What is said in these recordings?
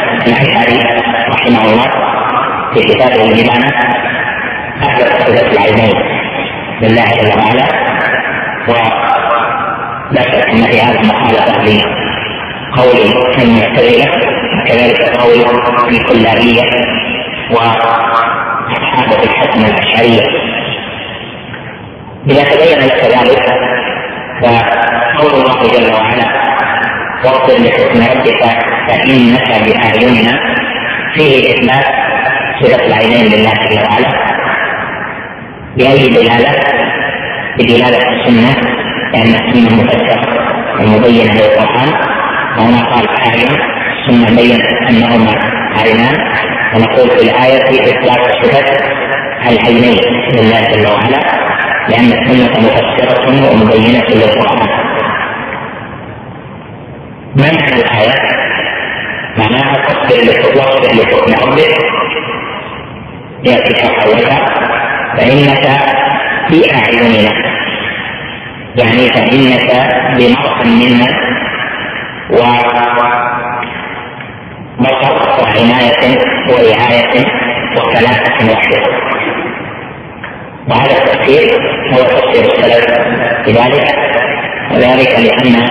الأشعري رحمه الله في كتابه الإبانة أثبت صفة العينين لله جل وعلا، ولا شك أن في هذا مخالفة لقول المعتزلة وكذلك قول الكلابية وأصحاب الحسن الأشعرية. إذا تبين لك ذلك فقول الله جل وعلا واصبر لحكم ربك فإنك بأعيننا فيه إثبات صفة العينين لله جل وعلا. بأي دلالة؟ بدلالة السنة، لأن السنة مفسرة ومبينة للقرآن، وهنا قال أعين ثم بين أنهما عينان، ونقول في الآية إثبات صفة العينين لله جل وعلا لأن السنة مفسرة ومبينة للقرآن. ما معنى الآية؟ معناها واصبر لحكم ربك يأتي شرحا فإنك بأعيننا، يعني فإنك بمرء منا وبصر وعناية ورعاية وثلاثة واحدة. وهذا التفسير هو تفسير السلف لذلك، وذلك لأن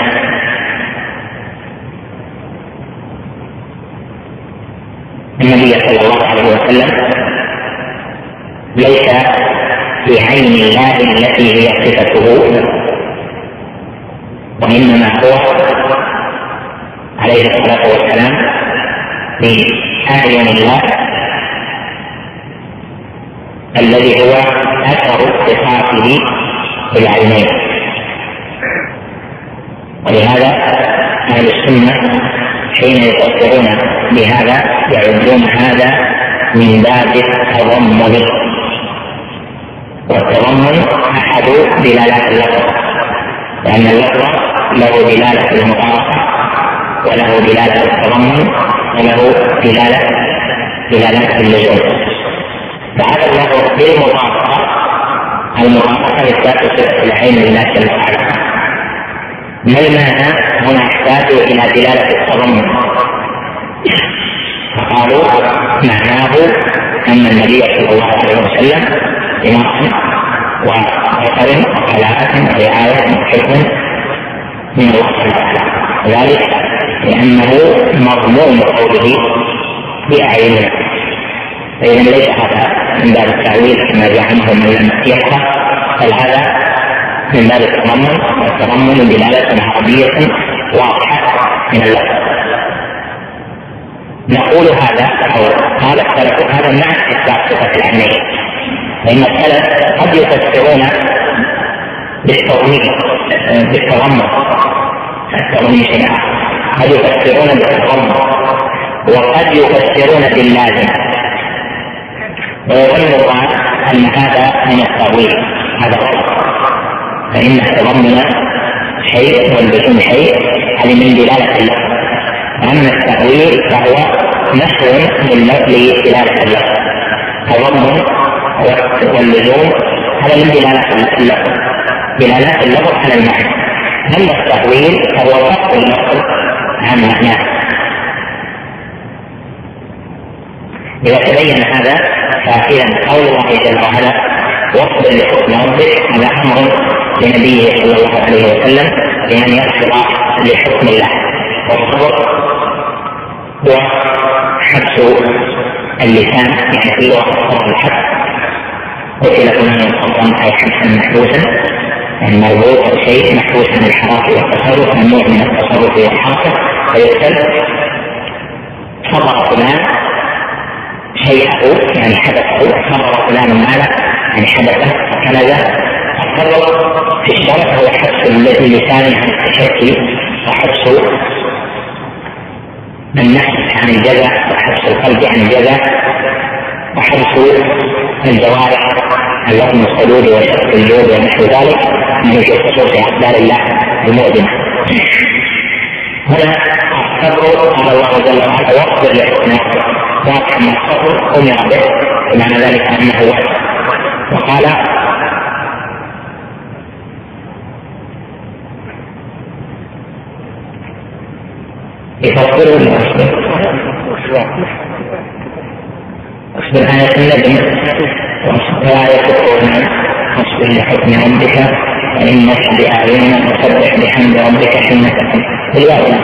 النبي صلى الله عليه وسلم ليس بعين الله التي هي صفته، وإنما هو عليه الصلاة والسلام بأعين الله الذي هو أثر اتصافه بالعينين. ولهذا أهل السنة حين يفسرون بهذا يعدون هذا من باب التضمن، والتضمن أحد دلالات اللفظ، لأن اللفظ له دلالة المطابقة وله دلالة التضمن وله دلالة اللزوم. فهذا اللفظ بالمطابقة، المطابقة إثبات صفة العين لله جل وعلا. ما المعنى؟ هنا يحتاج إلى دلالة التضمن، فقالوا معناه أن النبي صلى الله عليه وسلم بمرء وبصر وقلاءة ورعاية وحكم من الله جل وعلا، ذلك لأنه مضمون قوله بأعيننا. فإذا ليس هذا من باب التأويل كما زعمه من لم يفقه، بل هذا من باب التضمن، والتضمن دلالة عربية واضحة من اللفظ. نقول هذا أو قال السلف هذا مع إثبات صفة العينين، فإن السلف قد يفسرون بالتضمن شيئا، قد يفسرون بالتضمن وقد يفسرون باللازم، ويظن الظاهر أن هذا من التأويل، هذا غلط، فإن التضمن شيء واللزوم شيء، هذه من دلالة اللفظ. أما التأويل فهو نحو لدلالة اللفظ، التضمن واللزوم هذا من دلالات اللفظ على المعنى. أما التأويل فهو فصل اللفظ عن معناه. إذا تبين هذا فإذا قول الله جل وعلا واصبر لحكم ربك هذا أمر لنبيه صلى الله عليه وسلم بأن يصبر لحكم الله، والصبر وحبس اللسان، يعني في لغة الصبر الحبس، قتل فلان صبرا أي حبسا محبوسا، يعني مربوط أو شيء محبوس عن الحركة والتصرف، ممنوع من التصرف والحركة فيقتل. صبر فلان شيئه يعني حدثه، صبر فلان ماله يعني حدثه فكنزه. الصبر في الشرع هو حبس اللسان عن التشكي، وحبس النفس عن الجزع، وحبس القلب عن الجزع، وحبس الجوارح اللحم الصدود وشق الجود ونحو ذلك من يشتغل في أقدار الله المؤلمة. هنا الصبر قال الله جل وعلا واصبر لحكم ربك، واضح أن الصبر أمر به بمعنى ذلك أنه واجب. وقال يفسر ولا اصبر آية النبي وآية القرآن واصبر لحكم ربك فإنك بأعيننا وسبح بحمد ربك حين تقوم بالواقع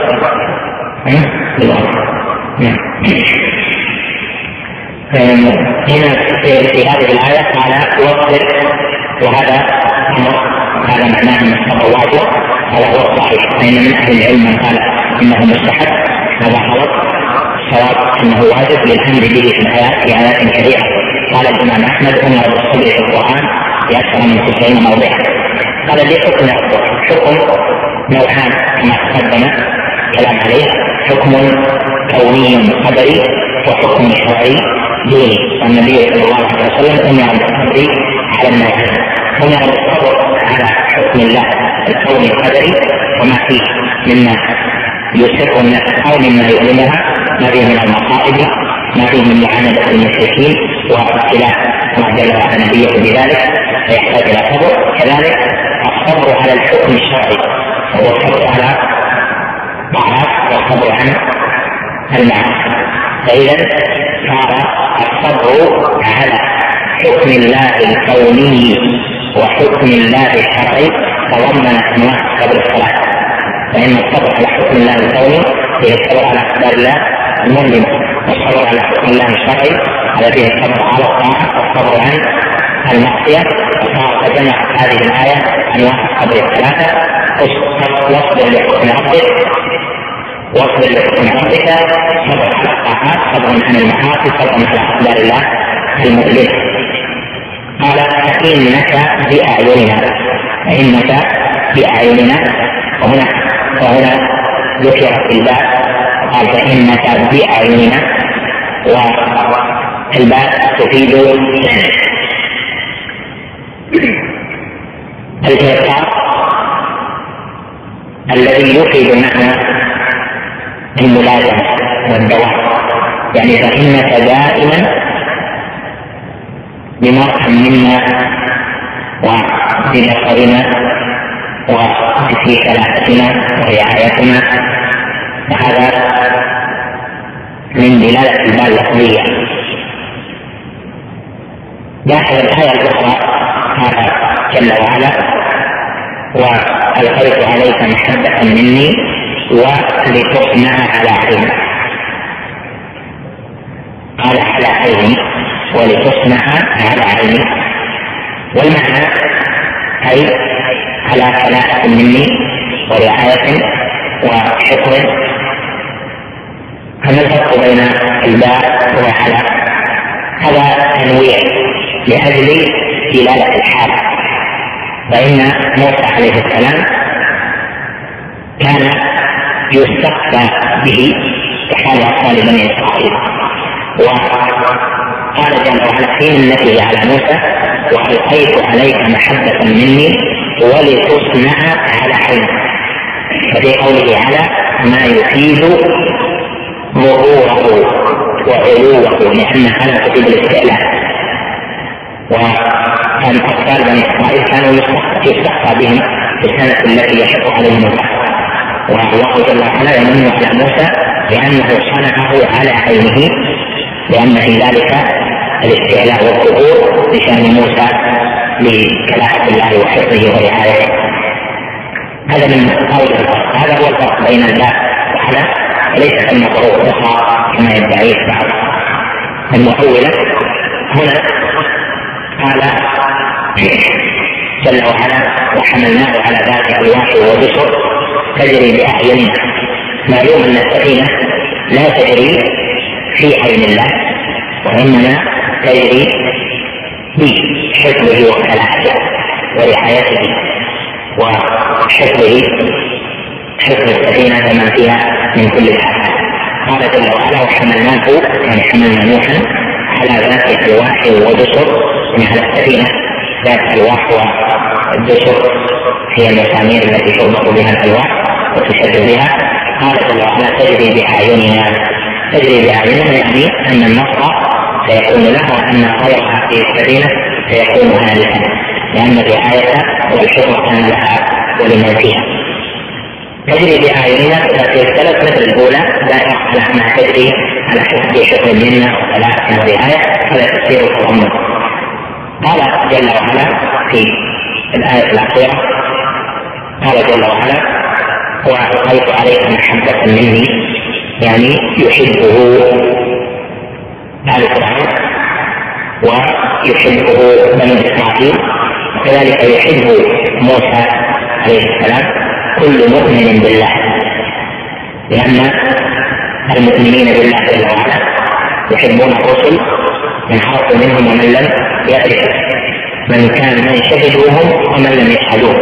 هنا في هذه الآية قال واصبر، وهذا معناه أن الصبر واجب، هذا هو الصحيح. فإن من أهل العلم من قال إنه مستحب، هذا غلط. الصواب أنه واجب للأمر به في آيات كثيرة. قال الإمام أحمد أمر بالصبر في القرآن في أكثر من 90 موضعا. قال لي حكم الصبر، حكم نوعان كما تقدم كلام عليه، حكم كوني قدري وحكم شرعي ديني. والنبي صلى الله عليه وسلم أمر بالصبر على النوعين، أمر بالصبر على حكم الله الكوني القدري وما فيه مما يسر النفس أو مما يؤلمها، ما فيه من المصائب، ما فيه من معاندة المشركين واختلاف ما جل وعلا نبيه بذلك فيحتاج إلى صبر. كذلك الصبر على الحكم الشرعي وهو الصبر على طاعات والصبر عن المعاصي. فإذا صار الصبر على حكم الله الكوني وحكم الله الشرعي تضمن أنواع الصبر الثلاثة. فإن الصبر على حكم الله الكوني فيه الصبر على أقدار الله المؤلمة، والصبر على حكم الله الشرعي على فيه الصبر على الطاعة والصبر عن المعصية. وصار تجمع هذه الآية أنواع الصبر الثلاثة: واصبر لحكم ربك، واصبر لحكم ربك، صبر على الطاعات، صبر عن المعاصي، صبر على أقدار الله المؤلمة. قال فإنك بأعيننا، فإنك بأعيننا، وهنا ذكر في الباء قال فإنك بأعيننا، والباء تفيد الإيقاع الذي يفيد معنى الملازمة والدوام، يعني فإنك دائما بمرحم منا وبنصرنا وفي ثلاثتنا ورعايتنا. وهذا من دلالة الباء اللفظية. لاحظ الآية الأخرى قال جل وعلا وألقيت عليك محبة مني ولتصنع على عيني. قال على عيني ولتصنع على عيني، والمعنى أي على ثلاثة مني ورعاية وحفظ. فما الفرق بين الباء وعلى؟ هذا تنويع لأجل دلالة الحال. فإن موسى عليه السلام كان يستخفى به كحال أطفال بني إسرائيل، وقال جل وعلا في التي على موسى وألقيت عليك محبة مني ولتصنع على عيني. ففي قوله على ما يفيد ظهوره وعلوه، لأن على تفيد الاستعلاء. وكان أطفال بني إسرائيل كانوا يستخفى بهم في السنة التي يحق عليهم البحر، والله جل وعلا يمن على موسى لأنه صنعه على عينه، لأن في ذلك الاستعلاء والظهور لشأن موسى لكلافة الله وحفظه ورعايته. هذا من قول الفرق، هذا هو الفرق بين الباء وعلى، وليس كالمطروح أخرى كما يدعيه بعض المؤولة. هنا قال جل وعلا وحملناه على ذات ألواح ودسر تجري بأعيننا. معلوم أن السفينة لا تجري في عين الله، وإنما تجري بحفظه وكلاته ورعايته وحفظه، حفظ السفينة كما فيها من كل الآفات. قال جل وعلا وحملناه، يعني حملنا نوحا على ذات ألواح ودسر، من على السفينة ذات ألواح والدسر هي المسامير التي تربط بها الألواح وتشد بها. قال جل وعلا تجري بأعيننا، تجري بأعيننا يعني أن النصر سيكون له وأن خير هذه السفينة سيكون هالكا، لأن الرعاية والحفظ كان لها ولمن فيها. تجري بأعيننا التي اختلت مثل الأولى دائرة على أنها تجري على حسب شكر منا وصلاة ورعاية، هذا تفسير التضمن. قال جل وعلا في الآية الأخيرة، قال جل وعلا: وألقيت عليك محبة مني، يعني يحبه آل فرعون ويحبه بني إسرائيل، وكذلك يحب موسى عليه السلام كل مؤمن بالله، لأن المؤمنين بالله جل وعلا يحبون الرسل من عرفوا منهم ومن لم يعرف، من شهدوهم ومن لم يشهدوه.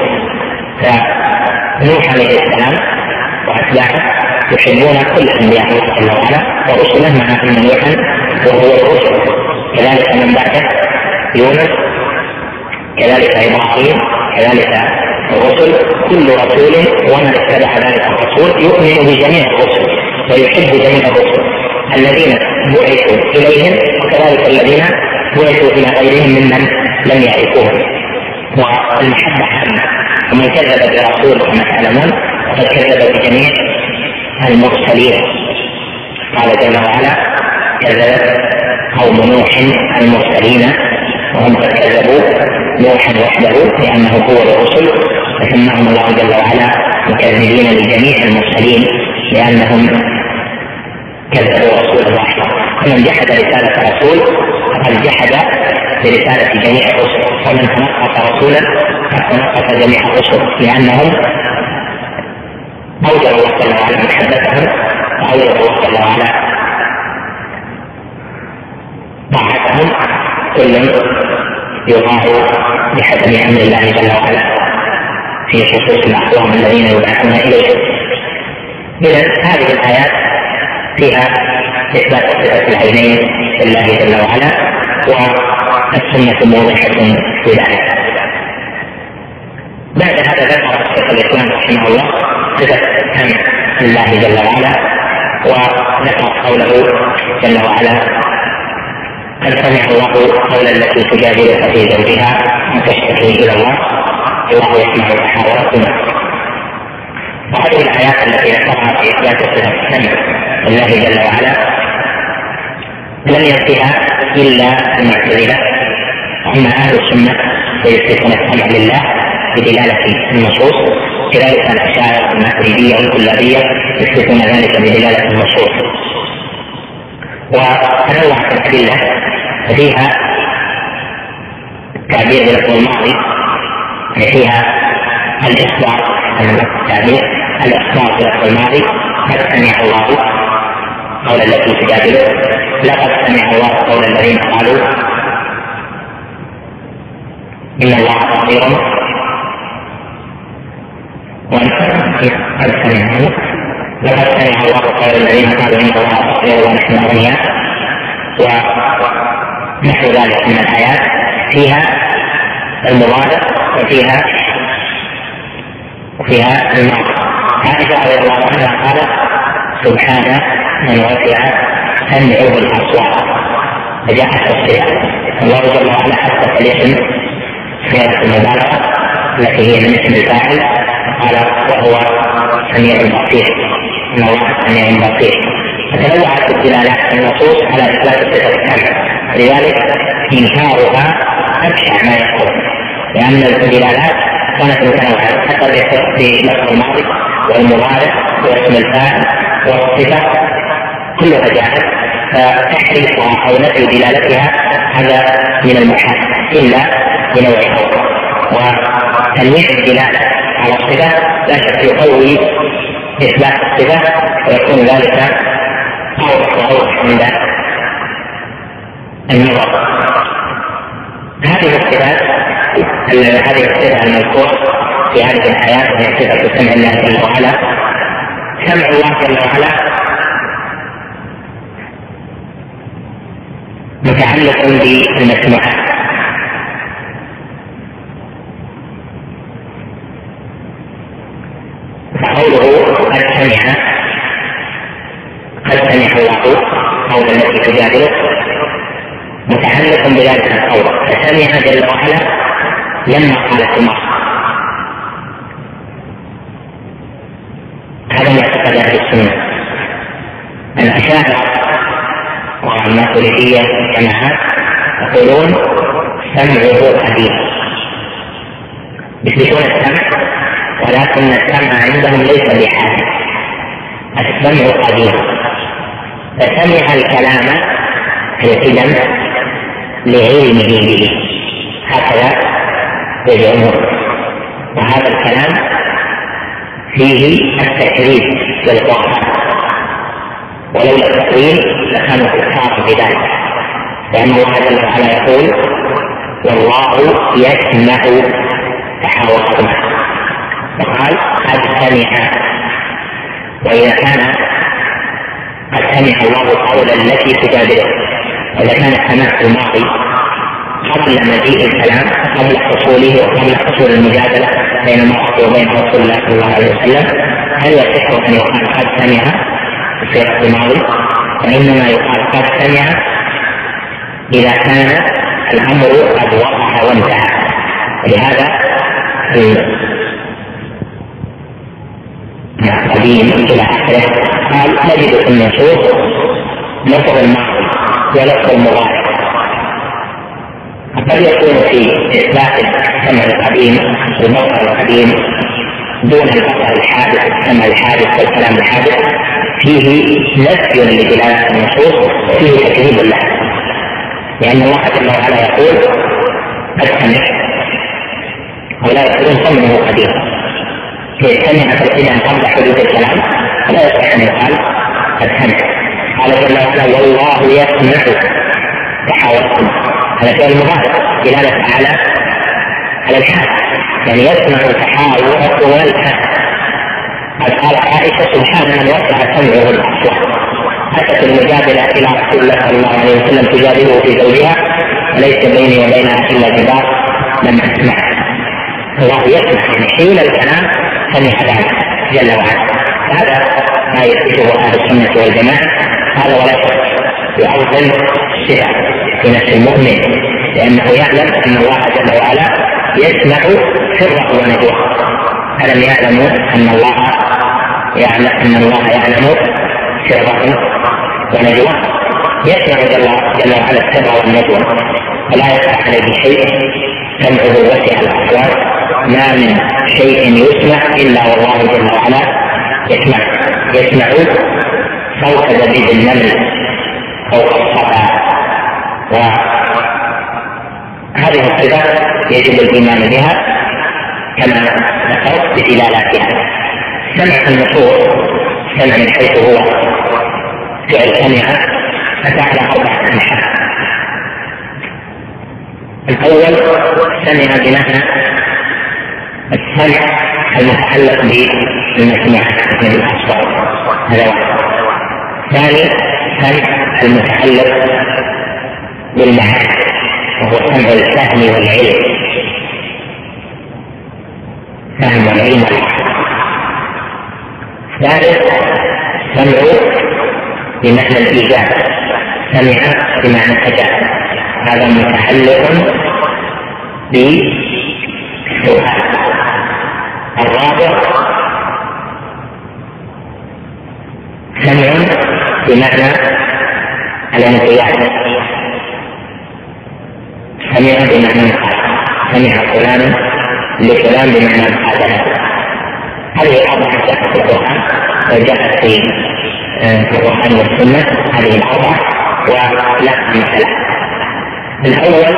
فنوح عليه السلام وأتباعه يحبون كل أنبياء الله جل وعلا ورسله، مع أن نوحا وهو الرسل، كذلك من بعده يونس، كذلك إبراهيم، كذلك الرسل. كل رسول ومن اتبع ذلك الرسول يؤمن بجميع الرسل ويحب جميع الرسل الذين بعثوا إليهم، وكذلك الذين بعثوا إلى غيرهم ممن لم يعرفوهم. والمحبة عامة، ومن كذب برسول كما تعلمون فقد كذب بجميع المرسلين. قال جل وعلا: كذبت قوم نوح المرسلين، وهم قد كذبوا نوحا وحده لأنه هو الرسل، فسماهم الله جل وعلا مكذبين لجميع المرسلين لأنهم كذبوا رسول الله. ومن جحد رسالة رسول فقد جحد برسالة جميع الرسل، ومن تنقص رسولا فقد تنقص جميع الرسل، لأنهم أوجب الله جل وعلا محبتهم وأوجب الله جل وعلا طاعتهم، كل يطاع بحسب امر الله جل وعلا في خصوص الاقوام الذين يبعثون اليه. اذا هذه الايات فيها اثبات صفه العينين لله جل وعلا، والسنه موضحه في ذلك. بعد هذا ذكر شيخ الاسلام رحمه الله صفه سمع لله جل وعلا، وذكر قوله جل وعلا: قد سمع الله قول التي تجادلك في زوجها وتشتكي الى الله والله يسمع تحاوركما. وهذه الايات التي ذكرها في اثبات صفه السمع لله جل وعلا لم ينفها الا المعتزله، اما اهل السنه فيثبتون السمع لله بدلاله النصوص، كذلك الاشاعره الماتريديه والكلابيه يثبتون ذلك بدلاله النصوص. وتنوعت الادله فيها التعبير بلفظ الماضي، فيها الاخبار، التعبير الاخبار بلفظ الماضي: قد سمع الله قول التي تجادله، لقد سمع الله قول الذين قالوا ان الله بصير، قد سمع لقد سمع الله قول الذين قالوا ان الله بصير ونحن اغنياء، ونحو ذلك من الآيات فيها المضارع وفيها الماضي. عائشة رضي الله عنها قالت: سبحان من وسع سمعه الأصوات، فجاءت الصيغة. الله جل وعلا حدث الاسم صيغة المبالغة التي هي من اسم الفاعل، قال: وهو سميع بصير، ان الله سميع بصير. فتنوعت الدلالات النصوص على اثبات صفه السمع، لذلك انكارها ابشع ما يكون، لان الدلالات كانت متنوعه حتى في لفظ الماضي والمضارع واسم الفاعل والصفه كلها جاءت، فتحريفها او نفي دلالتها هذا من المحال الا بنوع اخر. وتنويع الدلاله على الصفه لا شك يقوي اثبات الصفه، ويكون ذلك أوضح وأوضح عند النظر. هذه الصفات المذكورة في هذه الآيات وهي صفة سمع الله جل وعلا. سمع الله جل وعلا متعلق بالمسموعات، فقوله قد سمع الله قول التي تجادله متعلق بذلك القول، فسمع جل وعلا لما قالت المرأة، أهل السنة. الأشاعرة والماتريدية جماعات يقولون سمعه قديم، يثبتون السمع ولكن السمع عندهم ليس بحادث، السمع قديم، فسمع الكلام القدم لعلمه به، هكذا يزعمون. وهذا الكلام فيه التكريم للقرآن، ولولا التكريم لكانوا كفارا بذلك، لأن الله جل وعلا يقول والله يسمع تحاوركما، وقال قد سمع. وإذا كان قد سمع الله قولا التي تجادله، وإذا كان السماع الماضي قبل مجيء الكلام، قبل حصوله وقبل حصول المجادلة بين المرأة وبين رسول الله صلى الله عليه وسلم، هل يصح أن يقال قد سمع في وقت الماضي؟ وإنما يقال قد سمع إذا كان الأمر قد وقع وانتهى. ولهذا قديم إلى آخره قال نجد في النصوص لفظ الماضي ولفظ المضارع، قد يكون في إثبات السمع القديم والبصر القديم دون البصر الحادث، السمع الحادث والكلام الحادث، فيه نفي لدلالة النصوص وفيه تكذيب له، لأن الله جل وعلا يقول قد سمع، ولا يقولون سمعه قديم. سمع في القدم قبل حدوث الكلام لا يصح أن يقال قد سمع. قال جل وعلا والله يسمع تحاوركم، هذا فعل مضارع دلالة على الحال، يعني يسمع تحاوركم والحال. قد قالت عائشة سبحان من وسع سمعه الأصوات، أتت المجادلة إلى رسول الله صلى الله عليه وسلم تجادله في زوجها وليس بيني وبينها إلا جدار لم أسمع. الله يسمع من حين الكلام سمع ذلك جل وعلا، هذا ما يثبته أهل السنة والجماعة، هذا ولا شك يعظم الصفة في نفس المؤمن، لأنه يعلم أن الله جل وعلا يسمع سره ونجواه. ألم يعلموا أن الله يعلم سره ونجواه؟ يسمع جل وعلا السر والنجوى، ولا يخفى عليه شيء، سمعه وسع الأصوات، ما من شيء يسمع إلا والله جل وعلا يسمع صوت دبيب النمل فوق الصفا. وهذه الصفات يجب الإيمان بها كما ذكرت بدلالاتها. سمع النصوص، سمع من حيث هو فعل سمع، أتى على 4 أنحاء. الأول سمع بمعنى السمع المتعلق بالمسموع من الأصوات، هذا واحد. ثاني سمع المتعلق بالمعاني، وهو سمع الفهم والعلم، فهم والعلم والعقل. ثالث سمع بمعنى الإيجاب، سمع بمعنى الأجاب، هذا متعلق بالسؤال. الرابع سمع بمعنى الانقياد، سمع بمعنى سمع فلان لفلان بمعنى المقابلة. هذه 4 جاءت في القرآن وجاءت في القرآن والسنة، هذه 4 ولا مثلا. الأول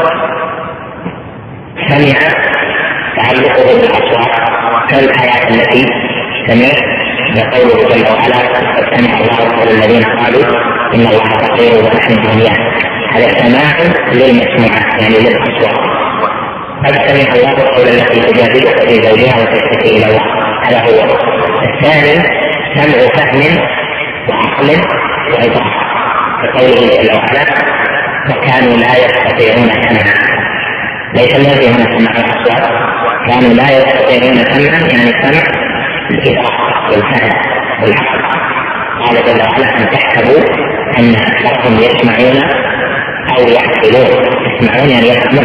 سمع تعلقه بالأصوات كالآيات التي سمع، يقوله جل وعلا فسمع الله قول الذين قالوا إن الله فقير ونحن أغنياء، هذا سماع للمسموعات يعني للأصوات. قد سمع الله قول التي تجادلك في زوجها وتشتكي إلى الله، هذا هو. الثاني سمع فهم وعقل وإدراك، كقوله جل وعلا وكانوا لا يستطيعون سمعا. ليس الذي هنا سمع الأصوات، كانوا لا يستطيعون سمعا يعني سمع الإدراك والفهم والعقل. قال جل وعلا أن تحسبوا أن أكثرهم يسمعون أو يعقلون، يسمعون يعني يفهمون.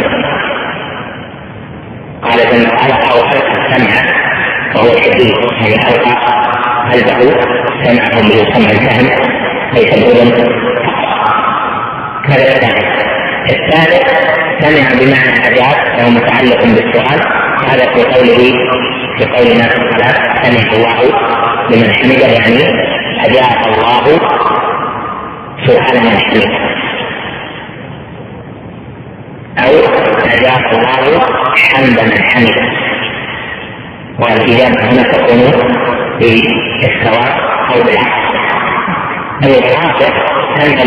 قال جل وعلا أو ألقى السمع وهو شديد، يعني ألقى قلبه سمعهم بسمع الفهم ليس الأذن. هذا الثالث سمع بمعنى أجاب وهو متعلق بالسؤال، هذا في قولنا في الصلاة سمع الله لمن حمده، يعني أجاب الله سؤال من حمده، أو أجاب الله حمد من حمده. والإجابة هنا تكون بالسواء أو بالعكس. الرابع أن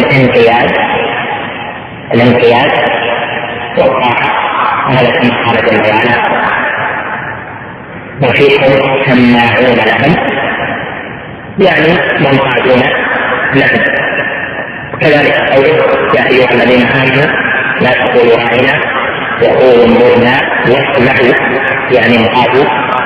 الامتياز والطاعة، هذا كما قال جل وعلا وفيكم سماعون لهم، يعني منقادون لهم. وكذلك قوله يا أيها الذين آمنوا لا تقولوا راعنا وقولوا انظرنا واسمعوا، يعني انقادوا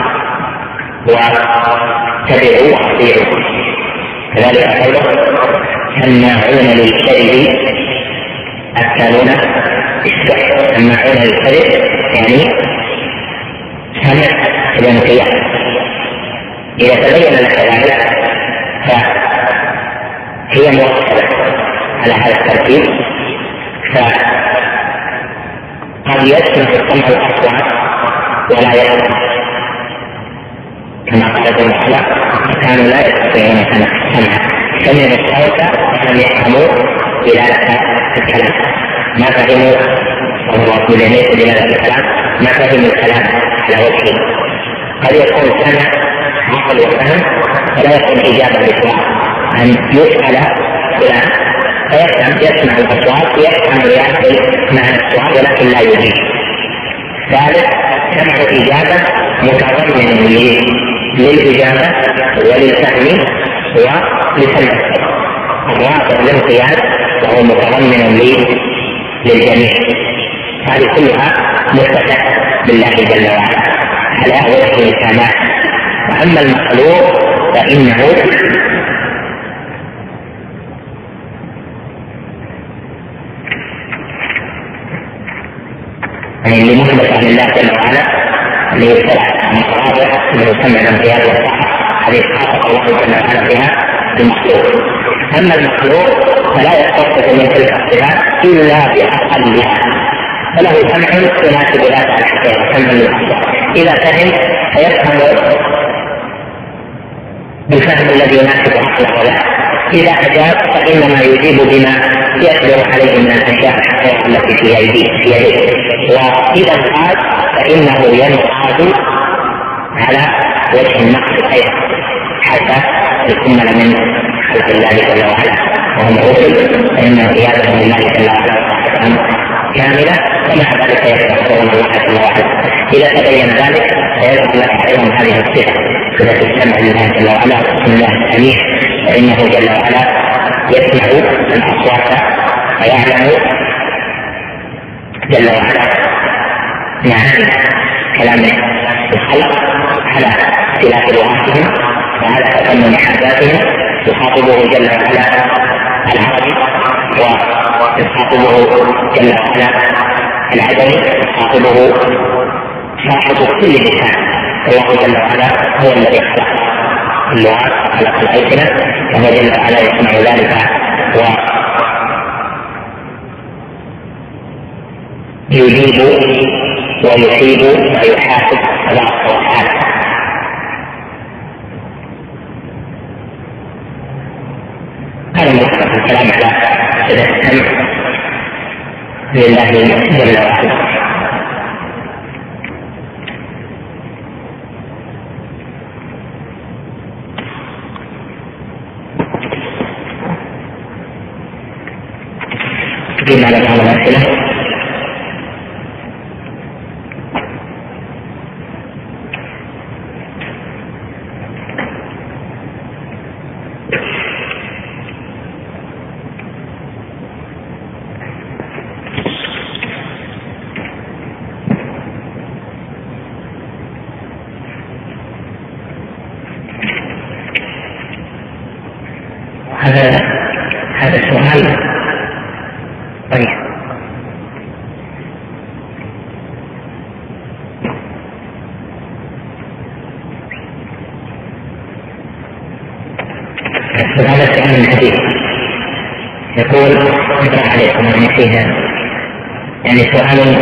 واتبعوا واطيعوا. كذلك قوله سماعون للكذب أكالون السحر، سماعون للكذب يعني سمع الانقياد. إذا تبين لك ذلك فهي مرتبة على هذا الترتيب، فقد يسمع السمع الأصوات ولا يسمع، كما قال جل وعلا كانوا لا يستطيعون سمعا سمعوا الصوت ولم يفهموا دلالة الكلام، ما فهموا دلالة الكلام، ما فهموا الكلام على وجهه. قد يكون سمع عقل وفهم ولا يكون إجابة لسؤال، أن يسأل فلان فيفهم يسمع الأصوات يفهم ويعقل معنى السؤال ولكن لا يجيب. ثالث سمع إجابة متضمن للإجابة وللفهم ولسمع الصوت. الرابع الانقياد وهو متضمن للجميع. هذه كلها متصلة بالله جل وعلا على وجه الكمال. وأما المخلوق فإنه يعني اللي مثبت عن الله جل وعلا اللي يبتلع من الرابع اللي يسمى الانقياد والطاعة، هذه خاصة الله جل وعلا بها المخلوق. أما المخلوق فلا يتصف من تلك الصفات إلا بأقلها، فله سمع يناسب ذات الحقيقة سمع للأصوات، إذا فهم فيفهم بالفهم الذي يناسب عقله له، إذا أجاب فإنما يجيب بما يقدر عليه من الأشياء الحقيقة التي في يديه، وإذا انقاد فإنه ينقاد على وجه النقد أيضا حتى يكمل من خلق الله جل وعلا وهم الرسل، فإن قيادتهم لله جل وعلا كاملة، ومع ذلك يستغفرون الله جل وعلا. إذا تبين ذلك فيذكر لك أيضا هذه الصفة، صفة السمع لله جل وعلا واسم الله السميع، فإنه جل وعلا يسمع الأصوات ويعلم جل وعلا معاني كلام الخلق على اختلاف لغاتهم وعلى تقنن حاجاتهم. يخاطبه جل وعلا العربي ويخاطبه جل وعلا العجمي، يخاطبه صاحب كل لسان. الله جل وعلا هو الذي خلق اللغات وخلق الألسنة، وهو جل وعلا يسمع ذلك ويجيب ويحيب ويحاسب تبارك وتعالى. هذا مطلق الكلام على صفة السمع لله جل وعلا. فيما لك على الأسئلة هذا السؤال طيب. هذا السؤال حديث يقول اقرأ عليكم يعني فيها يعني سؤال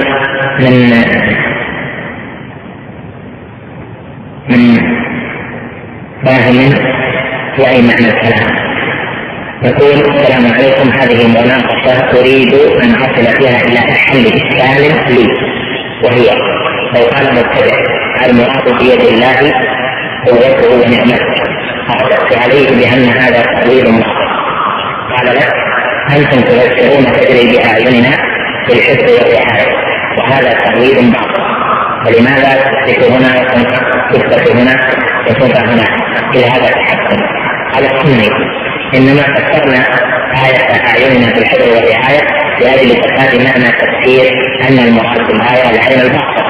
من فاهم في أي معنى الكلام. يقول السلام عليكم، هذه مناقشة أريد أن أصل فيها إلى حل إشكال لي، وهي لو قال مبتدع المراد بيد الله قوته ونعمته أعتقد عليه بأن هذا تأويل باطل. قال لك أنتم تبشرون تجري بأعيننا في الحفظ والرعاية وهذا تأويل باطل، فلماذا تثبت هنا تثبت هنا وتنفع هنا إلى هذا التحكم؟ على السنة إنما فسرنا آية أعيننا في الحفظ والرعاية لأجل فساد معنى تفسير أن المراد بالآية العين الباطل.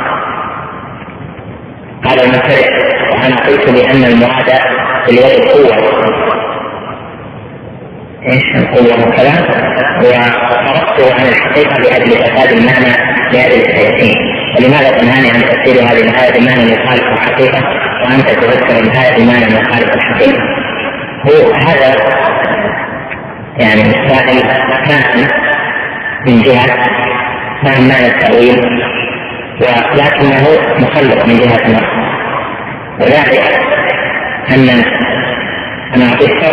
قال المبتدع وأنا قلت بأن المراد باليد القوة، ايش القوة والكلام، وصرفته عن الحقيقة لأجل فساد المعنى لأجل التيسير. ولماذا تنهاني عن تفسير هذه الآية بمعنى يخالف الحقيقة وأنت تذكر الآية بمعنى يخالف الحقيقة؟ هو هذا يعني السائل كان من جهة فهم معنى التأويل ولكنه مخلط من جهة أخرى، وذلك أن أنا أعطيك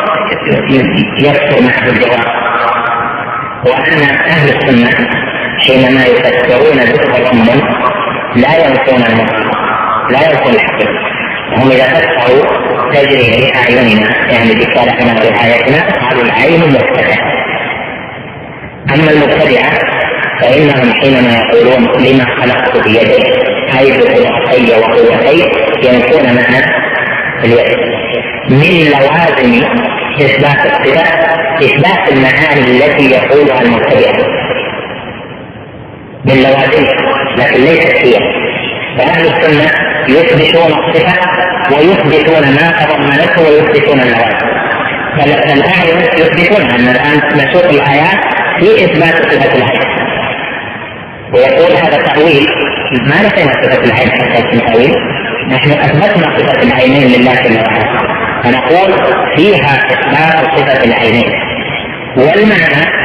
يكثر معه الجواب، وأن أهل السنة حينما يفسرون بالتضمن لا ينسون المراد لا ينسون الحقيقة، وهم إذا فسروا تجري بأعيننا يعني بصالحنا ورعايتنا قالوا العين مبتدع. أما المبتدعة فإنهم حينما يقولون لما خلقت بيدي أي بقدرتي وقوتي ينسون معنى اليد. من لوازم إثبات الصفات إثبات المعاني التي يقولها المبتدعة من لوازم، لكن ليست هي. فأهل السنة يثبتون الصفة ويثبتون ما تضمنته ويثبتون اللوازم. فالأعين يثبتون أن الآن نسوق الآيات في إثبات صفة العين، ويقول هذا تأويل. ما نسينا صفة العين حتى التأويل، نحن أثبتنا صفة العينين لله جل وعلا، فنقول فيها إثبات صفة العينين. والمعنى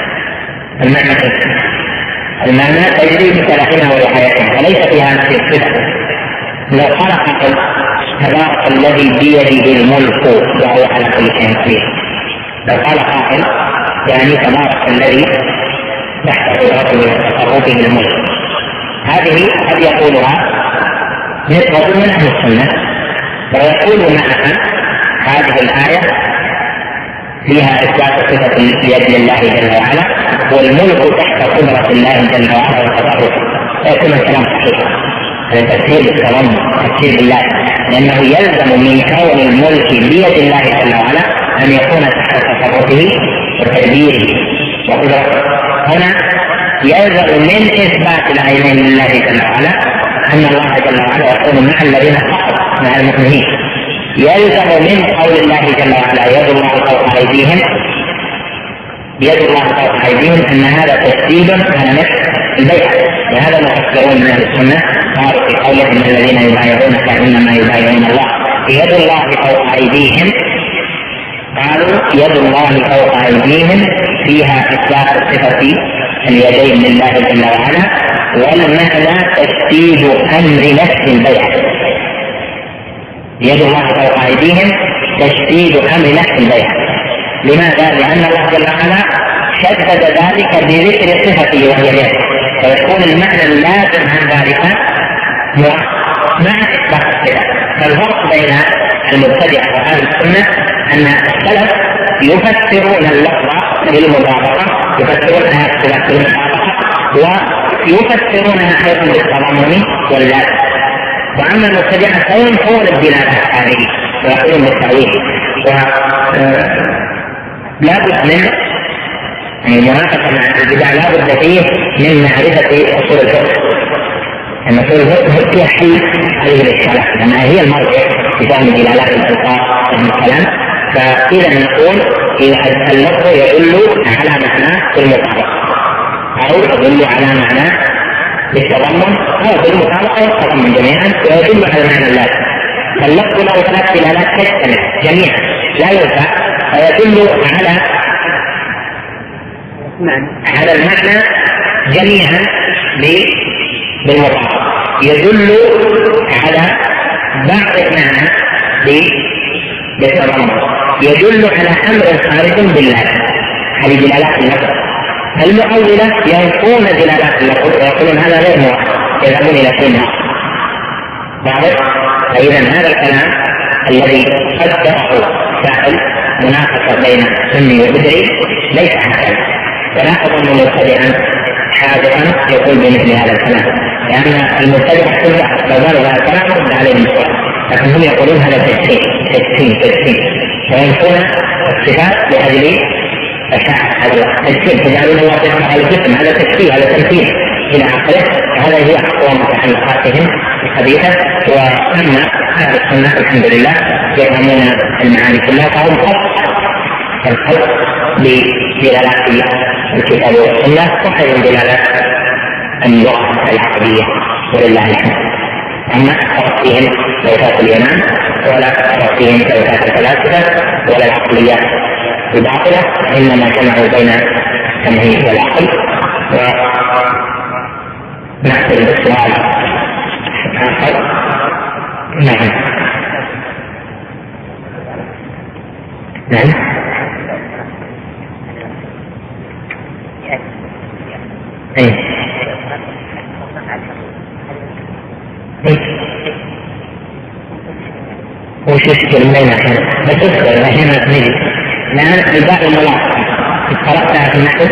المعنى تجري بصلاحنا ورعايتنا فليس فيها نفس الصفة. لو قال قائل تبارك الذي بيده الملك وهو على كل شيء قدير، لو قال قائل يعني تبارك الذي تحت قدرته وتصرفه الملك، هذه قد يقولها نسبة من أهل السنة، ويقول معها هذه الآية فيها إثبات صفة اليد لله جل وعلا والملك تحت قدرة الله جل وعلا وتصرفه، فيكون الكلام صحيح. هذا تفسير بالتضمن تفسير بالله، لأنه يلزم من كون الملك بيد الله جل وعلا أن يكون تحت تصرفه وتدبيره وقدرته. هنا يلزم من إثبات العينين لله جل وعلا أن الله جل وعلا يكون مع الذين اتقوا مع المؤمنين. يلزم من قول الله جل وعلا يد الله فوق أيديهم، يد الله فوق أيديهم أن هذا تشديد على نفس البيعة. وهذا المفسرون من أهل السنة قالوا في قولهم الذين يبايعونك إنما يبايعون الله يد الله فوق أيديهم، قالوا يد الله فوق أيديهم فيها إثبات صفة اليدين لله جل وعلا، والمعنى تشديد أمر نفس البيعة. يد الله فوق أيديهم تشديد أمر نفس البيعة. لماذا؟ لأن الله جل وعلا شدد ذلك بذكر صفته وهي اليد، فيكون المعنى اللازم عن ذلك مع إثبات الصفة. فالفرق بين المبتدعة وأهل السنة أن السلف يفسرون اللفظ بالمطابقة، يفسرونها الصفات بالمطابقة ويفسرونها أيضا بالتضمن واللازم. وأما المبتدعة فينفون الدلالات هذه ويقولون بالتأويل. لا بد من مناقشة مع البدع، لا بد فيه من معرفة أصول الفقه. أن أصول الفقه هي حل هذه الإشكالات، لأنها هي المرجع في فهم دلالات الألفاظ والكلام. فإذا نقول إذا اللفظ يدل على معناه بالمطابقة أو يدل على معناه بالتضمن أو بالمطابقة والتضمن جميعا، ويدل على المعنى اللازم. فاللفظ له ثلاث دلالات تجتمع جميعا لا ينفع، فيدل على المعنى جميعا بالمطابقة، يدل على بعض المعنى بالتضمن، يدل على أمر خارج بالله. هذه دلالات اللفظ. المؤولة ينفون دلالات اللفظ ويقولون هذا غير موحد، يذهبون إلى شيء واضح. فإذا هذا الكلام الذي قدره سائل مناقشة بين سني وبدعي ليس هكذا، ولا أظن مبتدئا حاذقا يقول بمثل هذا الكلام، لأن المبتدع كله لو قالوا هذا الكلام رد عليهم السؤال، لكن هم يقولون هذا تجسيم وينفون الصفات لأجل هذا التجسيم، تجعلون الله يسمع الجسم، هذا تجسيم، هذا تمثيل إلى آخره. هذا هي أقوى متعلقاتهم الخبيثة. وأما أهل السنة الحمد لله يفهمون المعاني كلها، فهم الخلق بدلالات الكتاب والسنة وخير دلالات اللغة العربية ولله الحمد. أما فرق فيهم لوثات اليونان، ولا فرق فيهم لوثات الفلاسفة ولا العقليات الباطلة، إنما جمعوا بين التمهيد والعقل. ونحصل بالسؤال آخر. نعم وش يشكل بين أحيانا بس أذكر أحيانا نجي لأن الباء الملاحظة قرأتها في النحو،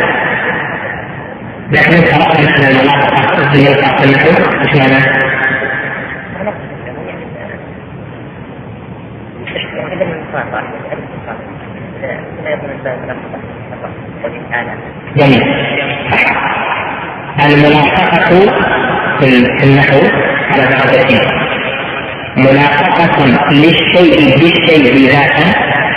لكن قرأت معنى الملاحظة في النحو مش معنى جميل. الملاحقة في النحو على درجتين: ملاحقة للشيء بالشيء ذاتا،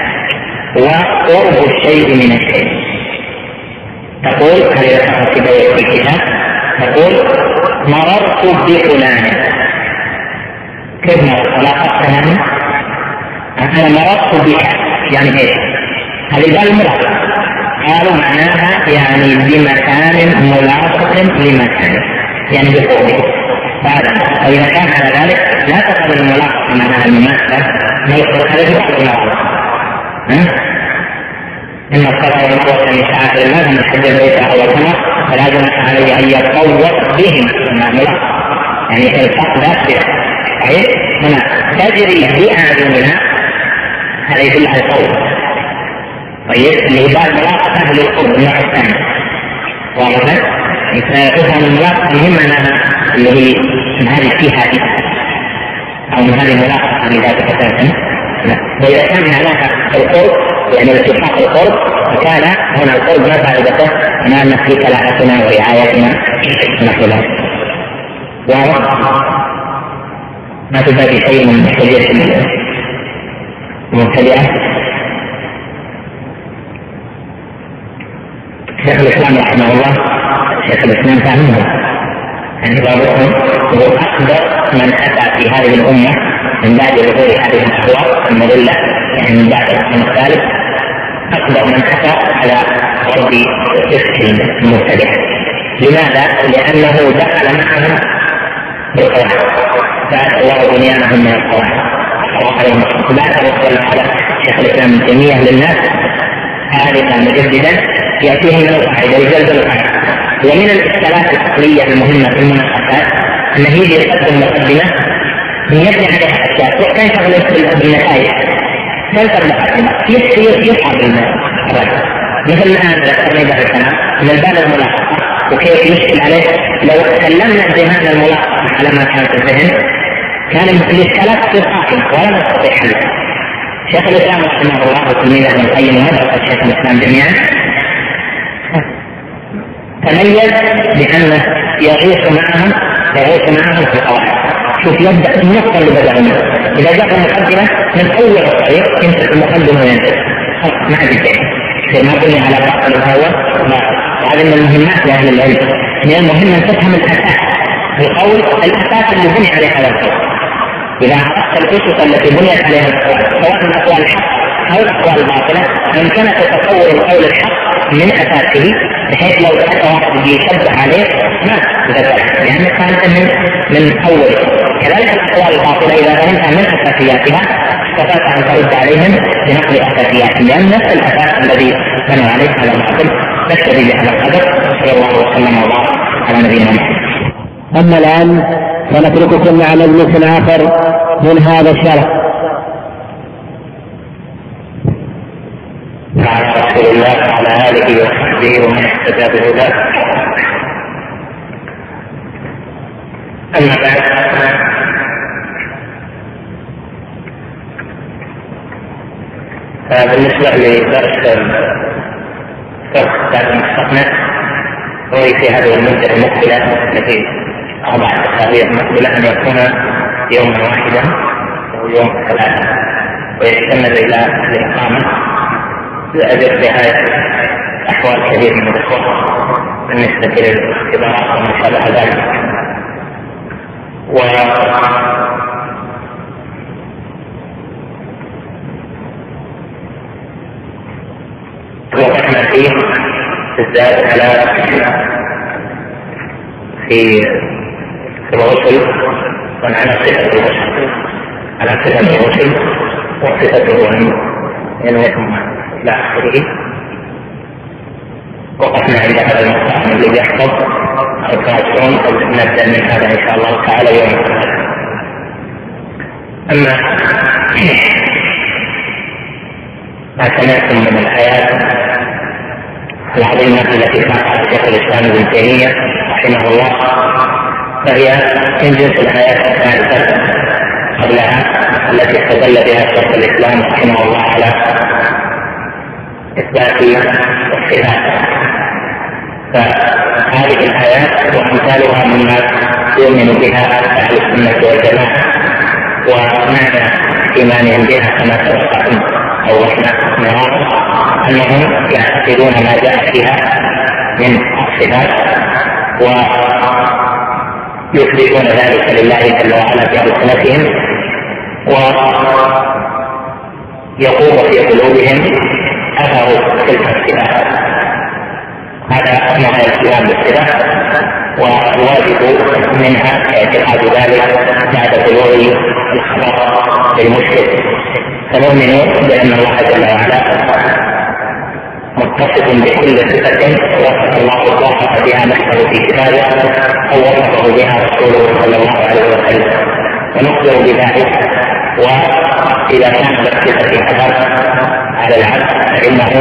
وقرب الشيء من الشيء. تقول هذه ذكرت في الكتاب، تقول مررت بفلان. كيف ملاحقة يعني؟ أنا مررت بك يعني إيه؟ هذه قال الملاحقة، قالوا معناها يعني بمكان ملاصق لمكان، يعني بقربه. فإذا كان على ذلك لا تقبل الملاحقة معناها المماثلة، نذكر هذا في بعض المواضع. إن الصلاة والمروة من شعائر الله، فمن حج البيت أو اعتمر فلا جناح عليه أن يتطوف بهما ملاحقة، يعني الفرق ذات صحيح. هنا تجري بأعيننا، هذا يدل على القرب. طيب اللي بعد ملاحقة للقرب النوع الثاني واضح. فإذا الملاحقة مهمة أنها اللي هي من هذه فيها أو من هذه الملاحقة من ذات أساسا. وإذا كان معناها القرب يعني اتفاق القرب، فكان هنا القرب ما فائدته أمام نفسي كلاءتنا ورعايتنا ونحو ذلك. ما تبقى شيء من محتاجات المبتدئة. شيخ الإسلام رحمه الله، شيخ الإسلام فهمه يعني بعضهم هو أكبر من أتى في هذه الأمة من بعد ظهور هذه الأحوال المضلة، يعني من بعد القرن الثالث، أكبر من أتى على ضرب فقه المبتدع. لماذا؟ لأنه دخل معهم بالقواعد، بعث الله بنيانهم من القواعد وبعث الله على شيخ الإسلام ابن تيمية للناس هالكا مجددا يأتيهم من القاعدة يجلد القاعدة. ومن الإشكالات العقلية المهمة في المناقشات أنه يجي يقدم مقدمة يبني عليها أشياء وكان يشغل بالنتائج تنتظر مقدمة يصعب الرجل. مثل الآن ذكرنا بعض الكلام من الباب الملاحقة وكيف يشكل عليه لو سلمنا ذهان الملاحقة على ما كان في الذهن كان الإشكالات تصير قائمة ولا نستطيع حلها. شيخ الإسلام رحمه الله وتلميذه ابن القيم وهذا شيخ الإسلام جميعا تميز بأنه يغيث معهم في القواعد. شوف يبدأ النقطة اللي بدأ منها، إذا جاء المقدمة من أول الطريق يمسك المقدمة وينزل ما عاد يصير ما بني على باطل الأول. وهذا من المهمات لأهل العلم، من المهم أن تفهم الأساس القول، الأساس اللي بني عليه هذا القول. إذا عرفت الأسس التي بنيت عليها القواعد سواء من أقوال الحق أو الاقوال الباطله امكنك تصور القول الحق من اساسه، بحيث لو اتى واحد يشبه عليه ما تتذكر لانك فهمت من اوله. كذلك الاقوال الباطله اذا فهمتها من اساسياتها استطعت ان ترد عليهم بنقل اساسياتهم، لان نفس الاساس الذي بنوا عليه هذا الباطل. نكتفي بهذا القدر، صلى الله وسلم وبارك على نبينا محمد. اما الان فنترككم مع مجلس اخر من هذا الشرح. على رسول الله وعلى اله وصحبه ومن اهتدى بهداه. اما بعد، فبالنسبه لدرس كتاب المستقنع روي في هذه المده المقبله التي 4 أسابيع مقبله ان يكون يوما واحدا او يوم 3 ويستند الى الاقامه لأجل رعاية أحوال كثير من الإخوة بالنسبة للاختبارات وما شابه ذلك. وقفنا فيه بالذات في الغسل وعلى صفة الغسل، على صفة الغسل وصفته ثم لا آخره. وقفنا عند هذا المقام الذي يحفظ القاسون، أو نبدأ من هذا إن شاء الله تعالى يوم. أما ما سمعتم من الآيات العظيمة التي ذكرها شيخ الإسلام ابن تيمية رحمه الله، فهي من جنس الآيات الثالثة قبلها التي استدل بها شيخ الإسلام رحمه الله على إثبات الصفات. فهذه الآيات وأمثالها مما يؤمن بها أهل السنة والجماعة، ومعنى إيمانهم بها كما سبق أو وحنا مرارا أنهم يعتقدون ما جاء فيها من الصفات ويثبتون ذلك لله جل وعلا بألسنتهم، ويقوم في قلوبهم أثر تلك الصفات. هذا معنى الإيمان بالصفات، والواجب منها اعتقاد ذلك بعد بلوغ الخبر للمشرك. فنؤمن بأن الله جل وعلا متصف بكل صفة وصف الله بها نفسه في كتابه أو وصفه بها رسوله صلى الله عليه وسلم، ونخبر بذلك. وإذا كان بالصفة أثر على العبد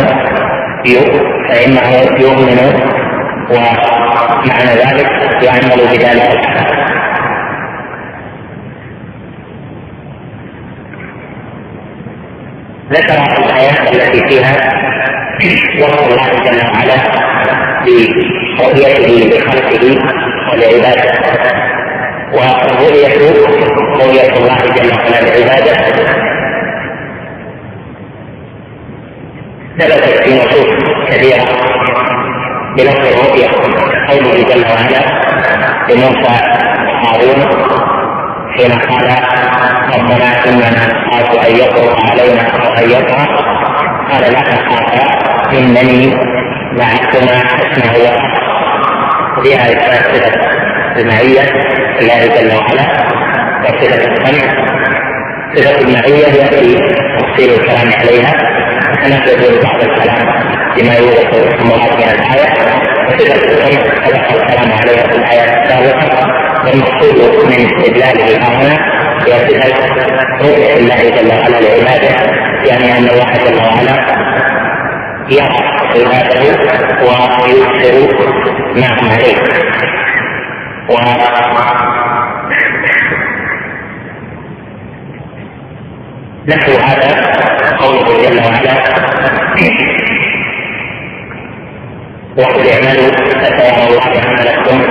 فإنه يؤمن، ومعنى ذلك يعمل بذلك. ذكر الآيات التي فيها وصف الله جل وعلا برؤيته لخلقه ولعباده، رؤية الله جل وعلا لعباده ثبتت في نصوص كثيرة بلفظ الرؤية، قوله جل وعلا لموسى وهارون حين قال ربنا إننا نخاف أن يطرق علينا أو أن يطرق، قال لا تخافا إنني معكما أسمع وأرى. فيها إثبات صفة المعية لله جل وعلا وصفة السمع. صفة المعية يأتي تفصيل الكلام عليها، سنبدأ بعض الكلام بما يوجد في المراد من الآية. وصفة السمع تذكر الكلام عليها في الآية السابقة، والمقصود من استدلاله هنا هي صفة رؤية الله جل وعلا لعباده، يعني أن الله جل وعلا يرى عباده ويبصر ما عليه. نحو هذا قوله جل وعلا وقل اعملوا فسيرى الله عملكم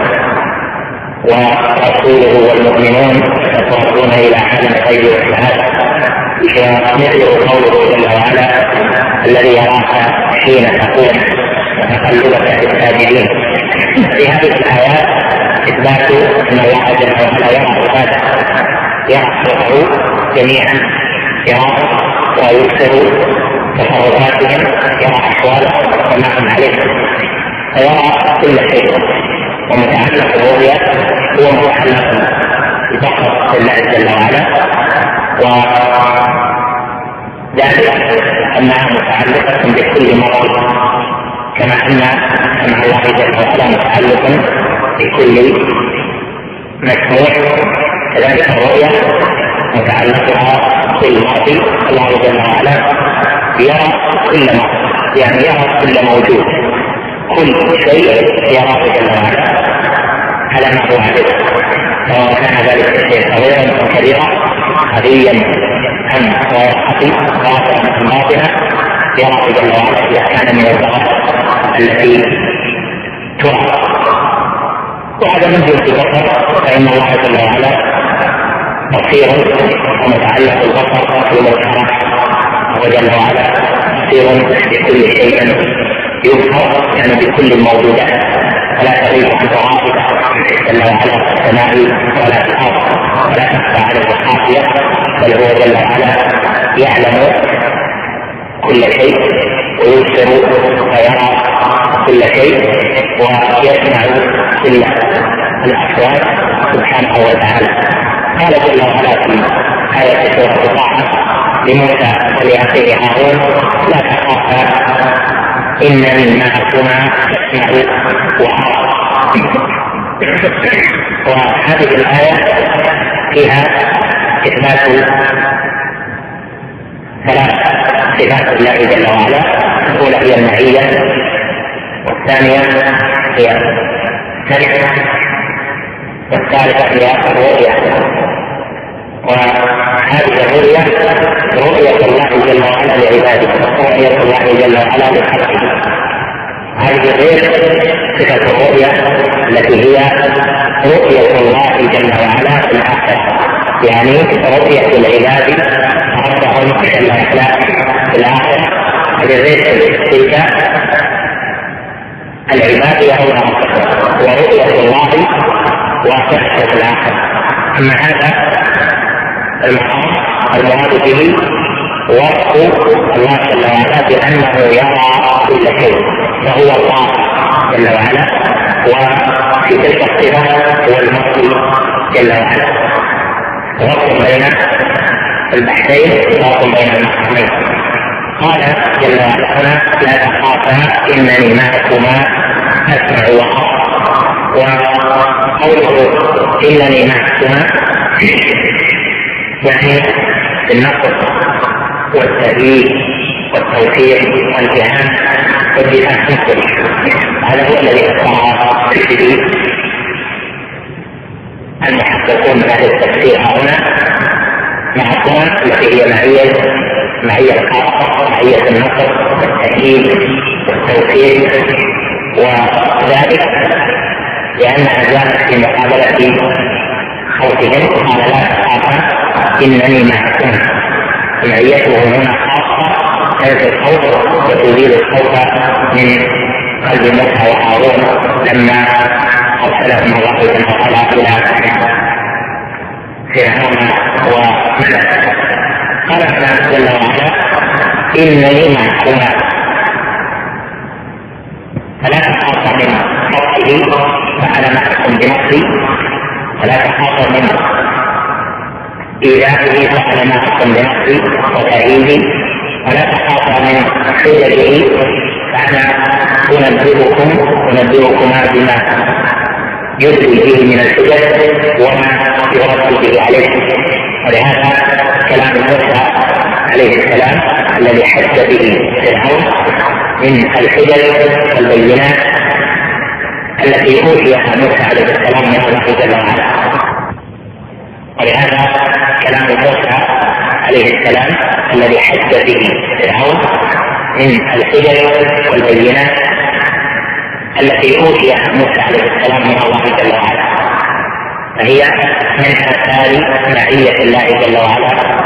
ورسوله والمؤمنون فتردون الى عالم الغيب والشهاده. ومثل قوله جل وعلا الذي يراك حين تقوم وتقلبك في الساجدين. في هذه الايات اثبات ان الله جل وعلا يرى عباده، يرى خلقه جميعا، يرى ويبصر تصرفاتهم، يرى احوالهم وما هم عليه، فيرى كل شيء. ومتعلق الرؤيا هو متعلق ببصر الله جل وعلا، وذلك انها متعلقه بكل مرض، كما ان سمع الله جل وعلا متعلق بكل مسموع، كذلك الرؤيا متعلقها بالماضي. الله جل وعلا يرى كل مرض، يعني يرى كل موجود، كل شيء يراه جل وعلا على ما هو عليه، سواء كان ذلك الشيء صغيرا او كبيرا، خفيا ام خفي، ظاهرا ام باطنا، يراه جل وعلا اذا كان من الظواهر التي ترى. وهذا من جنس البصر، فان الله جل وعلا بصير ومتعلق البصر بالمظهر، وجل وعلا بصير بكل شيء يظهر، يعني بكل الموجودات، ولا تغيب عن رغائبه جل وعلا في السماء ولا في الارض، ولا تخفى عليه خافيه، بل هو جل وعلا يعلم كل شيء ويبصر ويرى كل شيء ويسمع كل الاصوات سبحانه وتعالى. قال جل وعلا في آية سورة طه لموسى ولأخيه هارون: لا تخافا إنني معكما أسمع وأرى. وهذه الآية فيها إثبات ثلاث صفات الله جل وعلا: الأولى هي المعية، والثانية هي السمع، والثالثة هي الرؤية. وهذه الرؤية رؤية الله جل وعلا لعباده، رؤية الله جل وعلا لخلقه. هذه غير صفة الرؤية التي هي رؤية الله جل وعلا في الآخرة، يعني رؤية العباد ربهم جل وعلا في الآخرة. لغير تلك العباد يرون ربهم، ورؤية الله واقعة في الآخرة. أما هذا المقام المراد به وصف الله جل وعلا بأنه يرى كل شيء، فهو الله جل وعلا، وفي تلك الصفة هو المرء جل وعلا. وصف بين البحرين، وصف بين المقامين. قال جل وعلا هنا: لا تخافا إنني معكما أسمع وأرى. وقوله إنني معكما يعني النصر والتأييد والتوفيق والإعانة والدفاع عن كل. هذا هو الذي اختاره به المحققون من أهل التفسير هنا، معكما التي هي معية الخاصة، معية النصر والتأييد والتوفيق، وذلك لأنها جاءت في مقابلة خوفهم. قال: لا تخافا إنني معكم. معيته هنا خاصة تنزل الخوف وتزيل الخوف من قلب موسى وهارون لما أرسلهم الله جل وعلا إلى فرعون وملئه. قال الله جل وعلا: إنني معكما. فلا تخافا من خطئه فعل معكم بنصري، ولا تخافا من إيذائه فعل معكم بنصري وتأييدي، ولا تخافا من حججه فأنا أنبئكما بما يدري به من الحجج وما يرد به عليه. ولهذا كلام موسى عليه السلام الذي حج به فرعون من الحجج والبينات التي أوتيها موسى عليه السلام من الله جل وعلا. ولهذا كلام موسى عليه السلام الذي حج به فرعون من الحجج والبينات التي أوتيها موسى عليه السلام من الله جل وعلا، فهي من آثار معية الله جل وعلا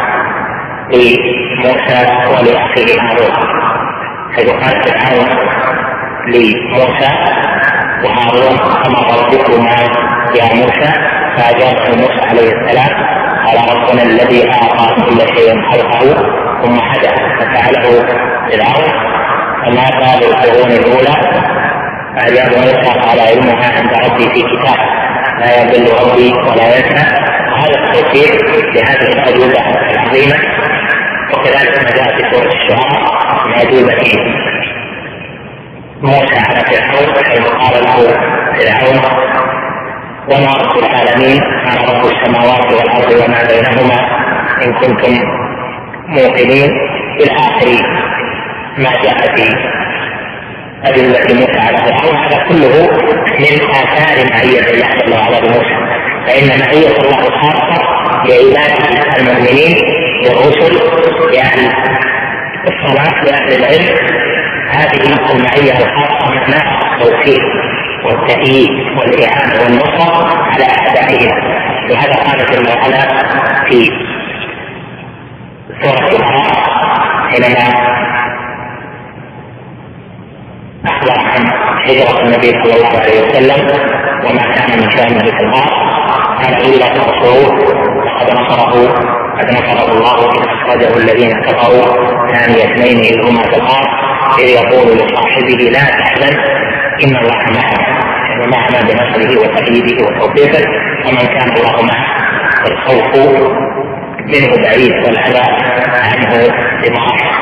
لموسى ولأخيه هارون. حيث قال فرعون لموسى وهارون: أمر ربكما يا موسى؟ فأجابه موسى عليه السلام: قال ربنا الذي أعطى كل شيء خلقه ثم هدى، ففعله فرعون، فما بال القرون الأولى فأجاب موسى قال علمها عند ربي في كتاب لا يضل ربي ولا ينسى. وهذا التوفيق لهذه الأجوبة العظيمة. وكذلك ما جاء في سورة الشعراء من أجوبة موسى على فرعون حيث قال له فرعون وما رب العالمين قال رب السماوات والأرض وما بينهما إن كنتم موقنين إلى آخر ما جاء في أدلة موسى على فرعون. هذا كله من آثار معية الله جل وعلا بموسى، فإن معية الله خاصة لعباده المؤمنين للرسل لأهل الصلاة لأهل العلم. هذه المعية الخاصة معناها التوفيق والتأييد والإعانة والنصر على أعدائهم. وهذا قال جل وعلا في سورة الأعراف حينما أخبر عن هجرة النبي صلى الله عليه وسلم وما كان من شأنه في الأرض قال إلا تنصروه قد نصره الله إذ أخرجه الذين كفروا ثاني اثنين إذ هما في الأرض إذ يقول لصاحبه لا تحزن إن الله معنا بنصره وتأييده وتوفيقه ومن كان الله معه الخوف منه بعيد والأذى عنه بمعاصي.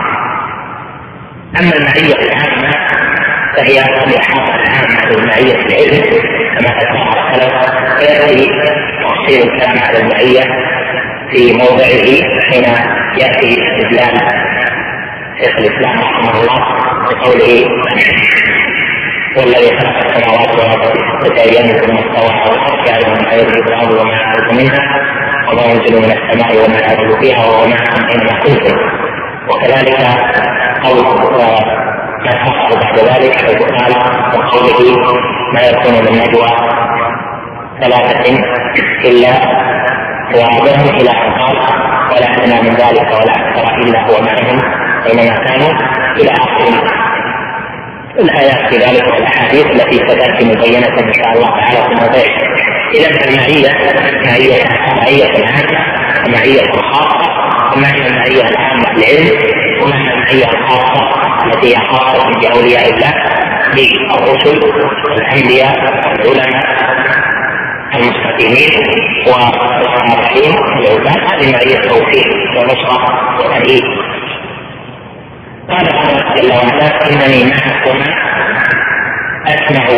أما المعية العامة فهي الإحاطة العامة بالمعية العلم كما ذكرها السلف، ويأتي تفصيل الكلام على المعية في موضعه حين يأتي استدلال شيخ الإسلام رحمه الله بقوله والذي خلق السماوات والأرض في 6 أيام ثم استوى على العرش يعلم ما يلج في الأرض وما يخرج منها وما ينزل من السماء وما يعرج فيها وهو معكم أينما كنتم. وكذلك قول ما حصل بعد ذلك حيث قال وقوله ما يكون من نجوى 3 إلا هو ربهم إلى أن قال ولا أدنى من ذلك ولا أكثر إلا هو معهم أينما كانوا إلى آخر الآيات في ذلك والأحاديث التي ستأتي مبينة إن شاء الله تعالى في موضوعها. إذا المعية معية عامة ومعية خاصة، ومعنى المعية العامة العلم، ومعنى المعية الخاصة التي هي خاصة بأولياء الله للرسل والأنبياء والعلماء المستقيمين والصالحين والعباد. هذه معية توفيق ونصرة وتأييد. قال الله جل وعلا إنني معكما أسمع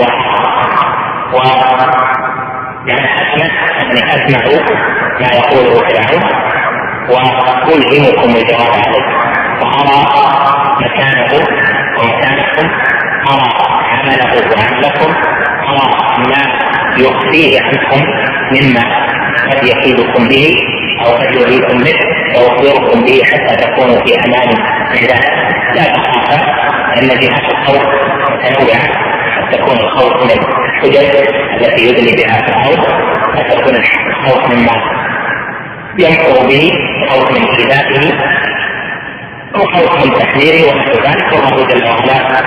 يعني أسمع ما يقوله فرعون وألهمكم الجواب عليه، وأرى مكانه ومكانكم، أرى عمله وعملكم، أرى ما يخفيه عنكم مما قد يكيدكم به أو قد يريكم به ويخبركم به حتى تكونوا في أمان من ذلك. لا تخافا أن جهات الخوف متنوعة، قد تكون الخوف من الحجج التي يدلي بها فرعون، قد تكون الخوف مما ينكر به، خوف من إيذائه أو خوف من تحذيره ونحو ذلك. والله جل وعلا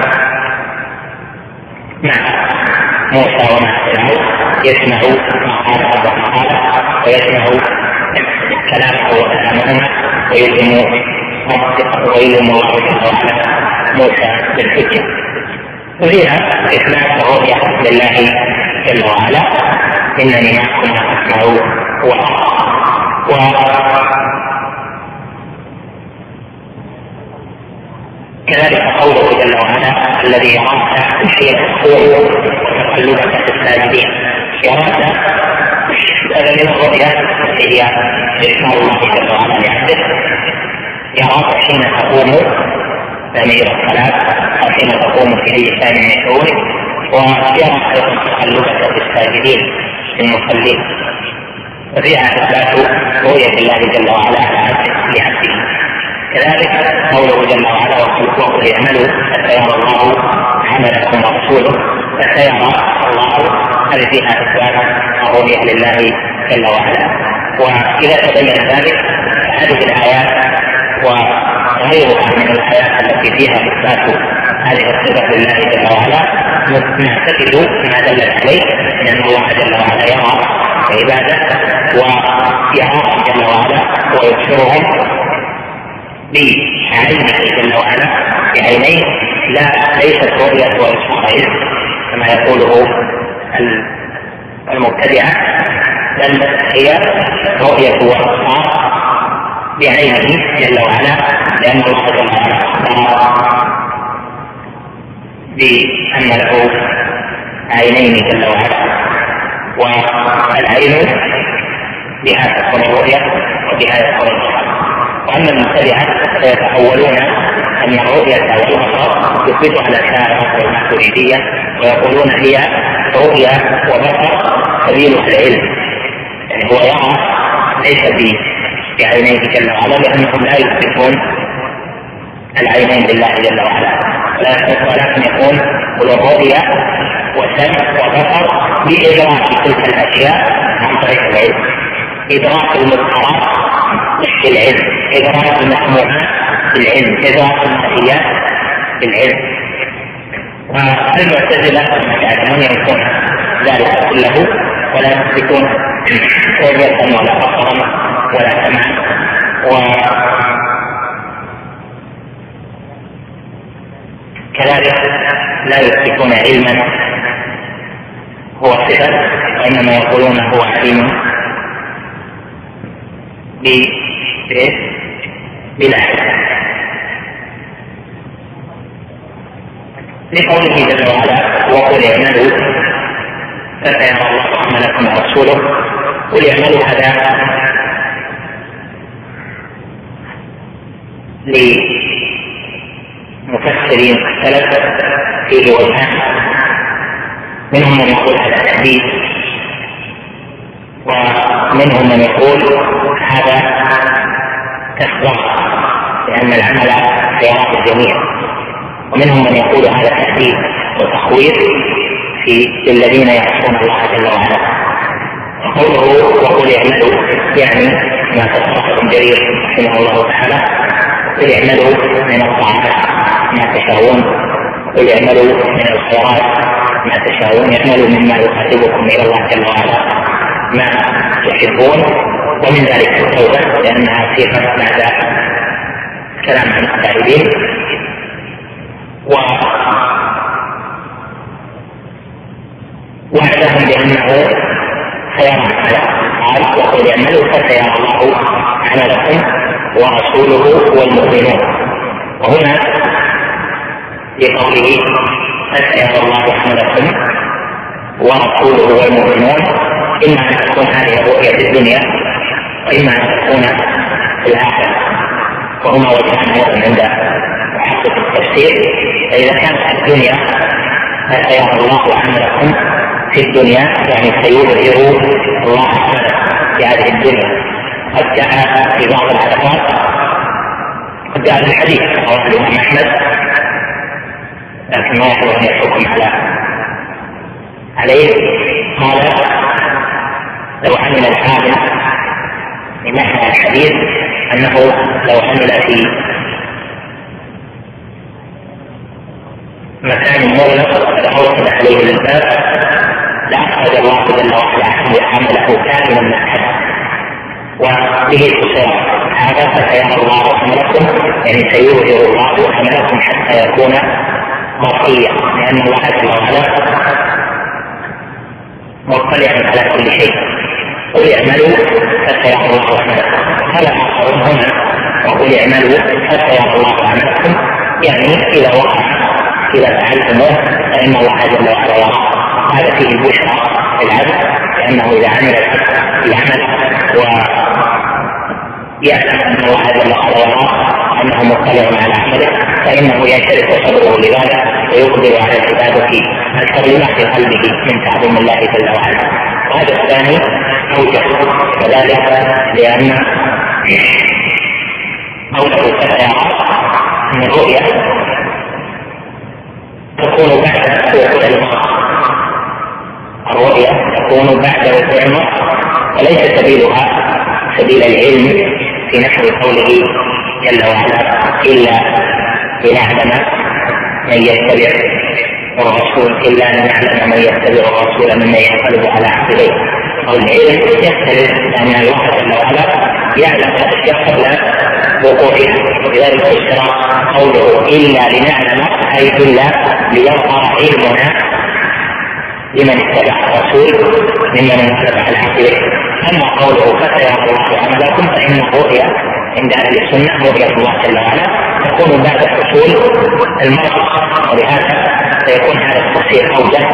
مع موسى ومع فرعون يسمع ما قال وما قال، ويسمع كلامه وكلامهما، ويلهم الله جل وعلا موسى بالحجة. وفيها إثبات الرؤية لله جل وعلا إنني معكم أسمع كذلك قوله جل وعلا الذي يراك حين تقوم وتقلبك في الساجدين. يراك هذا من الرؤيا التي هي إشعار الله جل وعلا لعبده. يراك حين تقوم يعني إلى الصلاة أو حين تقوم في أي شأن من شؤونك، ويراك تقلبك في الساجدين المصلين. وفيها إثبات رؤية الله جل وعلا لعبده. كذلك قوله جل وعلا وقل اعملوا فسيرى الله عملكم ورسوله، فسيرى الله، هذه فيها اثبات الرؤية لله جل وعلا. واذا تبين ذلك هذه الايات وغيرها من الايات التي فيها اثبات هذه الصفة لله جل وعلا نعتقد ما دلت عليه لان الله جل وعلا يرى عباده ويراهم جل وعلا ويبصرهم بعينه جل وعلا بعينيه ليست رؤية وإبصار كما يقوله المبتدعة، بل هي رؤية وإبصار بعينه جل وعلا، لأن الله جل وعلا أخبر بأن له عينين جل وعلا، والعين بها تكون الرؤية وبها يكون البصر. وأما المبتدعة فيتأولون أن الرؤية والبصر يثبتها الأشاعرة والماتريدية ويقولون هي رؤية وبصر سبيل العلم، يعني هو يرى ليس بعينيه جل وعلا، لأنهم لا يثبتون العينين لله جل وعلا، ولكن يكون الرؤية وسمع وبصر بإدراك تلك الأشياء عن طريق العلم، إدراك المظهرات بالعلم، إدراك المسموعات بالعلم، إدراك المرئيات بالعلم. والمعتزلة كما تعلمون ينكرون ذلك كله ولا يثبتون رؤية ولا بصرا ولا سمعا، وكذلك لا يثبتون علما هو صفة، وإنما يقولون هو علم بلا علم، لقوله جل وعلا وقل اعملوا فسيرى الله عملكم ورسوله. قل اعملوا هذا لمفسرين السلف فيه وجهان، منهم من يقول هذا تهديد، ومنهم من يقول هذا تخويف لأن العمل سيراه الجميع، ومنهم من يقول هذا تهديد وتخويف في الذين يعصون الله جل وعلا. قوله وقل اعملوا يعني ما تصرف ابن جرير رحمه الله تعالى، قل اعملوا من الطاعات ما تشاءون، قل اعملوا من الخيرات ما تشاءون، اعملوا مما يقربكم الى الله جل وعلا ما تحبون، ومن ذلك التوبه لانها صيغه بعد كلام عن التائبين. وعدهم بانه سيرى قال وقل اعملوا فسيرى الله عملكم ورسوله والمؤمنون، وهنا لقوله فسيرى الله عملكم ورسوله والمؤمنون، اما ان تكون هذه الرؤيه في الدنيا واما ان تكون في الاخره، وهما وجهان ايضا عند محقق التفسير. فاذا كانت في الدنيا فسيرى الله عملكم في الدنيا يعني سيظهر الله عمله في هذه الدنيا. قد جاء في بعض الحلقات، قد جاء في الحديث رواه الامام احمد، لكن ما يحضر ان يحكم عليه. قال لو عمل العامل بمعنى الحديث انه لو عمل في مكان مغلق فأوصل عليه الباب لأخرج الله جل وعلا عمله كاملا معه، وبه تصير هذا فسيرى الله عملكم يعني سيظهر الله عملكم حتى يكون مرئيا، لأن الله جل وعلا مطلع على كل شيء. قل اعملوا فسيرى الله عملكم، هذا آخر هنا وقل اعملوا فسيرى الله عملكم يعني إذا وقع إذا فعلتموه فإن الله جل وعلا يرى. هذا فيه البشرى للعبد، لأنه إذا عمل العمل ويعلم أن الله جل وعلا يرى أنه مطلع على عمله فإنه ينشرح صدره لذلك ويقبل على العبادة أكثر ما في قلبه من تعظيم الله جل وعلا. وهذا الثاني أوجه كذلك، لأن قوله فسيرى أن الرؤيا تكون بعد وقوع المرء، الرؤيا تكون بعد وقوع المرء، وليس سبيلها سبيل العلم في نحو قوله جل وعلا إلا لنعلم من يتبع الرسول، إلا لنعلم من يتبع الرسول ممن ينقلب على عقبيه. والعلم يختلف لأن الله جل وعلا يعلم الأشياء قبل وقوعها. ولذلك اشترى قوله إلا لنعلم أي إلا ليظهر علمنا لمن اتبع الرسول ممن انقلب على عقبيه. أما قوله فسيرى الله عملكم فإنه رؤيا عند أهل السنة رؤيا الله جل وعلا تكون بعد حصول المرض، ولهذا سيكون هذا التفسير أوجه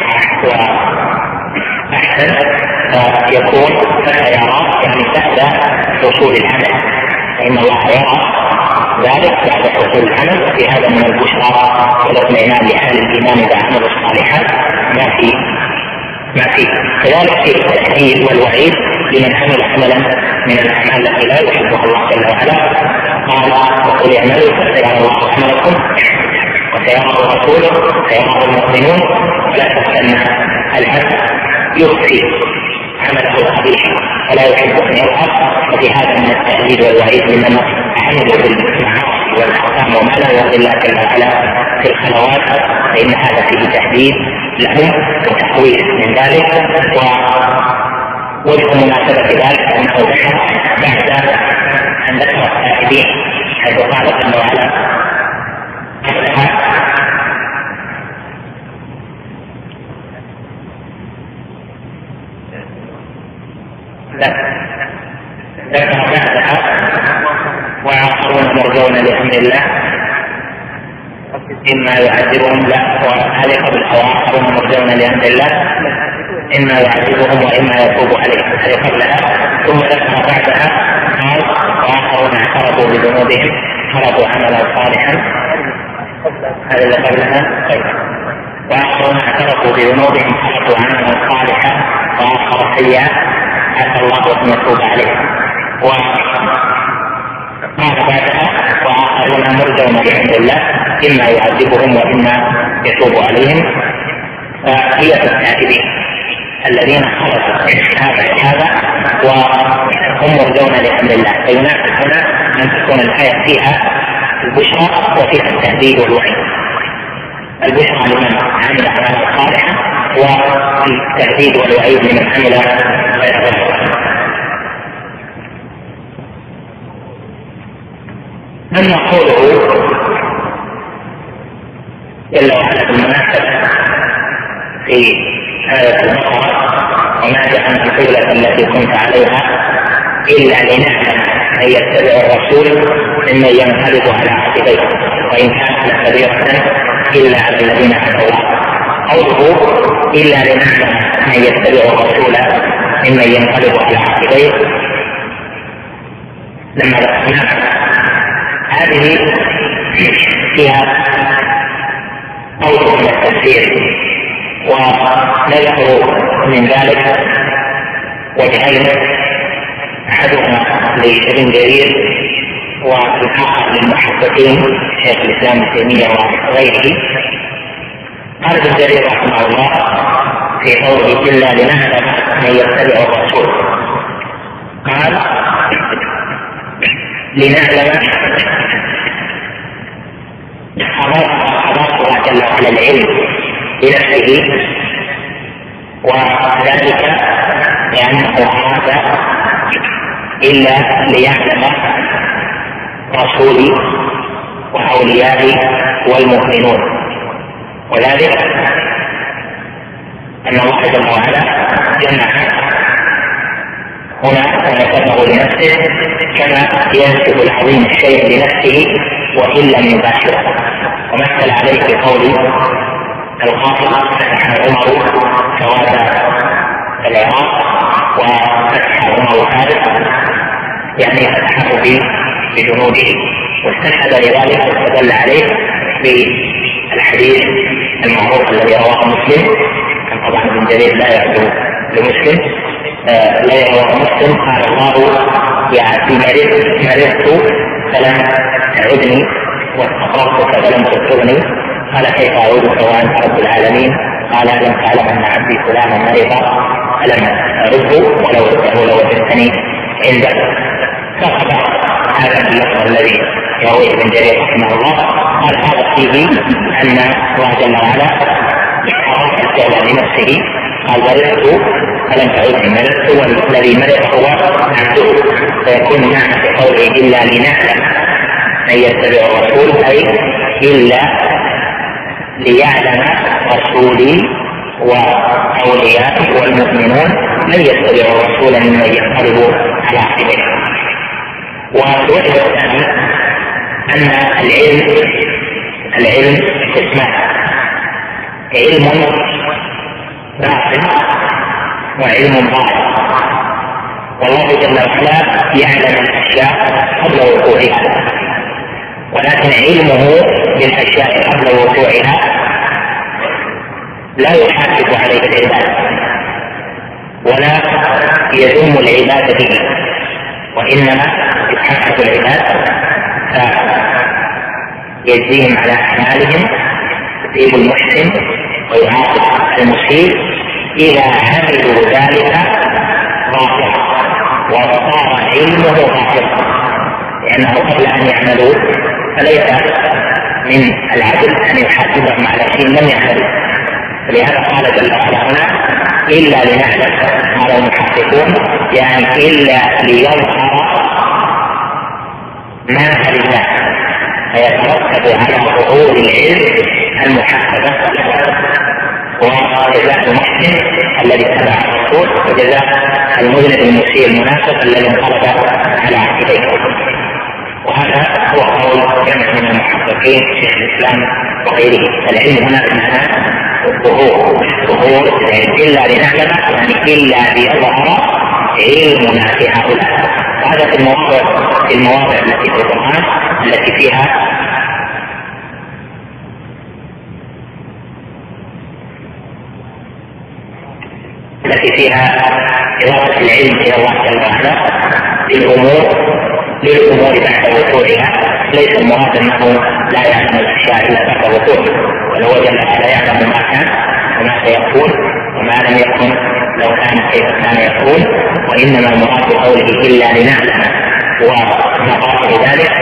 وأحسن، فيكون فسيرى يعني بعد حصول العمل، فإن الله يرى ذلك بعد حصول العمل. وفي هذا من البشرى والاطمئنان لأهل الإيمان وعمل الصالحات ما فيه. كذلك في التأكيد والوعيد لمن عمل عملا من الأعمال التي لا يحبها الله جل وعلا. قال وقل اعملوا فسيرى الله عملكم وسيرى رسوله وسيرى المؤمنون ولا تستنى العبد يخفي عمله القبيح ولا يحب ان يظهر. وفي هذا من التأكيد والوعيد لمن عملوا بالمعاصي والاحكام وما لا يرضي الله جل وعلا في الخلوات، فإن هذا فيه تهديد لهم وتحويل من ذلك. ووجه مناسبة ذلك أنه ذكر بعد أن ذكر التائبين حيث قال جل وعلا ذكر بعدها وآخرون مرجون لأمر الله إما يعذبهم وهذه قبل أواخرهم مرجون لأمر الله إما يعذبهم وإما يتوب عليهم، هذه قبلها. ثم ذكر بعدها قال وآخرون اعترفوا بذنوبهم خلقوا عملا صالحا، هذا اللي قبلها. وآخرون اعترفوا بذنوبهم خلقوا عملا صالحا وآخر سيئا عسى الله أن يتوب عليهم. وقال بعدها وآخرون مرجون لأمر الله إما يعذبهم وإما يتوب عليهم. فهي التائبين الذين خلصوا هذا وهم مرجون لأمر الله. فيناسب هنا أن تكون الآية فيها البشرى وفيها التهديد والوعيد. البشرى لمن عمل أعمالا صالحة والتهديد والوعيد لمن عمل غير ذلك. أما قوله جل وعلا بالمناسبة في آية البقرة وما جعلنا القبلة التي كنت عليها إلا لنعلم من يتبع الرسول ممن ينقلب على عقبيه وإن كانت لكبيرة إلا على الذين هدى الله. قوله إلا لنعلم من يتبع الرسول ممن ينقلب على عقبيه لما ذكرناها هذه فيها قول من التفسير، ونذكر من ذلك وجهين، احدهما لابن جرير والاخر للمحققين شيخ الاسلام ابن تيميه وغيره. قال ابن جرير رحمه الله في قوله الا لنعلم من يتبع الرسول، قال لنعلم أضاف الله جل وعلا العلم بنفسه، وذلك لأنه أراد إلا ليعلم رسولي وأوليائي والمؤمنون، وذلك أن الله جل وعلا جمع هنا ونسبه لنفسه كما ينسب العظيم الشيء لنفسه وإن لم يباشره. ومثل عليه بقول القائل فتح عمر سواد العراق وفتح عمر فارس، يعني فتحه بجنوده، واستشهد لذلك واستدل عليه بالحديث المعروف الذي رواه مسلم. كان طبعا ابن جرير لا يعدو لمسلم، لا يرواه مسلم. قال الله يعني مرضت فلم تعدني واستقررتك فلم تستغني، قال كيف اعودك وانت رب العالمين؟ قال الم تعلم ان عبدي فلانا مرض فلم ارده ولو رده لوجدتني عندك. فقد هذا اللفظ الذي يرويه ابن جرير رحمه الله قال هذا فيه ان الله جل وعلا أراد الجواب لنفسه، قال مرضت فلم تعودني، مرضت والذي مرض هو عبده، فيكون معنى في قوله إلا لنعلم من يتبع الرسول أي إلا ليعلم رسولي وأوليائه والمؤمنون من يتبع الرسول ممن ينقلب على عقبيه. والوجه الثاني أن العلم قسمان: علم باطن وعلم ظاهر. والله جل وعلا يعلم الأشياء قبل وقوعها، ولكن علمه بالأشياء قبل وقوعها لا يحاسب عليه العباد ولا يذم العباد به، وإنما يحاسب العباد فيجزيهم على أعمالهم، يثيب المحسن ويعاقب المسيء إذا عملوا ذلك ظاهرا وصار علمه ظاهرا، لأنه قبل أن يعملوا فليس من العدل أن يحاسبهم على شيء لم يعملوا. فلهذا قال جل وعلا هنا إلا لنعلم، قال المحققون يعني إلا ليظهر ما لله، فيترتب على ظهور العلم المحقق وجزاء المحسن الذي اتبع الرسول، وجزاء المذنب المسيء المنافق الذي انقلب على عقبيه. وهذا هو قول جمع من المحققين شيخ الاسلام وغيره. العلم هنا بمعنى ظهور العلم، الا لنعلم يعني الا ليظهر علمنا في هؤلاء. وهذا في المواضع التي في القرآن التي فيها إضافة العلم إلى الله جل وعلا للأمور بعد وقوعها. ليس المراد أنه لا يعلم الأشياء إلا بعد وقوعها، ولو جل وعلا يعلم ما كان وما سيكون وما لم يكن لو كان كيف كان يكون، وإنما المراد بقوله إلا لنعلم ومقاصد ذلك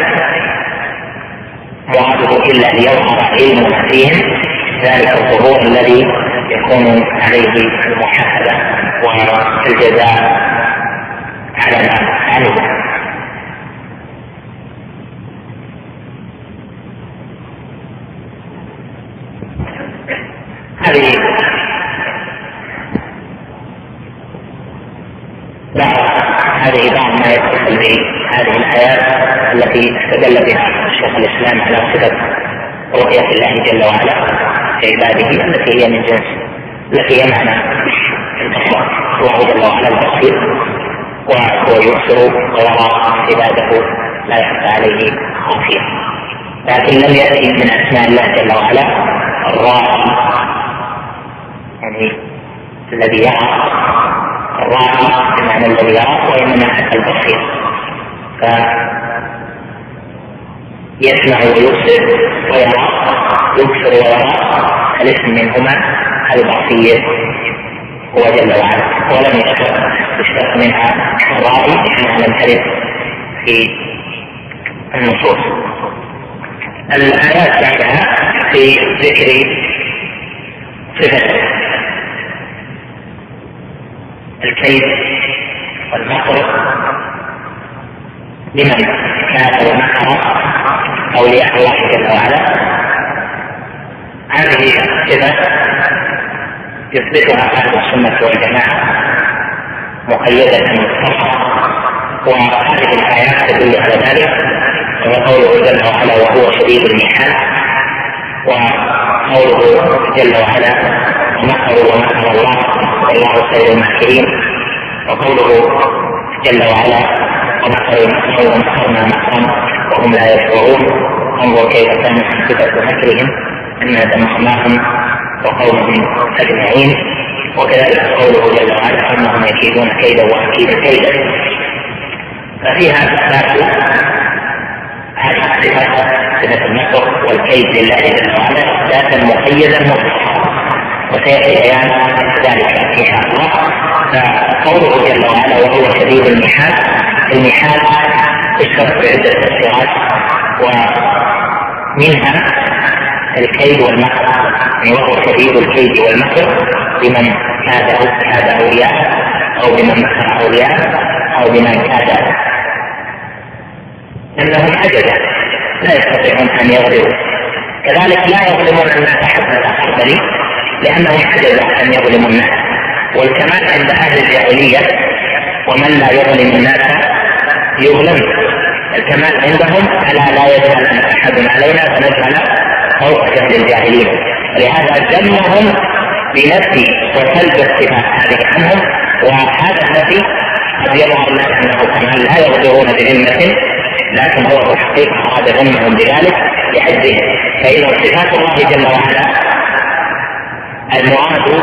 مراده إلا ليظهر علمنا فيهم، ذلك الظهور الذي يكون عليه المحاسبة والجزاء على ما عمل. هذه بعض ما يتصل بهذه الآيات التي استدل بها شيخ الإسلام على صفة رؤية الله جل وعلا لعباده التي هي من جنس، التي هي معنى البصر. الله جل وعلا البصير وهو يبصر ويرى عباده لا يخفى عليه خافية، لكن لم يأتي من أسماء الله جل وعلا الرائي، يعني الذي يرى، الرائي بمعنى الذي يرى، وإنما أتى البصير فيسمع ويبصر ويرى، يبصر ويرى، الاسم منهما البصير هو جل وعلا، ولم يشتق منها الرائي لأنها لم ترد في النصوص. الآيات بعدها في ذكر صفة الكيد والمكر لمن كاد ومكر أولياء الله جل وعلا. هذه الصفة يثبتها أهل السنة والجماعة مقيدة بالصبر، وهذه الآيات تدل على ذلك، وهو قوله جل وعلا وهو شديد المحال، وقوله جل وعلا ومكروا ومكر الله والله خير الماكرين، وقوله جل وعلا ومكروا مكرا ومكرنا مكرا وهم لا يشعرون انظر كيف كانت صفة مكرهم أنا دمرناهم وقومهم أجمعين. وكذلك قوله جل وعلا أنهم يكيدون كيدا وأكيد كيدا، ففيها إثبات هذه صفة المكر والكيد لله جل وعلا إثباتا مقيدا مطلقا، وسيأتي بيان ذلك إن شاء الله. فقوله جل وعلا وهو شديد المحال، المحال تشترك بعدة تفسيرات، ومنها الكيد والمكر، يعني وهو شديد الكيد والمكر لمن كاد أولياء أو بمن مكر أولياء أو بمن كاد، أنهم عجزة لا يستطيعون أن يغلبوا. كذلك لا يظلمون الناس حتى تقبل لأنهم عجزوا أن يظلموا الناس. والكمال عند أهل الجاهلية ومن لا يظلم الناس يظلم، الكمال عندهم ألا لا يجهل أحد علينا فنجهل فوق جهل الجاهلين. ولهذا ذمهم بنفي وسلب الصفات هذه عنهم، وهذا النفي قد يظهر لنا أنه كمال لا يغدرون بذمة، لكن هو في الحقيقة أراد ذمهم بذلك لعجزهم. فإن صفات الله جل وعلا المراد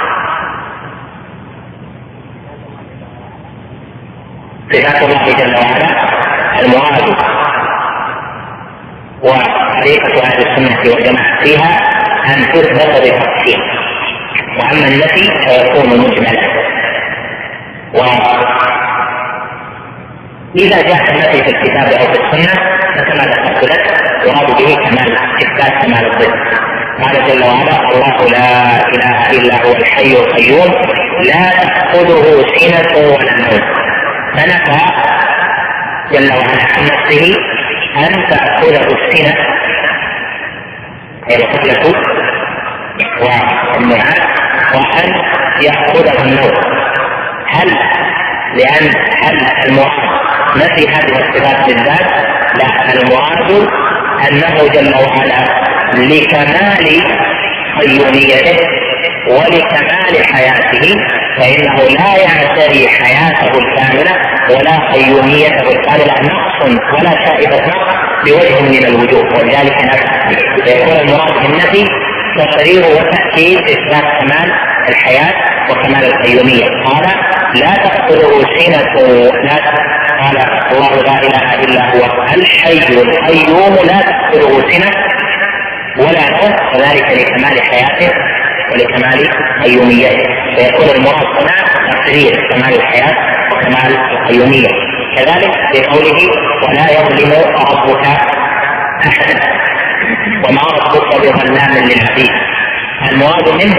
صفات الله جل وعلا المراد وطريقة أهل السنة والجماعة فيها أن تثبت بتفصيل، وأما النفي فيكون مجملا. وإذا جاء النفي في الكتاب أو في السنة فكما ذكرت لك يراد به كمال إثبات كمال الضد. قال جل وعلا: الله لا إله إلا هو الحي القيوم لا تأخذه سنة ولا نوم. فنفى جل وعلا عن نفسه أن تأخذه السنة أي القتلة والنعاس، وأن يأخذه النوم. هل المراد نفي هذه الصفات بالذات؟ لا، المراد أنه جل وعلا لكمال قيوميته ولكمال حياته، فإنه لا يعتري حياته الكاملة ولا قيوميته الكاملة نقص ولا شائبة نقص بوجه من الوجوه، ولذلك يكون المراد بالنفي تصرير وتأكيد إثبات كمال الحياة وكمال القيومية. قال: لا تأخذه سنة، قال الله لا إله إلا هو الحي القيوم لا تأخذه سنة ولا نوم، وذلك لكمال حياته ولكمال قيوميته. فيكون المراد هنا تقرير كمال الحياة وكمال القيومية. كذلك بقوله: ولا يظلم ربك أحدا وما ربك بظلام للعبيد. المراد منه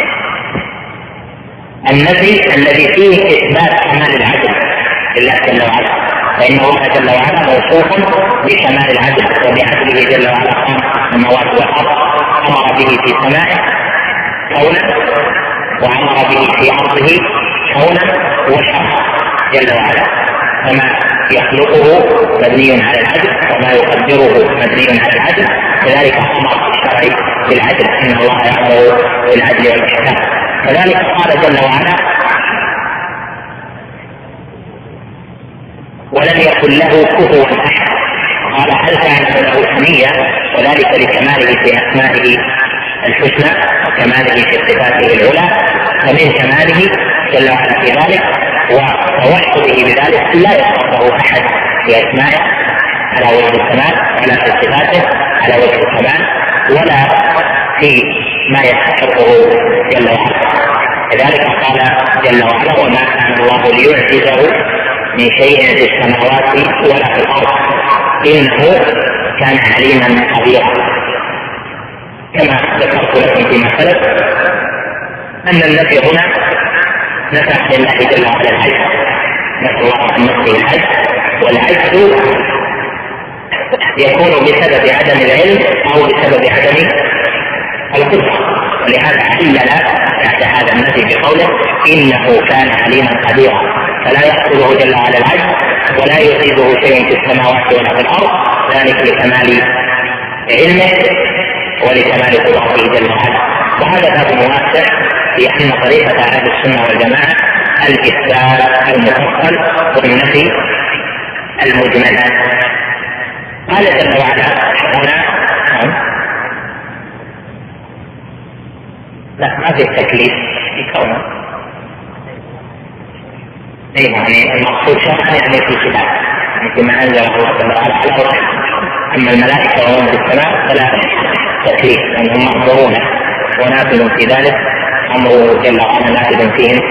النفي الذي فيه إثبات كمال العدل لله جل وعلا، فإن الله جل وعلا موصوف بكمال العدل وبعدله جل وعلا خلق السماوات والأرض، أمر به في سمائه كونا وأمر به في أرضه كونا وشرعا جل وعلا، فما يخلقه مبني على العدل وما يقدره مبني على العدل، كذلك أمر الشرع بالعدل، إن الله يأمر بالعدل والإحسان. كذلك قال جل وعلا: ولم يكن له كفوا احد. قال: هل كان له سميا؟ وذلك لكماله في اسمائه الحسنى وكماله في صفاته العلى، فمن كماله جل وعلا في ذلك وتوحده بذلك لا يصفه احد في اسمائه على وجه الكمال ولا في صفاته على وجه الكمال ولا في ما يستحقه جل وعلا. لذلك قال جل وعلا: وما كان الله ليعجزه من شيء في السماوات ولا في الارض انه كان عليما خبيرا. كما ذكرت لكم فيما سلف ان النفي هنا نفى لله جل وعلا العجز، نفى الله عن نفسه العجز، والعجز يكون بسبب عدم العلم او بسبب عدم القدره، ولهذا علل بعد هذا النفي بقوله: انه كان عليما قديرا، فلا يأخذه جل وعلا العجز ولا يصيبه شيء في السماوات ولا في الارض، ذلك لكمال علمه ولكمال قدرته جل وعلا. وهذا باب موسع في ان طريقه اهل السنه والجماعه الاثبات المفصل والنفي المجمل. قال جل وعلا هنا: لا، ما في التكليف في كونه، يعني المقصود شرعا يعني في كتاب، يعني فيما انزل الله جل وعلا على رسله. اما الملائكه وهم في السماء فلا تكليف، لانهم مامورون ونافذ في ذلك امره جل وعلا نافذ فيهم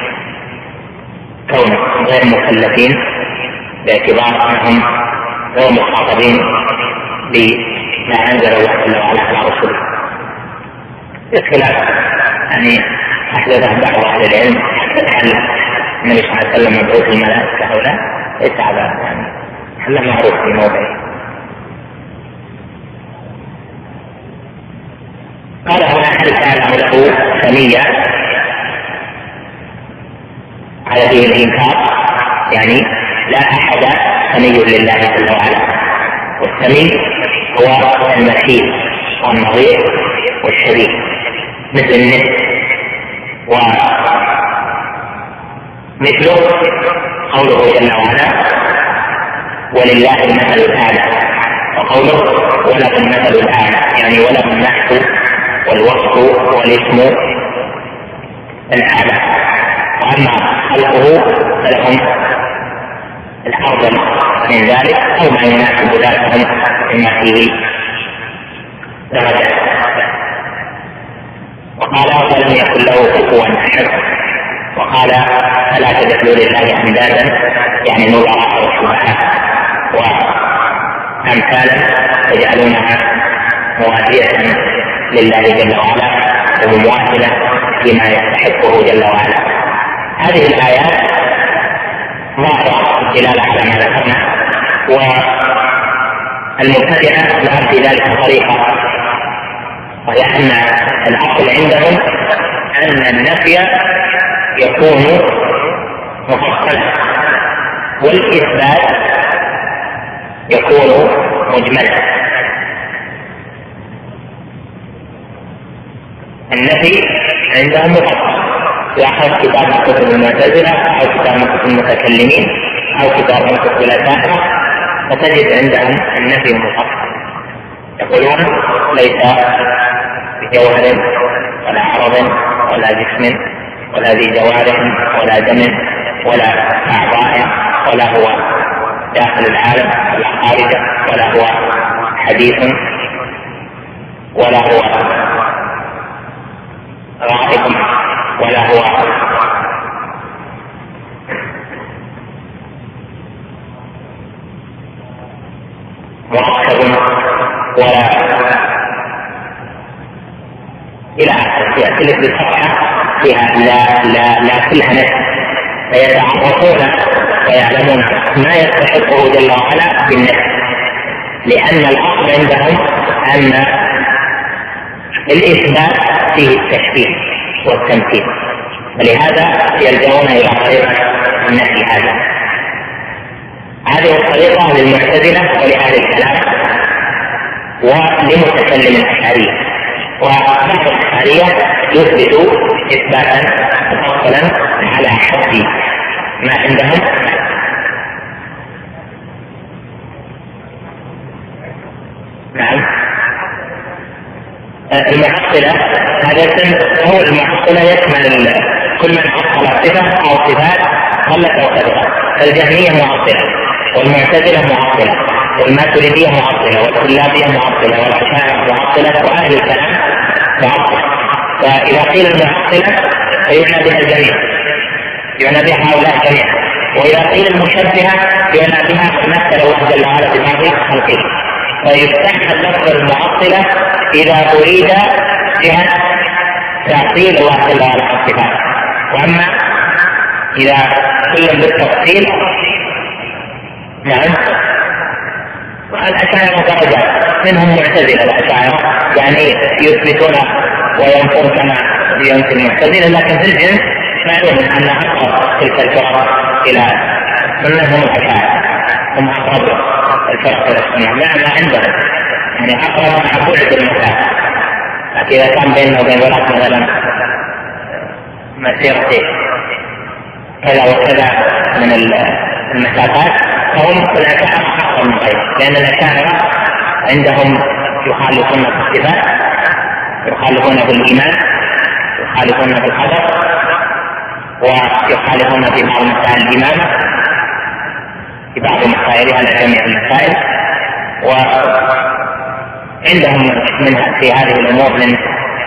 كونهم غير مكلفين باعتبار انهم غير مخاطبين بما انزل الله جل وعلا على رسله، بخلاف يعني أحدث بعض أهل العلم هل النبي صلى الله عليه وسلم مبعوث الملائكة أو لا؟ ليس هذا يعني هل معروف في موضعه. قال هنا هل كان له سمية على دين الإنكار، يعني لا أحد سمي لله جل وعلا، والسمي هو المثيل والنظير والشبيه مثل النسب، ومثله قوله جل وعلا ولله المثل الأعلى، وقوله وله المثل الأعلى يعني وله النحو والوصف والاسم الأعلى. وأما خلقه فلهم الأفضل من ذلك أو ما يناسب ذاتهم مما فيه درجة. وقال ولم يكن له كفوا أحد. وقال فلا تجعلوا لله أندادا يعني نظراء وشبهاء وأمثالا تجعلونها موازية لله جل وعلا ومماثلة فيما يستحقه جل وعلا. هذه الآيات ظاهرة الدلالة على ما ذكرنا، والمبتدئة لهم في ذلك طريقة، وهي أن الأصل عندهم أن النفي يكون مفصلا والإثبات يكون مجملا. النفي عندهم مفصل، يأخذ كتاب من كتب المعتزلة أو كتاب من كتب المتكلمين أو كتاب من كتب الأشاعرة فتجد عندهم النفي مفصل، يقولون ليس بجوهر ولا عرض ولا جسم ولا ذي جوارح ولا دم ولا أعضاء ولا هو داخل العالم ولا خارجه ولا هو حديث ولا هو غائب ولا هو مركب ولا إلى آخره. يأتي بالصفحة فيها لا كلها نفس، فيتعرفون ويعلمون ما يستحقه جل وعلا بالنفس، لأن الأصل عندهم أن الإثبات فيه التشبيه والتمثيل، ولهذا يلجؤون إلى طريقة النفي هذه الطريقة للمعتزلة ولأهل الكلام ولمتكلم الأشعرية. وبعض الأشعرية يثبت إثباتا مفصلا على حد ما عندهم. نعم المعطلة هذا هو المعطلة يشمل كل من عطل صفة أو صفات قلت أو كثرت. الجهمية معطلة والمعتزلة معطلة والماتريدية معطلة والكلابية معطلة والأشاعرة معطلة وأهل الكلام معطلة. فإذا قيل المعطلة فيعنى بها الجميع، يعنى بها هؤلاء جميعا. وإذا قيل المشبهة يعنى بها مثل الله جل وعلا ببعض خلقه. فيستحسن لفظ المعطلة إذا أريد جهة تعطيل الله جل وعلا عن صفاته، وأما إذا كل بالتفصيل نعم. الأشاعرة درجات، منهم معتزلة الأشاعرة يعني يثبتون وينفون كما ينفي المعتزلة، لكن في الجنس معلوم أن أقرب تلك الفرق إلى السنة هم الأشاعرة، هم أقرب الفرق إلى السنة ما عندهم يعني أقرب مع بعد المسافة. لكن إذا كان بيننا وبين ذلك مثلا مسيرة كذا وكذا من المسافات فهم الأشاعرة أقرب من غيرهم، لأن الأشاعرة عندهم يخالفون في الصفات، يخالفون في الإيمان، يخالفون في القدر، ويخالفون في بعض مسائل الإمامة، في بعض مسائلها لا جميع المسائل. وعندهم منها في هذه الأمور من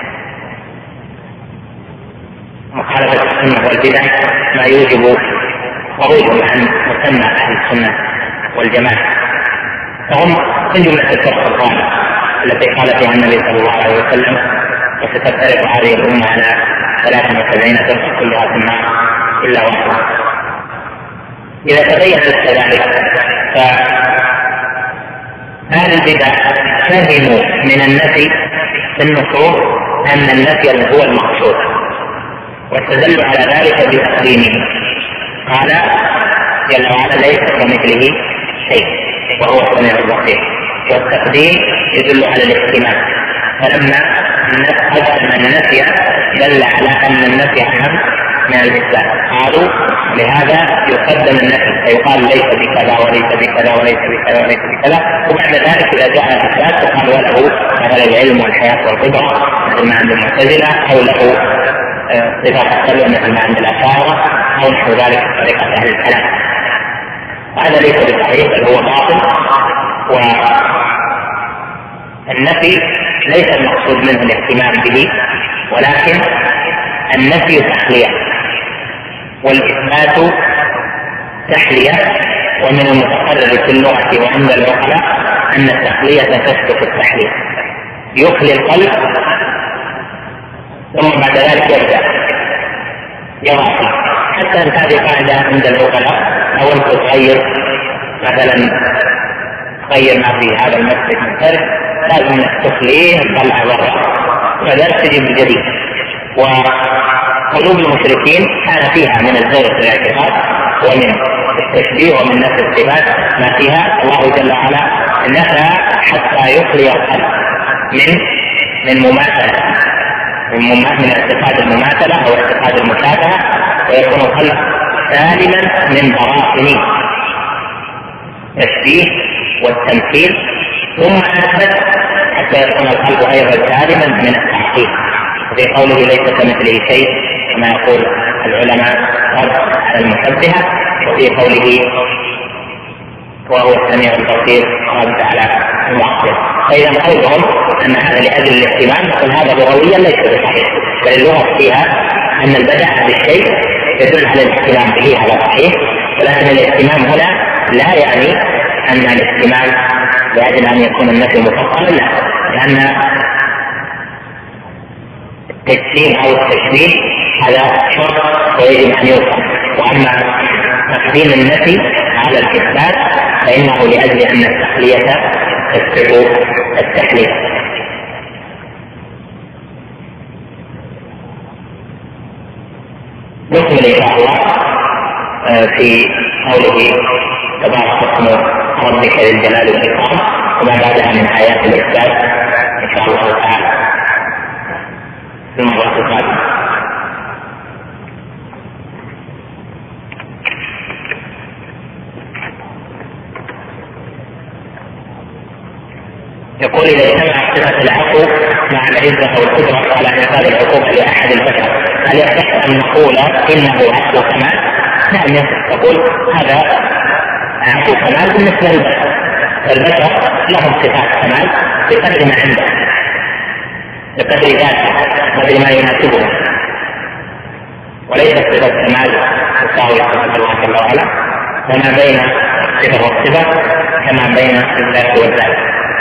مخالفة السنة والبدع ما يوجب خروجهم عن مسمى أهل السنة والجماعة. فهم من جملة الفرق الضالة التي قال فيها النبي صلى الله عليه وسلم وستفترق هذه الأمة على 73 فرقة كلها في النار إلا واحدة. إذا تبين ذلك فأهل البدع فهموا من النفي في النصوص أن النفي هو المقصود، واستدلوا على ذلك بتقديمه. قال جل وعلا ليس كمثله شيء وهو السميع البصير، والتقديم يدل على الاهتمام، فلما قدم النفي دل على أن النفي أهم من الإثبات، قالوا لهذا يقدم النفي فيقال ليس بكذا وليس بكذا وليس بكذا وليس بكذا، وبعد ذلك إذا جاء الإثبات فقال وله مثل العلم والحياة والقدرة مثل ما عند المعتزلة، أو له صفات السبع مثل ما عند الأشاعرة، أو نحو ذلك طريقة أهل الكلام. هذا ليس بصحيح بل هو باطل. والنفي ليس المقصود منه الاهتمام به، ولكن النفي تحلية والإثبات تحلية. ومن المتقرر في اللغة وعند العقلاء أن التحلية تسبق التحلية، يخلي القلب ثم بعد ذلك يبدأ يضع، حتى أن هذه قاعدة عند العقلاء، أو أن تغير مثلا غير ما في هذا المسجد من فرق لازم انك تخليه تطلع برا وذلك تجيب الجديد. وقلوب المشركين كان فيها من الزيغ في الاعتقاد ومن التشبيه ومن نفس الصفات ما فيها. الله جل وعلا نفى حتى يخلي القلب من مماثله، من اعتقاد المماثله او اعتقاد المشابهه، ويكون القلب سالما من براثن التشبيه والتمثيل، ثم اثبت حتى يكون القلب ايضا سالما من التعطيل. وفي قوله ليس كمثله شيء كما يقول العلماء رد على المشبهه، وفي قوله وهو السميع البصير رد على المعطل. فاذا قولهم ان هذا لاجل الاهتمام، نقول هذا لغويا ليس بصحيح، بل اللغه فيها ان البدء بالشيء يدل على الاهتمام به، هذا صحيح، ولكن الاهتمام هنا لا يعني ان الاهتمام لاجل ان يكون النفي مفصلا، لا، لان التجسيم او التشبيه هذا شرط ويجب ان يوصل. واما تقديم النفي على الاثبات فانه لاجل ان التحليه تسبق التحليه. نكمل ان شاء الله في قوله تبارك اسم ربك ذي الجلال والاكرام وما بعدها من ايات الاثبات ان شاء الله تعالى في المرة القادمة. يقول إذا اجتمعت صفة العفو مع العزة والقدرة على إنفاذ العقوبة لأحد البشر، هل يصح أن نقول إنه عفو كمال؟ نعم، تقول هذا عفو كمال بالنسبة للبشر، فالبشر لهم صفات كمال بقدر ما عندهم، بقدر ذاته، بقدر ما يناسبهم، وليست صفة كمال تساوي صفة الله جل وعلا، وما بين الصفة والصفة كما بين الذات والذات.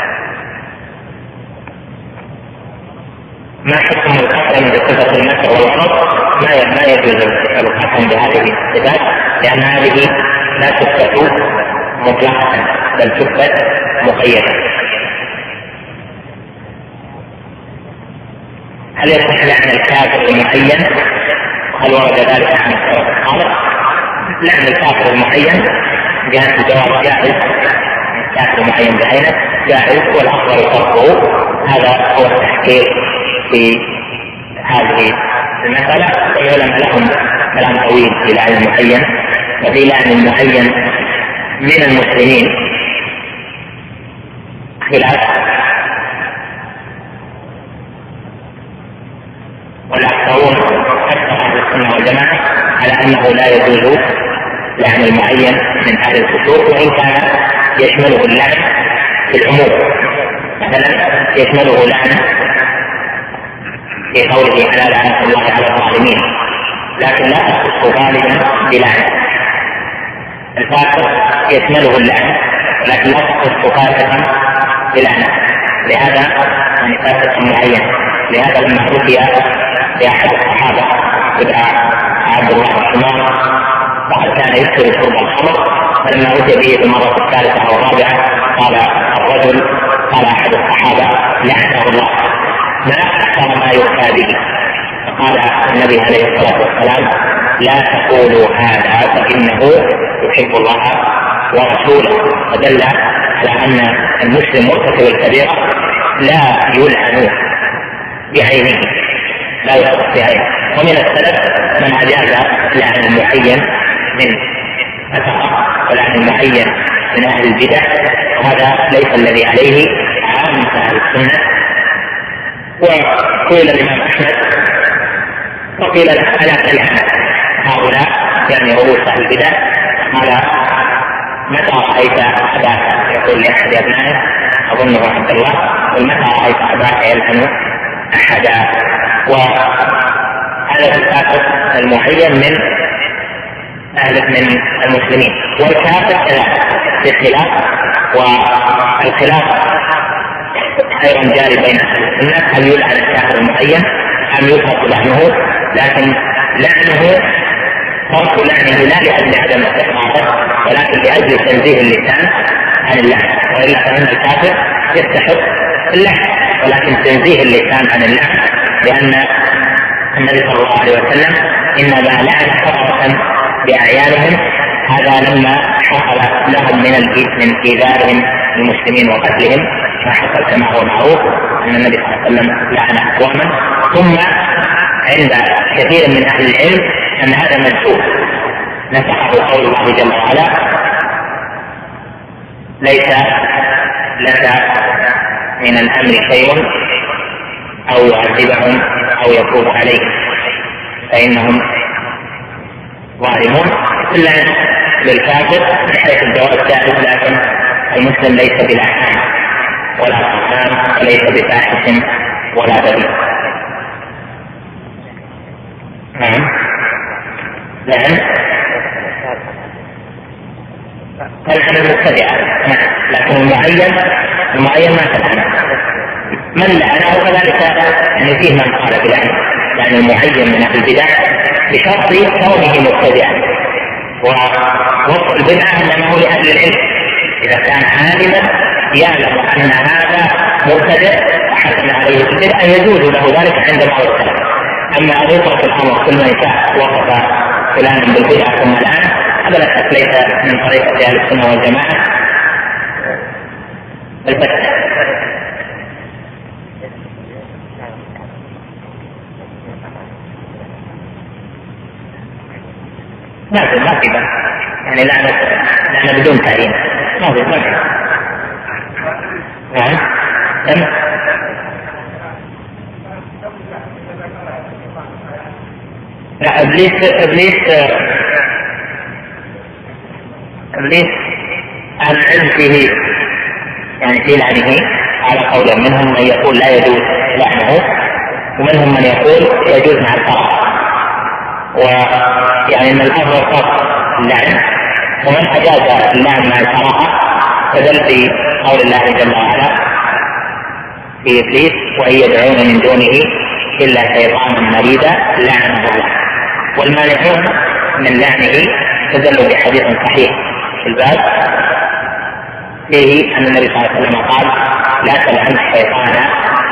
ما حكم القسم بصفة المكر والغضب؟ ما يجوز القسم بهذه الصفات، لأن هذه لا تثبت مطلقة بل تثبت مقيدة. هل يصح لعن الكافر المعين؟ هل ورد ذلك عن الخالق؟ لعن الكافر المعين جاءت الجواب جائز، الكافر المعين بعينه جائز، والأفضل تركه. هذا هو التحقيق في هذه المسألة. والعلماء لهم كلام طويل في لعن المعين وفي لعن المعين من المسلمين خلاف، والأكثرون أكثر أهل السنة والجماعة على أنه لا يجوز لعن المعين من أهل الفسوق، وإن كان يشمله اللعن في العموم، مثلا يشمله لعن في قوله على لعنة الله على الظالمين، لكن لا تخص غالبا بلعنة. الفاسق يشمله اللعن لكن لا تخص فاسقا بلعنة، لهذا يعني فاسق معين. لهذا لما حكي لأحد الصحابة يدعى عبد الله بن عمر، وقد كان يكثر شرب الخمر، فلما أتي به في المرة الثالثة أو الرابعة قال أحد الصحابة لعنه الله ما أكثر ما يؤتى به. فقال النبي عليه الصلاة والسلام لا تقولوا هذا فإنه يحب الله ورسوله، فدل على أن المسلم مرتكب الكبيرة لا يلعن بعينه، لا يلعن بعينه. ومن السلف من أجاز لعن المعين من الفقر ولعن المعين من أهل البدع، وهذا ليس الذي عليه عامة أهل السنة. وقيل الإمام أحمد وقيل ألا تلعن هؤلاء يعني رؤوس أهل البدع، قال متى رأيت أباك يقول لأحد أبنائه أظنه عبد الله، ومتى رأيت أباك يلعن أحدا. وهذا الكافر المعين من المسلمين، والكافر كذلك في خلاف، والخلاف أيضا جاري بين أهل السنة هل يلعن الكافر المعين أم يترك لعنه، لكن لعنه ترك لعنه لا لأجل عدم استحقاقه ولكن لأجل تنزيه اللسان عن اللعن، وإلا فإن الكافر يستحق اللعن ولكن تنزيه اللسان عن اللعن، لأن النبي صلى الله عليه وسلم إنما لعن كثرة بأعيانهم، هذا لما حصل لهم من إيذائهم المسلمين وقتلهم، ما حصل كما هو معروف أن النبي صلى الله عليه وسلم لعن أقواما. ثم عند كثير من أهل العلم أن هذا منسوخ، نسخه قول الله جل وعلا ليس لك من الأمر شيء أو يعذبهم أو يتوب عليهم فإنهم ظالمون، إلا للكافر بحيث الجواز جائز، لكن المسلم ليس بلعان ولا طعام وليس بفاحش ولا بذيء. نعم لعن المبتدع، لكن المعين ما تلعنه، من لعنه كذلك يعني فيه من قال بلعنه، يعني المعين من أهل البدع بشرط كونه مبتدعا، ووصف البدعة انما هو لأهل العلم، اذا كان عالما يعلم ان هذا مبتدع وحكم عليه البدعة يجوز له ذلك عند بعض السلف. اما ان يترك الامر كل من شاء وصف فلانا بالبدعة ثم الآن، هذا ليس من طريقة اهل السنة والجماعة البتة. ما في بس يعني لعنة بدون تعيين ما في. نعم لا إبليس أهل العلم فيه يعني في لعنه على قول، منهم من يقول لا يجوز لعنه ومنهم من يقول يجوز مع الكراهة، ويعني ان الامر خاص اللعن، ومن اجاز اللعن مع الكراهه فدل في قول الله جل وعلا في ابليس وان يدعون من دونه الا شيطانا مريدا لعنه الله. والمانعون من لعنه تدل بحديث صحيح في الباب فيه ان النبي صلى الله عليه وسلم قال لا تلعن الشيطان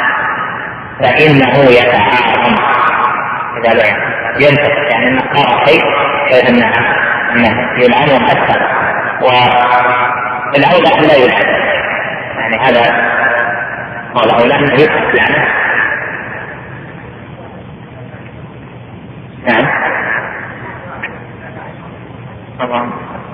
فانه يتعاظم اذا لعن، ينفق يعني انه قرأ شيء كيف انه يلعن اكثر، والاولى ان لا يلعن، يعني هذا هو الاولى انه يترك لعنه. نعم طبعا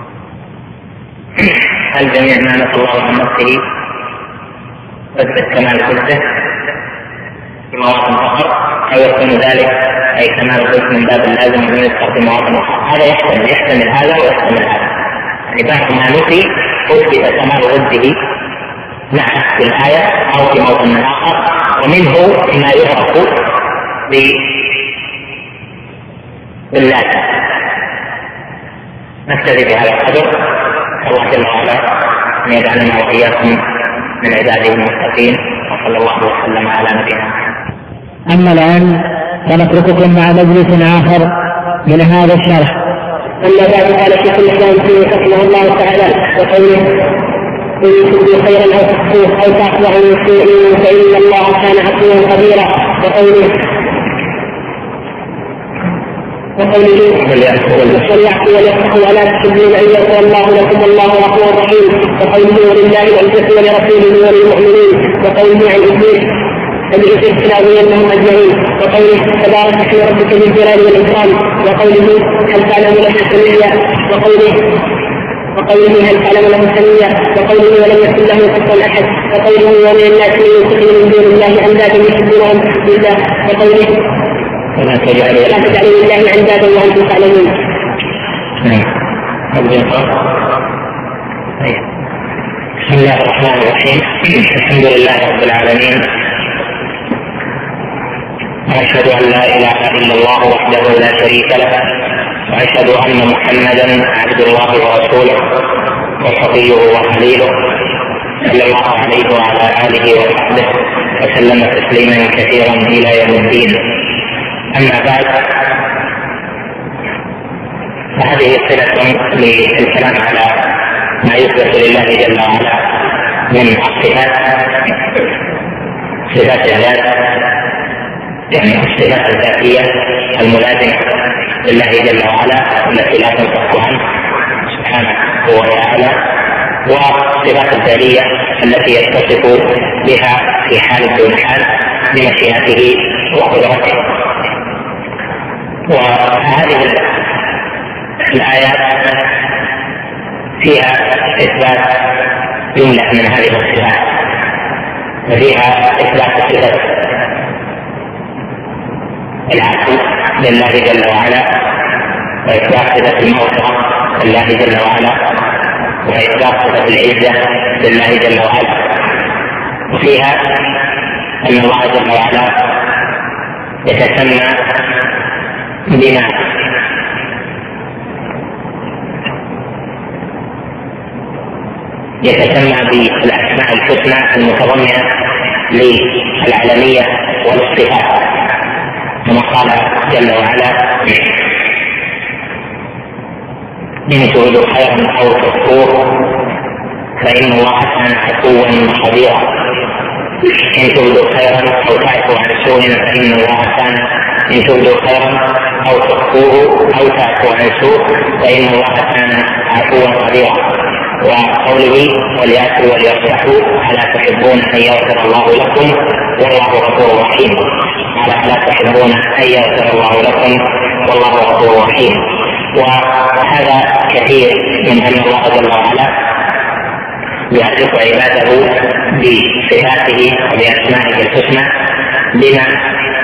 هل جميع ما نسى الله عن نفسه تثبت كمال قدسه في مواطن فقط، او يكون ذلك اي كمال القدس من باب اللازم من يذكر في مواطن اخرى؟ هذا يحتمل هذا ويحتمل هذا، يعني بعض ما نفي اثبت كمال قدسه نعم في الايه او في موطن اخر، ومنه ما يعرف باللازم. نكتفي بهذا القدر، الله جل وعلا ان يجعلنا واياكم من عباده المتقين، وصلى الله وسلم على نبينا محمد. اما الان فنترككم مع مجلس آخر من هذا الشرح. أما بعد قال شيخ الإسلام فيه رحمه الله تعالى وقوله إن تبدوا خيرا أو تخفوه أو تعفوا عن سوء فإن الله كان عفوا قديرا. وقوله وليعفوا وليصفحوا ولا تحبون أن يغفر الله لكم والله غفور رحيم. وقوله ولله العزة ولرسوله وللمؤمنين. وقوله عن إبليس فبإذن لهم أجمعين. وقوله تبارك اسم ربك ذي الجلال والإكرام. وقوله هل تعلم له سميا. وقوله هل تعلم له سميا. وقوله ولم يكن له كفوا أحد. وقوله ومن الناس من يتخذ من دون الله أندادا يحبونهم بالله. وقوله لا تجعلوا لله أندادا وأنتم تعلمون. بسم الله الرحمن الرحيم. الحمد لله رب العالمين، وأشهد أن لا إله إلا الله وحده لا شريك له، وأشهد أن محمدا عبد الله ورسوله وصفيه وخليله صلى الله عليه وعلى آله وصحبه وسلم تسليما كثيرا إلى يوم الدين. أما بعد، فهذه صلة للكلام على ما يثبت لله جل وعلا من الصفات، صفات الذات، يعني الصفات الذاتية الملازمة لله جل وعلا التي لا تنفك عنه سبحانه وتعالى، والصفات الفعلية التي يتصف بها في حال دون حال بمشيئته وقدرته. وهذه الآيات فيها إثبات جملة من هذه الصفات، وفيها إثبات صفة العفو لله جل وعلا، وإثبات صفة المغفرة لله جل وعلا، وإثبات صفة العزة لله جل وعلا. وفيها أن الله جل وعلا يتسمى بما يتسمى بالأسماء الحسنى المتضمنة للعلمية والاصطفاء، كما قال جل وعلا إن تريدوا خيرا أو تخفوه فإن الله كان عفوا خبيرا. إن تريدوا خيرا أو تعفوا عن سوء فإن الله كان، إن تريدوا خيرا أو تخفوه أو تعفوا عن سوء فإن الله كان عفوا خبيرا. وقوله وليعفوا وليصفحوا ألا تحبون أن يغفر الله لكم والله غفور رحيم. ألا تحبون أن يغفر الله لكم والله غفور رحيم. وهذا كثير من أن الله جل وعلا يعرف عباده بصفاته وبأسمائه الحسنى بما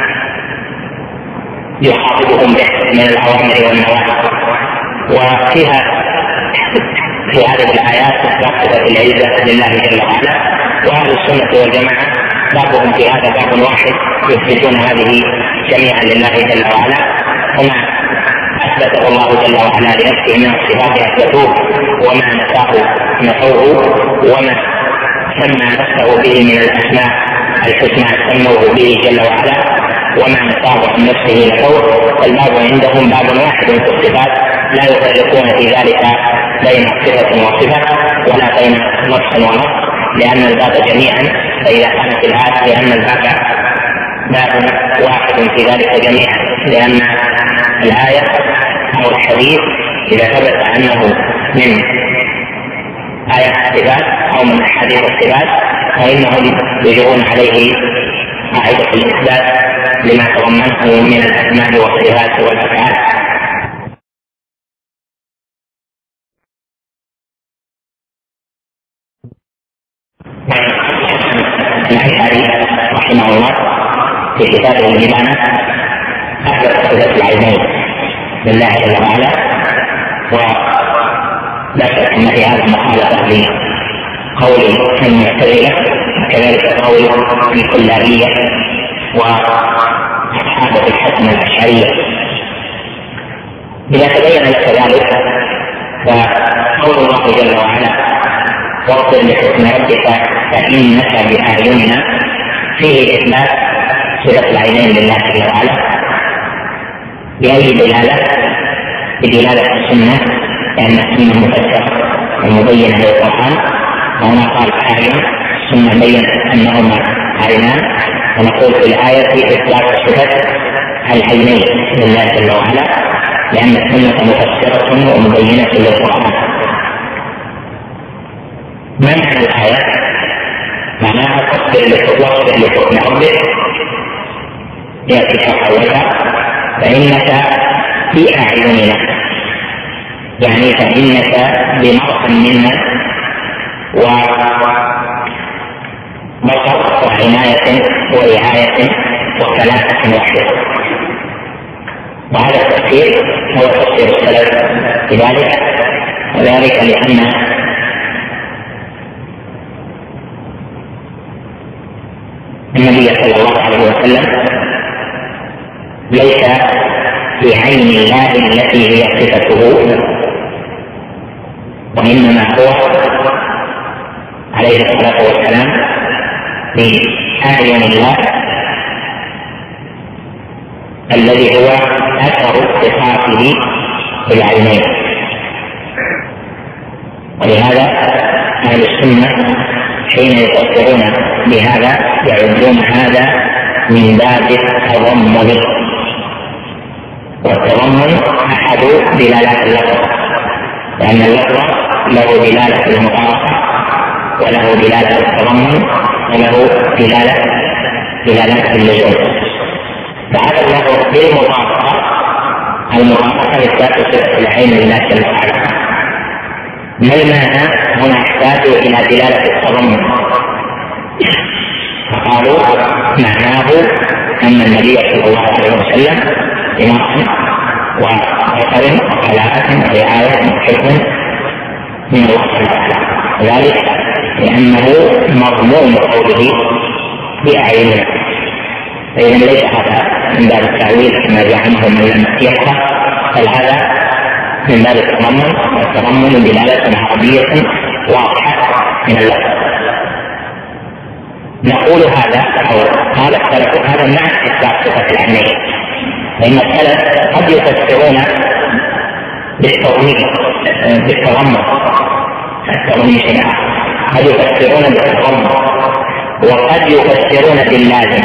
يخاطبهم به من الأوامر والنواهي. وفيها في هذه الآيات إثبات صفة العزة لله جل وعلا. وأهل السنة والجماعة بابهم في هذا باب واحد، يثبتون هذه جميعا لله جل وعلا، وما أثبته الله جل وعلا لنفسه من الصفات أثبتوه، وما نفاه نفوه، وما سمى نفسه به من الأسماء الحسنى سموه به جل وعلا، وما نفاه عن نفسه نفوه. الباب عندهم باب واحد في الصفات، لا يفرقون في ذلك بين صفة وصفة ولا بين نص ونص، لأن الباب جميعا، فإذا كانت الآية لأن الباب باب واحد في ذلك جميعا، لأن الآية أو الحديث إذا ثبت أنه من آية الصفات أو من أحاديث الصفات فإنهم يجرون عليه قاعدة الإثبات لما تضمنه من الأسماء والصفات والأفعال. الأشعري رحمه الله في كتابه الإبانة أثبت صفة العينين لله جل وعلا، ولا شك أن في هذا مخالفة لقول المعتزلة وكذلك قول الكلابية وأصحاب الحسن الأشعرية. إذا تبين لك ذلك فقول الله جل وعلا واغفر لحكم ربك فإنك بأعيننا فيه إثبات صفة العينين لله جل وعلا، بأي دلالة؟ بدلالة السنة، لأن السنة مفسرة ومبينة للقرآن، وهنا قال آية ثم بين أنهما عينان، ونقول في الآية إثبات صفة العينين لله جل وعلا، لأن السنة مفسرة ومبينة للقرآن. ما معنى الآية؟ معناها واصبر لحكم ربك يأتي شرحا لك فإنك في أعيننا، يعني فإنك بمرء منا وبصر وعناية ورعاية وكلامة واحدة. وهذا التفسير هو تفسير السلف بذلك، وذلك لأن النبي صلى الله عليه وسلم ليس بعين الله التي هي صفته، وإنما هو عليه الصلاة والسلام بأعين الله الذي هو أثر اتصافه بالعينين. ولهذا أهل السنة حين يفسرون بهذا يعدون هذا من باب التضمن، والتضمن أحد دلالات اللفظ، لأن اللفظ له دلالة المطابقة وله دلالة التضمن وله دلالة اللزوم. فهذا اللفظ بالمطابقة، المطابقة إثبات صفة العين لله جل وعلا. ما المعنى؟ هنا احتاجوا إلى دلالة التضمن، فقالوا معناه أن النبي صلى الله عليه وسلم بمرء وبصر وكلاءة ورعاية وحكم من الله تعالى، ذلك لأنه مضمون قوله بأعيننا. فإذا ليس هذا من باب التأويل كما زعمه من لم يفقه، بل هذا من باب التضمن، والتضمن دلالة عربية واضحة من اللفظ. نقول هذا أو قال السلف هذا مع إثبات صفة العينين، لأن السلف قد يفسرون بالتضمن شيئا، قد يفسرون بالتضمن وقد يفسرون باللازم،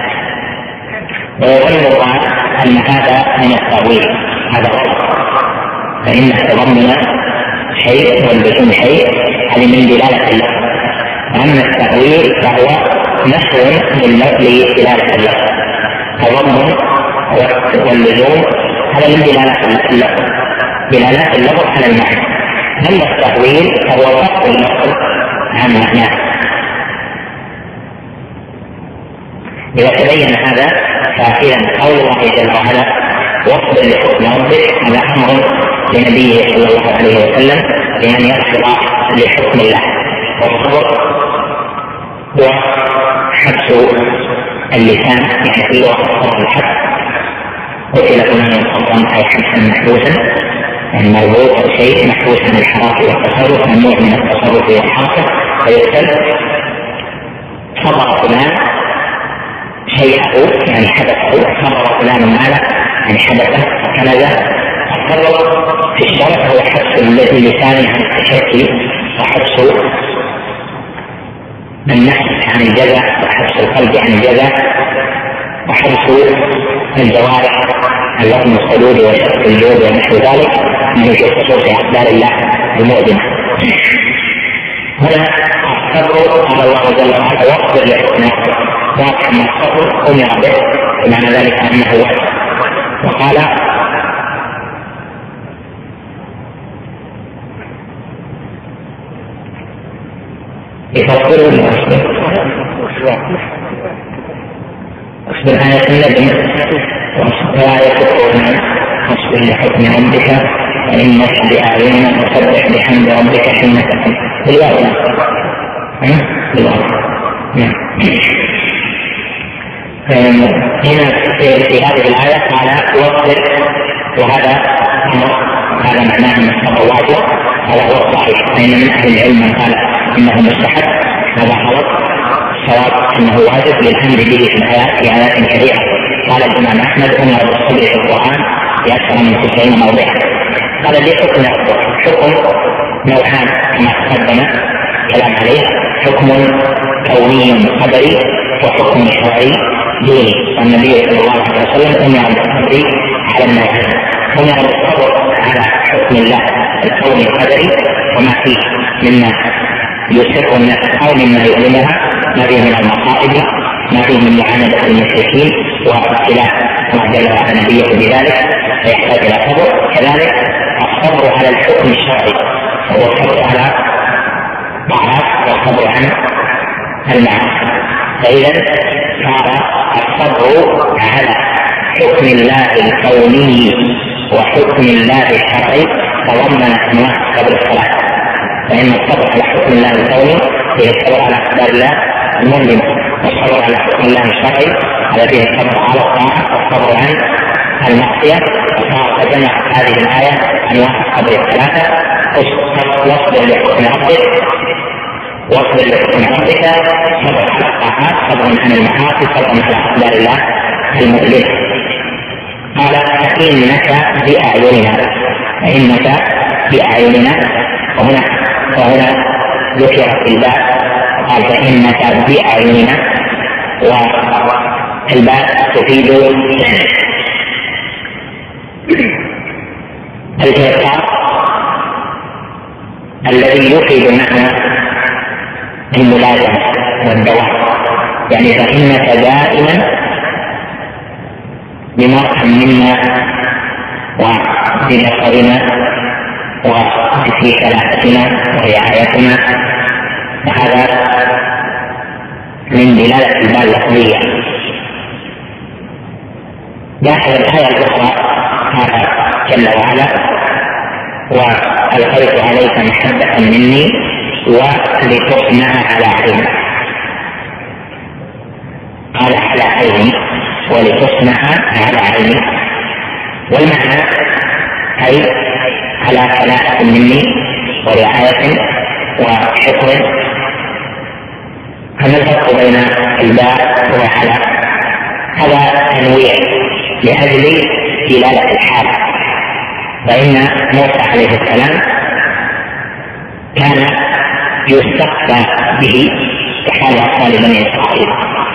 ويظن الظاهر أن هذا من التأويل، هذا غلط، فإن التضمن شيء واللزوم شيء، هذه من دلالة اللفظ. أما التأويل فهو نحو لدلالة اللفظ، التضمن واللزوم هذا من دلالات اللفظ على المعنى. أما التأويل فهو فصل اللفظ عن معناه. إذا تبين هذا فإذا قول الله جل وعلا واصبر لحكم ربك هذا أمر لنبيه صلى الله عليه وسلم بأن يصبر لحكم الله، والصبر وحبس اللسان، يعني في وقت الحبس قتل فلان السلطان أي حبسا محبوسا، يعني مربوط أو شيء محبوس عن الحركة والتصرف، ممنوع من التصرف والحركة فيقتل. صبر فلان شيئه يعني حدثه، صبر فلان ماله يعني حدثه فكنزه. الصبر في الشرع هو حبس اللسان عن التشكي، وحبس النفس عن الجزع، وحبس القلب عن الجزع، وحبس الجوارح اللحم الصدود وشق الجود ونحو ذلك من يشتغل في أقدار الله المؤذنة. هنا الصبر قال الله جل وعلا واصبر لحكم ربك، واضح أن الصبر أمر به بمعنى ذلك أنه واجب. وقال يفصلوا اصبر آية النبي وآية القرآن واصبر لحكم ربك فإنك بأعيننا وسبح بحمد ربك حين تقوم بالواقع. هنا في هذه الآية قال واصبر، وهذا هذا معناه أن الصبر واجب، هذا هو الصحيح. فإن من أهل العلم من قال إنه مستحب، هذا غلط. الصواب أنه واجب للأمر به في الآيات كثيرة قال الامام احمد امر بالصبر في القران باكثر من 90 موضعا. قال لي حكم الصبر، حكم نوعان كما تقدم كلام عليه، حكم كوني قدري وحكم شرعي ديني. والنبي صلى الله عليه وسلم امر بالصبر على النوعين، امر بالصبر على حكم الله الكوني القدري وما فيه مما يسر النفس او مما يؤلمها، ما فيه من المصائب، ما فيه من معاندة المشركين واختلاف ما جل وعلا نبيه بذلك فيحتاج الى صبر. كذلك الصبر على الحكم الشرعي وهو الصبر على طاعات والصبر عن المعاصي. فاذا صار الصبر على حكم الله الكوني وحكم الله الشرعي تضمن انواع الصبر الثلاثه. فان الصبر على حكم الله الكوني فيه الصبر على اقدار الله المؤلمه، والصبر على حكم الله الشرعي على فيه الصبر على الطاعه والصبر عن المعصيه. وصار تجمع هذه الايه انواع الصبر الثلاثه: واصبر لحكم ربك، واصبر لحكم ربك، صبر على الطاعات، صبر عن المعاصي، صبر على اقدار الله المؤلمه. قال فإنك بأعيننا، فإنك بأعيننا، وهنا ذكر في الباء قال فإنك بأعيننا، والباء تفيد الإيقاع الذي يفيد معنى الملازمة والدوام، يعني فإنك دائما بمرحم منا وبنصرنا وفي كلافتنا ورعايتنا. وهذا من دلالة الباء اللفظية. لاحظ الآية الأخرى قال جل وعلا: وألقيت عليك محبة مني ولتصنع على عيني. قال على عيني ولتصنع على عيني، والمعنى أي على كلاءة مني ورعاية وحكم. فما الفرق بين الباء وعلى؟ هذا تنويع لأجل دلالة الحال. فإن موسى عليه السلام كان يستخفى به كحال أطفال بني إسرائيل،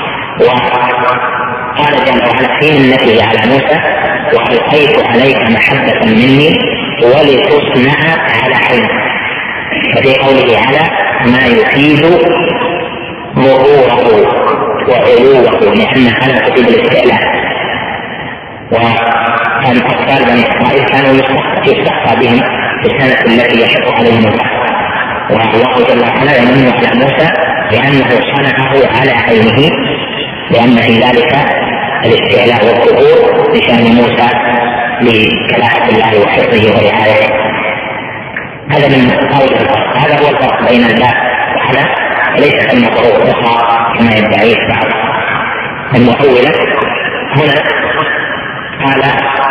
وقال جل وعلا في منته على موسى: وألقيت عليك محبة مني ولتصنع على عيني. ففي قوله على ما يفيد ظهوره وعلوه، لأن على تفيد الاستعلاء. وكان أطفال بني إسرائيل كانوا يستخفى بهم في السنة التي يشق عليهم البحر، والله جل وعلا يمن على موسى لأنه صنعه على عينه، لأن في ذلك الاستعلاء والظهور بشأن موسى لكلاءة الله وحفظه ورعايته. هذا من قول الفرق. هذا هو الفرق بين الباء وعلى، وليس كلمة ظهور أخرى كما يدعيه بعض المؤولة. هنا قال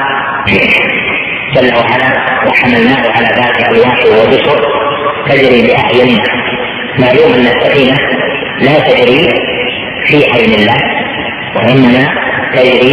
جل وعلا: وحملناه على ذات ألواح ودسر تجري بأعيننا. معلوم أن السفينة لا تجري في عين الله، وإنما تجري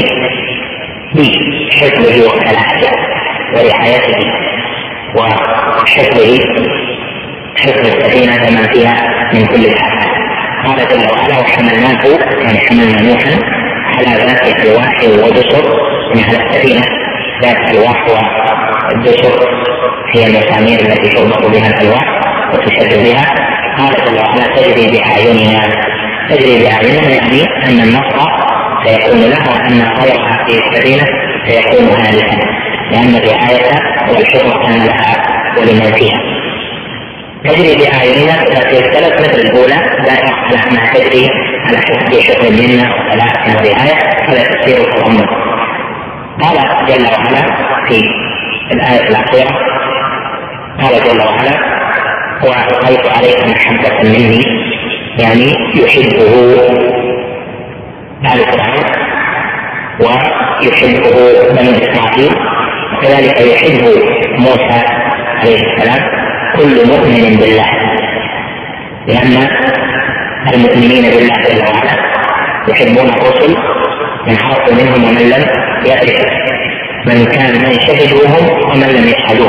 بحفظه وكلاءته ورعايته وحفظه، حفظ السفينة كما فيها من كل الآفات. قال جل وعلا: وحملناه، يعني حملنا نوحا على ذات ألواح ودسر، من على السفينة ذات ألواح والدسر هي المسامير التي تربط بها الألواح وتشد بها. قال جل وعلا: تجري بأعيننا. تجري بأعيننا يعني أن النصر سيكون له، وأن خير هذه السفينة سيكون هالكا، لأن الرعاية والحفظ كان لها ولمن فيها. تجري بأعيننا التي اختلت مثل الأولى لا على أنها تجري على حسب شكل منا وكلاء ورعاية، هذا تفسير التضمن. قال جل وعلا في الآية الأخيرة: قال جل وعلا: وألقيت عليك محبة مني، يعني يحبه آل فرعون ويحبه بني إسرائيل، وكذلك يحب موسى عليه السلام كل مؤمن بالله، لأن المؤمنين بالله جل وعلا يحبون الرسل من عرفوا منهم ومن لم يعرفوا، من شهدوهم ومن لم يشهدوه.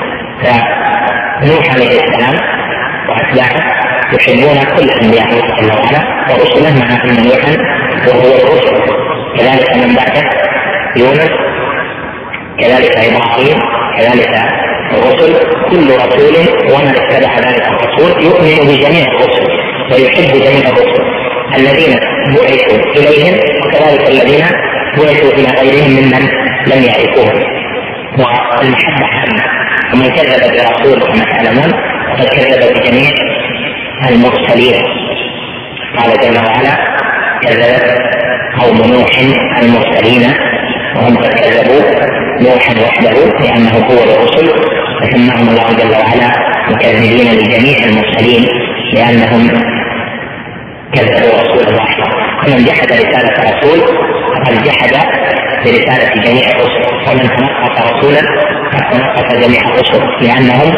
فنوح عليه السلام واتباعه يحبون كل انبياء الله جل وعلا ورسله، مع ان نوحا وهو الرسل، كذلك من بعده يونس، كذلك ابراهيم، كذلك الرسل. كل رسول ومن اتبع ذلك الرسول يؤمن بجميع الرسل ويحب جميع الرسل الذين بعثوا اليهم، وكذلك الذين بعثوا الى غيرهم ممن لم يعرفوهم. والمحبه عامه، ومن كذب برسول كما تعلمون فقد كذب بجميع المرسلين. قال جل وعلا: كذبت قوم نوح المرسلين، وهم قد كذبوا نوحا وحده لانه هو الرسل، فسماهم الله جل وعلا مكذبين لجميع المرسلين لانهم كذبوا رسول الله. ومن جحد رساله رسول فقد جحد برساله جميع الرسل، ومن تنقص رسولا فقد تنقص جميع الرسل، لانهم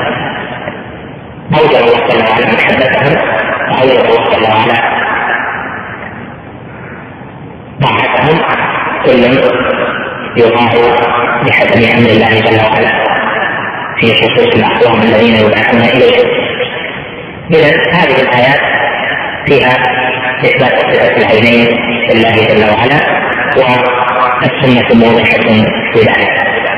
اوجب الله جل وعلا محبتهم واوجب الله جل وعلا طاعتهم، كل يطاع بحسب امر الله جل وعلا في خصوص الاقوام الذين يبعثون اليه. اذا هذه الايات فيها اثبات صفه العينين لله جل وعلا، والسنه موضحه في ذلك.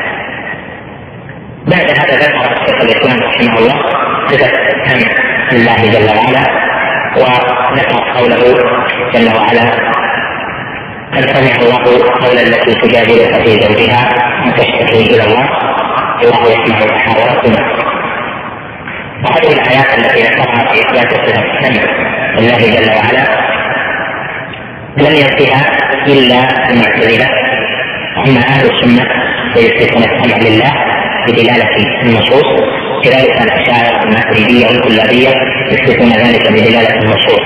بعد هذا ذكر شيخ الاسلام رحمه الله صفه سمع لله جل وعلا، وذكر قوله جل وعلا: قد سمع الله قول التي تجادلك في زوجها وتشتكي الى الله والله يسمع تحاوركما. وهذه الايات التي ذكرها في اثبات صفه السمع لله جل وعلا لم ينفها الا المعتزله، اما اهل السنه فيثبتون السمع لله بدلاله النصوص، كذلك الاشاعره الماتريديه والكلابيه يثبتون ذلك بدلاله النصوص.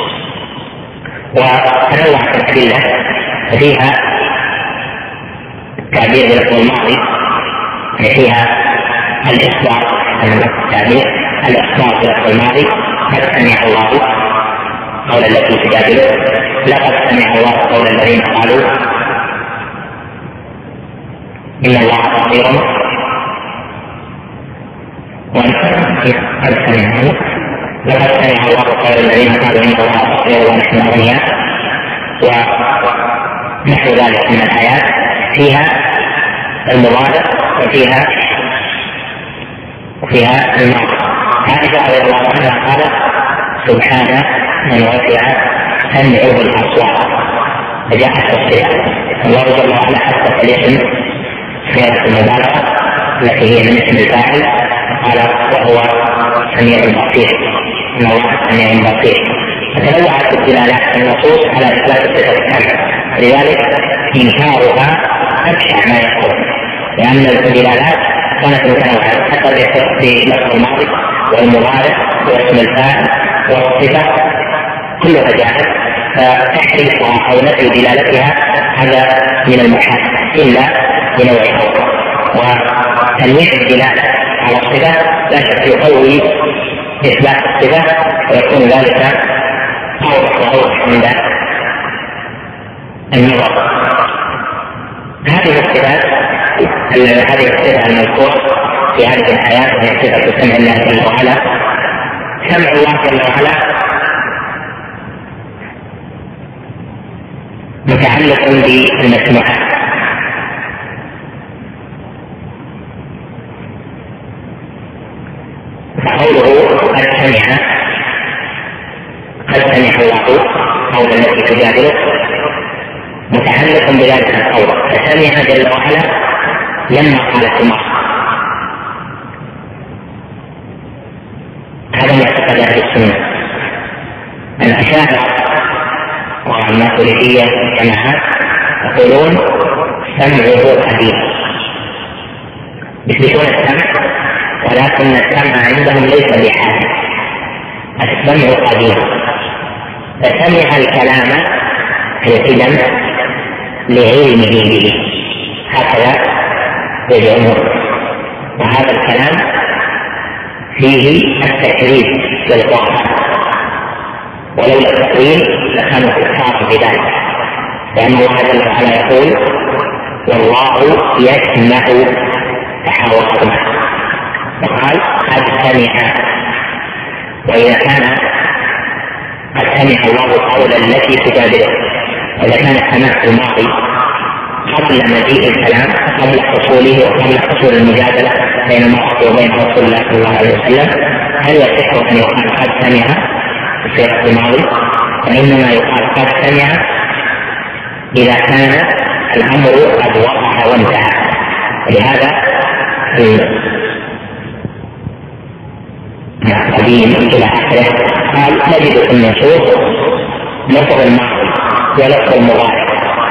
وتنوعت الادله فيها التعبير بلفظ الماضي، فيها الاخبار، التعبير الاخبار بلفظ الماضي: قد سمع الله قول التي تجادله، لقد سمع الله قول الذين قالوا ان الله بصير، قد سمع لقد سمع الله قول الذين قالوا ان الله بصير ونحن اغنياء، ونحو ذلك من الآيات فيها المضارع وفيها الماضي. عائشة رضي الله عنها قالت: سبحان من وسع سمعه الأصوات، فجاءت الصيغة. الله جل وعلا حدث الاسم صيغة المبالغة التي هي من اسم الفاعل، قال: وهو سميع بصير، ان الله سميع بصير. فتنوعت الدلالات النصوص على اثبات صفه السمع، لذلك انكارها ابشع ما يكون، لان الدلالات كانت متنوعه حتى في لفظ الماضي والمضارع واسم الفاعل والصفه كلها جاءت، فتحريفها او نفي دلالتها هذا من المحال الا بنوع اخر. وتنويع الدلاله على الصفه لا شك يقوي اثبات الصفه، ويكون ذلك أوضح عند النظر. هذه الصفات المذكورة في هذه الآيات وهي صفة سمع الله جل وعلا. سمع الله جل وعلا متعلق بالمسموعات، فقوله قد سمع الله قول التي تجادلك متعلق بذلك القول، فسمع جل وعلا لما قالت المرأة. هذا معتقد اهل السنه. الاشاعره والماتريديه والجماعات يقولون سمعه قديم، يثبتون السمع ولكن السمع عندهم ليس بحال، السمع قديم، فسمع الكلام القدم لعلمه به، هكذا يزعمون. وهذا الكلام فيه التكريم للقرآن، ولولا التكريم لكانوا كفارا بذلك، لأن الله جل وعلا يقول والله يسمع تحاوركما، وقال قد سمع. وإذا كان قد سمع الله قولا التي تجادله، إذا كان السماع الماضي قبل مجيء الكلام، قبل حصوله وقبل حصول المجادلة بين المرأة وبين رسول الله صلى الله عليه وسلم، هل يصح أن يقال قد سمع في وقت الماضي؟ وإنما يقال قد سمع إذا كان الأمر قد وقع وانتهى. لهذا قديم إلى آخره قال نجد في النصوص لفظ الماضي ولفظ المضارع،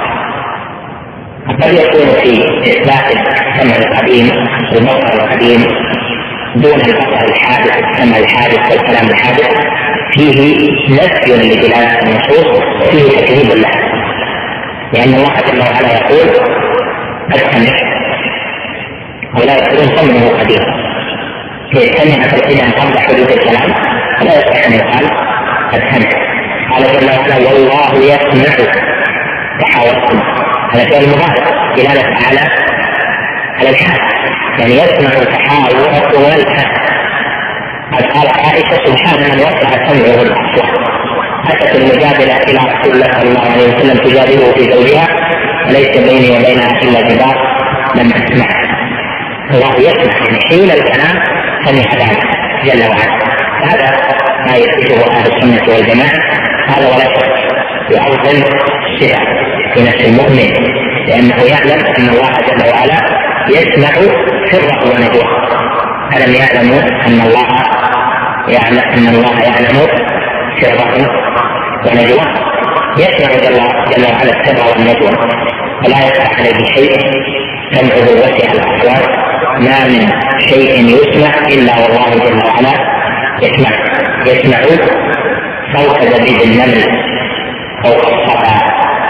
قد يكون في إثبات السمع القديم والبصر القديم دون البصر الحادث، السمع الحادث والكلام الحادث فيه نفي لدلالة النصوص وفيه تكذيب له، لأن الله جل وعلا يقول قد سمع ولا يقولون سمعه قديم، سمع فالإذن قبل حدوث الكلام لا يصح أن يقال قد سمع. قال جل وعلا والله يسمع تحاوركم، هذا فعل مضارع دلالة على الحال، يعني يسمع تحاوركم والحال. قد قالت عائشة سبحان من وسع سمعه الأصوات، أتت المجادلة إلى رسول الله صلى الله عليه وسلم تجادله في زوجها وليس بيني وبينها إلا جدار لم أسمع. الله يسمع من حين الكلام سمع ذلك جل وعلا، هذا ما يثبته أهل السنة والجماعة، هذا ولا شك يعظم الصفة في نفس المؤمن، لأنه يعلم أن الله جل وعلا يسمع سره ونجواه. ألم يعلموا أن الله يعلم سره ونجواه؟ يسمع جل وعلا السر والنجوى، ولا يخفى عليه شيء، سمعه وسع الأصوات، ما من شيء يسمع إلا والله جل وعلا يسمع صوت دبيب النمل فوق الصفا.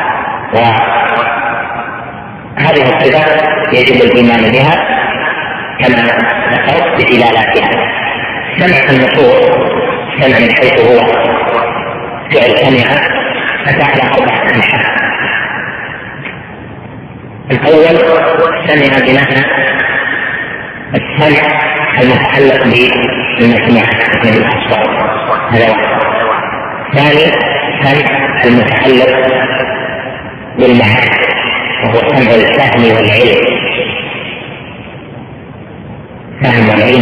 وهذه الصفات يجب الإيمان بها كما ذكرت بدلالاتها. سمع النصوص، سمع من حيث هو فعل سمع، أتى على 4 أنحاء. الأول سمع بمعنى السمع المتعلق بالمسموع من الأصوات، هذا واحد. ثاني سمع المتعلق بالمعاني، وهو سمع الفهم والعلم، فهم والعلم.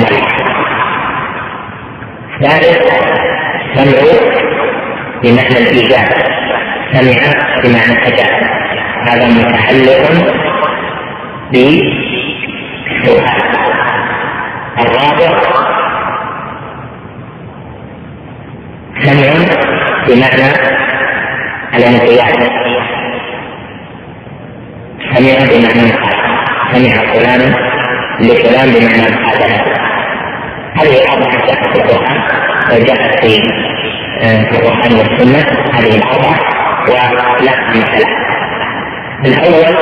ثالث سمع بمعنى الإيجاب، سمع بمعنى أجاب، هذا متعلق بالسؤال. الرابع سمع بمعنى الانقياد، سمع بمعنى سمع فلان لفلان بمعنى المقابلة. هذه 4 جاءت في القرآن وجاءت في القرآن والسنة، هذه 4 ولا مثلا. الأول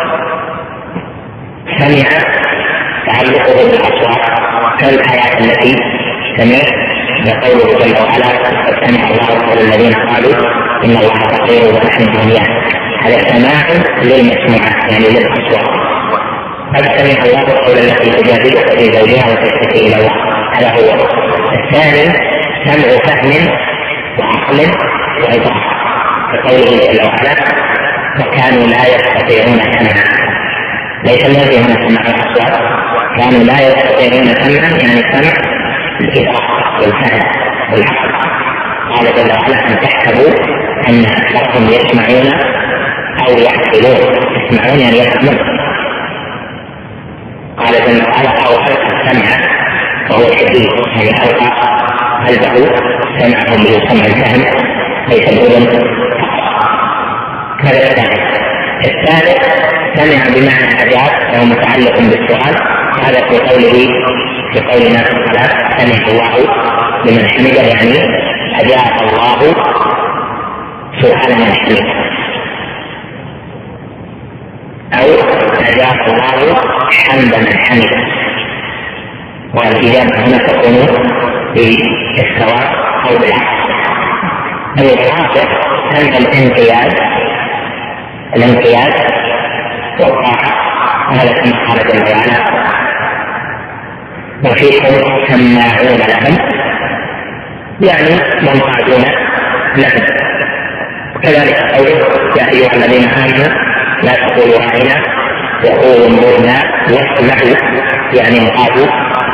سمع تعلقه بالأصوات كالآيات التي سمع يقوله جل وعلا سمع الله قول الذين قالوا إن الله فقير ونحن أغنياء، هذا سماع للمسموعات يعني للأصوات. قد سمع الله قول التي تجادلك في زوجها وتشتكي إلى الله، هذا هو. الثاني سمع فهم وعقل وإدراك، كقوله جل وعلا وكانوا لا يستطيعون سمعا. ليس الذي هنا سمع الأصوات، كانوا لا يستطيعون سمعا يعني سمع الإدراك والفهم والعقل. قال جل وعلا أن تحسبوا أن أكثرهم يسمعون أو يعقلون، يسمعون يعني يفهمون. قال جل وعلا أو ألقى السمع وهو شديد، يعني ألقى قلبه سمعهم بسمع الفهم ليس الأذن. هذا الثاني. الثالث سمع بمعنى أجاب وهو متعلق بالسؤال، هذا في قولنا في الصلاة سمع الله لمن حمده، يعني أجاب الله سؤال من حمده، أو أجاب الله حمد من حمده. والإجابة هنا تكون بالسواء أو بالعكس. الرابع سمع الانقياد الانقياد والطاعة، هذا كما قال جل وعلا: وفيكم سماعون لهم، يعني منقادون لهم. وكذلك قوله: يا أيها الذين آمنوا لا تقولوا راعنا وقولوا انظرنا واسمعوا، يعني انقادوا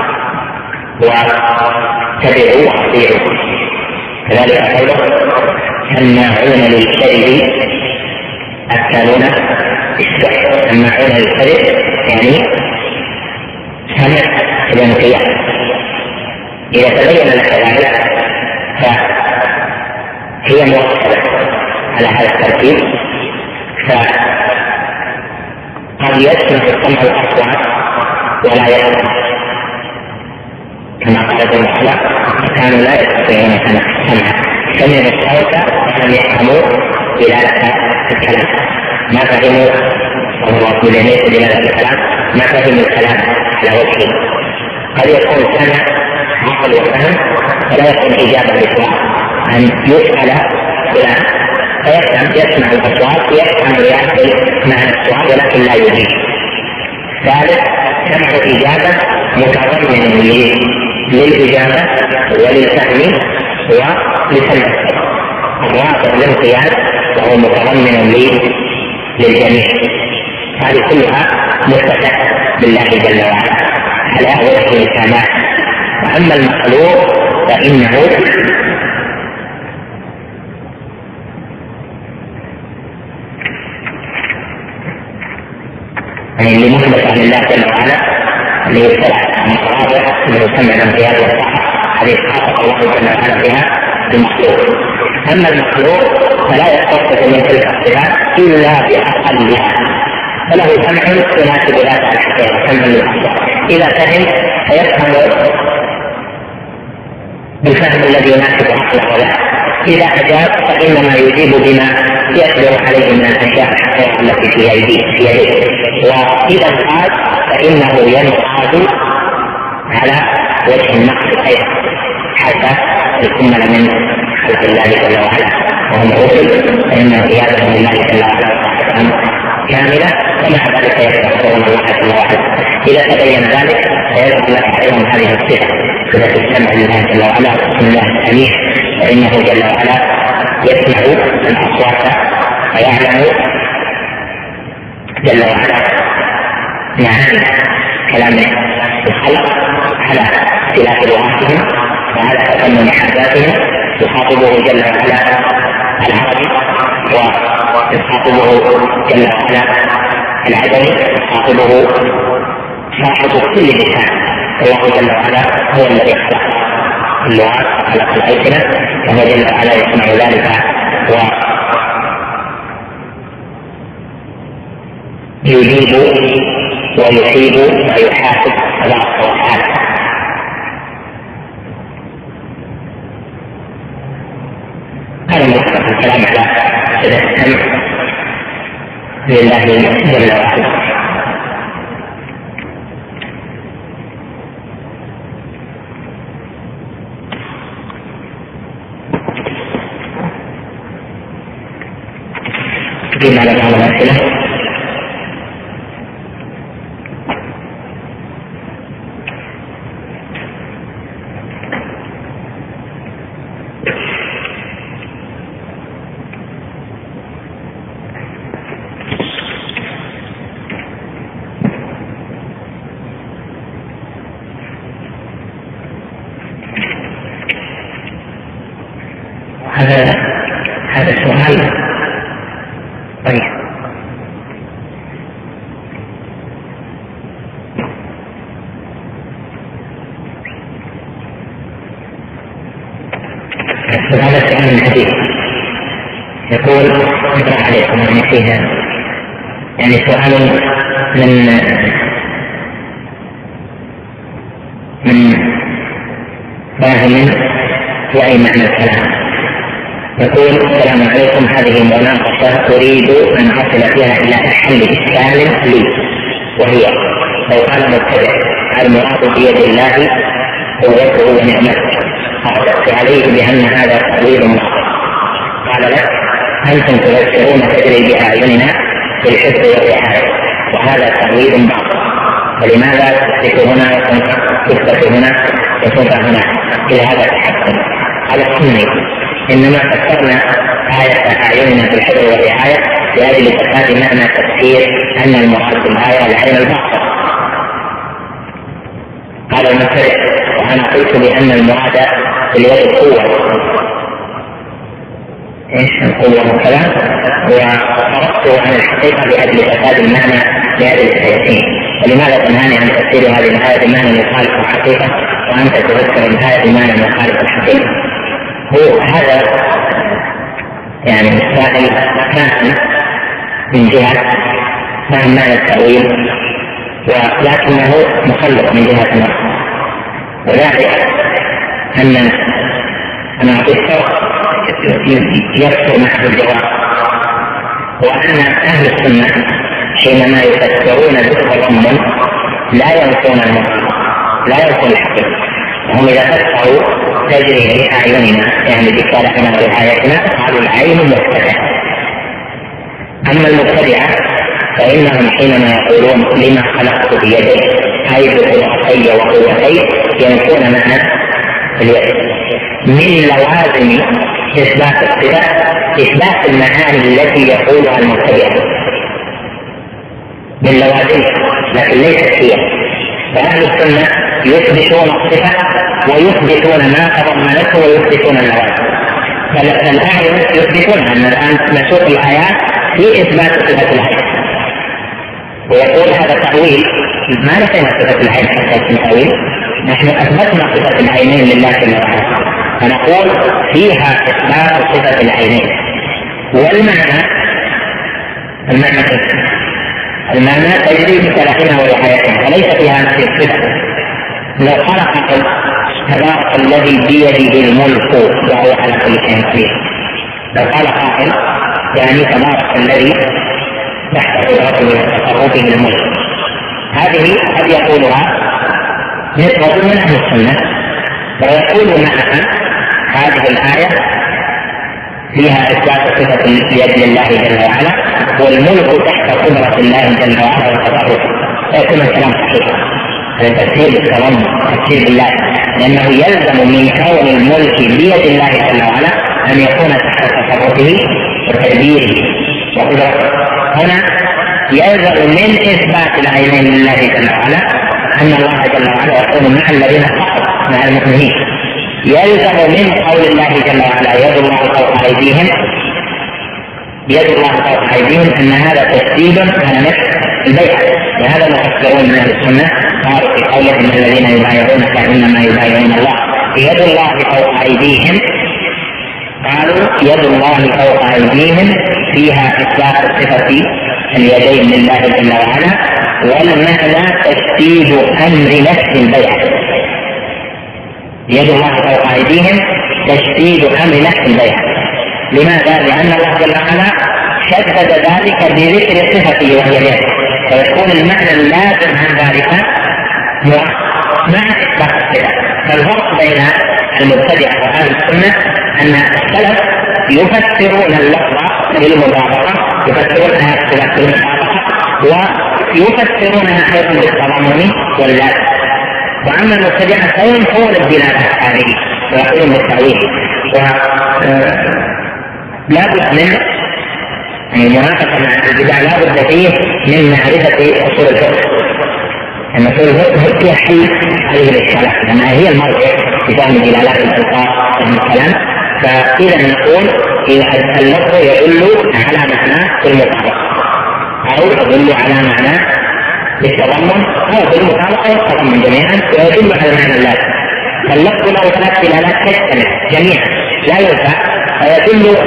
واتبعوا واطيعوا. كذلك قوله: سماعون للكذب أكلون السحت. سماعون للكذب يعني سمع الانقياد. إذا تبين لك ذلك فهي مرتبة على هذا الترتيب، فقد يسمع السمع الأصوات ولا يسمع، كما قال جل وعلا: كانوا لا يستطيعون سمعوا الصوت ولم يفهموا دلالة الكلام، ما فهموا صوت دلالة الكلام، ما فهموا الكلام على وجهه. قد يكون سمع عقل وفهم فلا يكون إجابة لسؤال، أن يسأل فلان فيفهم، يسمع الأصوات يفهم ويعقل معنى السؤال ولكن لا يجيب. ثالث: سمع إجابة متضمن للإجابة وللفهم ولسمع الصوت. الرابع الانقياد وهو متضمن للجميع. هذه كلها متصلة بالله جل وعلا على وجه الكمال. وأما المخلوق فإنه اللي مثبت عن الله جل وعلا اللي يبتلع من الرابع اللي يسمى الانقياد والطاعة، هذه خاصة الله جل وعلا بها المخلوق. أما المخلوق فلا يتصف من تلك الصفات إلا بأقلها، فله سمع يناسب ذات الحقيقة، سمع للأصوات. إذا فهم فيفهم بالفهم الذي يناسب عقله له، إذا أجاب فإنما يجيب بما يقدر عليه من الأشياء الحقيقة التي في يديه، وإذا انقاد فإنه ينقاد على وجه النقد أيضا حتى يكمل من خلق الله جل وعلا وهم الرسل، فإن قيادتهم لله جل وعلا كاملة، ومع ذلك يستغفرون الله جل وعلا. إذا تبين ذلك فيظهر لك أيضا هذه الصفة، صفة السمع لله جل وعلا واسم الله السميع، فإنه جل وعلا يسمع الأصوات ويعلم جل وعلا معاني كلام الخلق على اختلاف لغاتهم وعلى تقنن حاجاتهم. يخاطبه جل وعلا العربي ويخاطبه جل وعلا العجمي، يخاطبه صاحب كل لسان. الله جل وعلا هو الذي خلق اللغات، خلق الألسنة، وهو جل وعلا يسمع ذلك ويجيب ويحيب ويحاسب تبارك وتعالى. هذا مطلق الكلام على صفة السمع لله جل وعلا. تجيب على بعض الأسئلة. هذا السؤال طيب. هذا السؤال الحديث يقول: اقرأ عليكم يعني فيها يعني سؤال من فاهم في أي معنى الكلام. يقول: السلام عليكم، هذه مناقشة أريد أن أصل فيها إلى حل إشكال لي، وهي: لو قال مبتدع المراد بيد الله قوته ونعمته، أردت عليه بأن هذا تأويل باطل، قال لك: أنتم تبشرون تجري بأعيننا في الحفظ والرعاية، وهذا تأويل باطل. فلماذا تثبت هنا تثبت هنا وتنفع هنا إلى هذا التحكم؟ على السنة إنما فسرنا آية أعيننا في الحفظ والرعاية لأجل فساد معنى تفسير أن المراد بالآية العين الباطل. قال المبتدع: وأنا قلت بأن المراد باليد القوة، ايش القوة والكلام، وصرفته عن الحقيقة لأجل فساد المعنى لأجل التيسير. ولماذا تنهاني عن تفسير هذه الآية بمعنى يخالف الحقيقة وأنت تذكر الآية بمعنى يخالف الحقيقة؟ هو هذا يعني السائل كان من جهة فهم معنى التأويل، ولكنه مخلط من جهة أخرى، وذلك أن أنا أعطيك فرق يكثر معه الجواب، وأن أهل السنة حينما يفسرون بالتضمن لا ينسون المراد، لا ينسون الحقيقة. وهم إذا فسروا تجري بأعيننا يعني بصالحنا ورعايتنا قالوا العين مبتدع. أما المبتدعة فإنهم حينما يقولون لما خلقت بيدي أي بقدرتي وقوتي ينسون معنى اليد. من لوازم إثبات الصفات إثبات المعاني التي يقولها المبتدعة، من لوازم لكن ليست هي. فأهل السنة يثبتون الصفة ويثبتون ما تضمنته ويثبتون اللوازم. فالأعين يثبتون أن الآن نشوف الآيات في إثبات صفة العين، ويقول هذا تأويل. ما نسينا صفة العين حتى يكون تأويل، نحن أثبتنا صفة العينين لله جل وعلا، فنقول فيها إثبات صفة العينين. المعنى تجري بصلاحنا ورعايتنا وليس فيها نفس الصفة. لو خلق تبارك الذي بيده الملك وهو على كل شيء قدير، لو قال قائل يعني تبارك الذي تحت قدرته وتصرفه الملك، هذه قد يقولها نسبة من أهل السنة، ويقول معها هذه الآية فيها إثبات صفة اليد لله جل وعلا والملك تحت قدرة الله جل وعلا وتصرفه، فيكون الكلام صحيح. هذا تفسير بالتضمن، تفسير بالله، لأنه يلزم من كون الملك بيد الله جل وعلا أن يكون تحت تصرفه وتدبيره وقدرته. هنا يلزم من إثبات العينين لله جل وعلا أن الله جل وعلا يكون مع الذين اتقوا مع المؤمنين. يلزم من قول الله جل وعلا يد الله فوق أيديهم، يد الله فوق أيديهم، أن هذا تشديد على نفس البيعة. وهذا مفسرون من أهل السنة قالوا في قولهم الذين يبايعونك إنما يبايعون الله يد الله فوق أيديهم، قالوا يد الله فوق أيديهم فيها إثبات صفة اليدين لله جل وعلا، والمعنى تشديد أمر نفس البيعة. يد الله فوق أيديهم تشديد أمر نفس البيعة. لماذا؟ لأن الله جل وعلا شدد ذلك بذكر صفته وهي اليد، فيكون المعنى اللازم عن ذلك مع إثبات الصفة. فالفرق بين المبتدعة وأهل السنة أن السلف يفسرون اللفظ بالمطابقة، يفسرون آيات الصفات بالمطابقة، ويفسرونها أيضا بالتضمن واللازم. وأما المبتدعة فينفون الدلالات هذه ويقولون بالتأويل. لا بد من المناقشة مع البدع، لا بد فيه من معرفة أصول الفقه. أن أصول الفقه هي حل هذه الإشكالات، لأنها هي المرجع في فهم دلالات الألفاظ والكلام. فإذا نقول اللفظ يدل على معناه بالمطابقة، أو يدل على معناه بالتضمن، أو بالمطابقة والتضمن جميعا، ويدل على المعنى اللازم. فاللفظ له ثلاث دلالات تجتمع جميعا لا ينفع، فيدل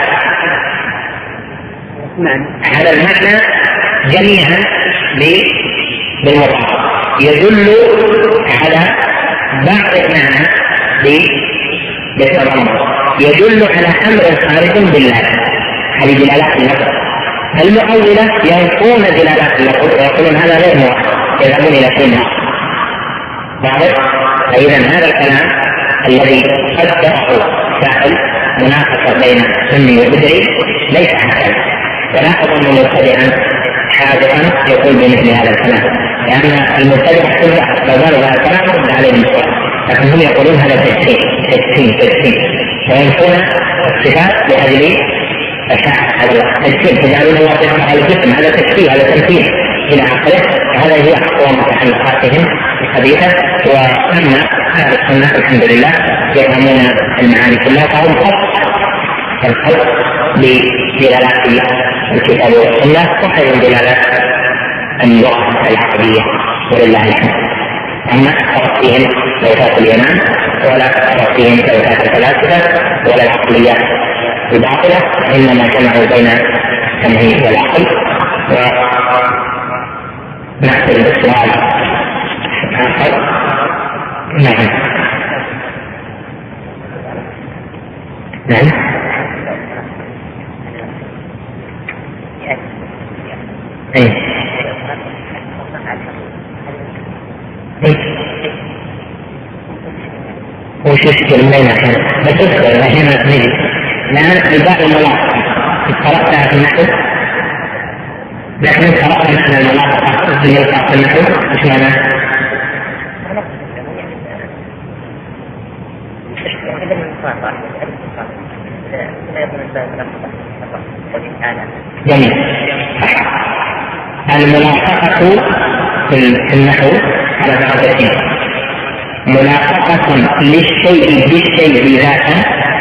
على المعنى جميعا بالمطابقة، يدل على بعض المعنى بالتضمن، يدل على أمر خارج بالله. هذه دلالات اللفظ. المؤولة ينقون دلالات اللفظ ويقولون هذا غير موحد، يذهبون إلى كلمة واضح. فإذا هذا الكلام الذي قدره سائل مناقشة بين سني وبدعي ليس هكذا، ولا أظن مبتدئا حاذقا يقول بمثل هذا الكلام، لأن المبتدئ كله لو قالوا هذا الكلام رد عليه بالسؤال، لكن هم يقولون هذا تجسيم وينفون الصفات لأجل هذا التجسيم، تجعلون الله يسمع على الجسم، هذا تجسيم، هذا تمثيل إلى آخره. هذا هي أقوى متعلقاتهم الحديثة. وأما أهل السنة الحمد لله يفهمون المعاني كلها، فهم الخلق بدلالات الكتاب والسنة وخير دلالات اللغة العربية ولله الحمد. أما فرق فيهم لوثات اليونان ولا فرق فيهم لوثات الفلاسفة ولا العقليات الباطلة، إنما جمعوا بين التمهيد والعقل. ونحصل بالسؤال آخر. نعم وش يشكل بين أحيانا بس أذكر أحيانا نجي لأن الباقي الملاحظة قرأتها في النحو، لكن قرأت معنى الملاحظة في النحو مش معنى جميل. الملاحقة في النحو على درجتين: ملاحقة للشيء بالشيء ذاتا،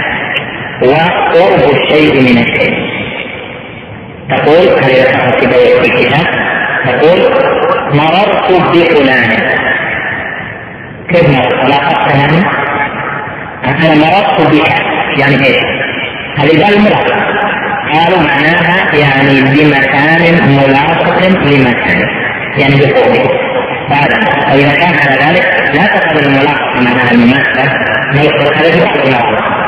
وقرب الشيء من الشيء. تقول هذه ذكرت في الكتاب، تقول مررت بفلان. كيف ملاحقة؟ أنا مررت بك يعني إيه؟ هذه قال الملاحقة، قالوا معناها يعني بمكان ملاصق لمكان، يعني بقربه. فإذا كان على ذلك لا تقبل الملاحقة معناها المماثلة، ما يقول هذا في بعض المواضع.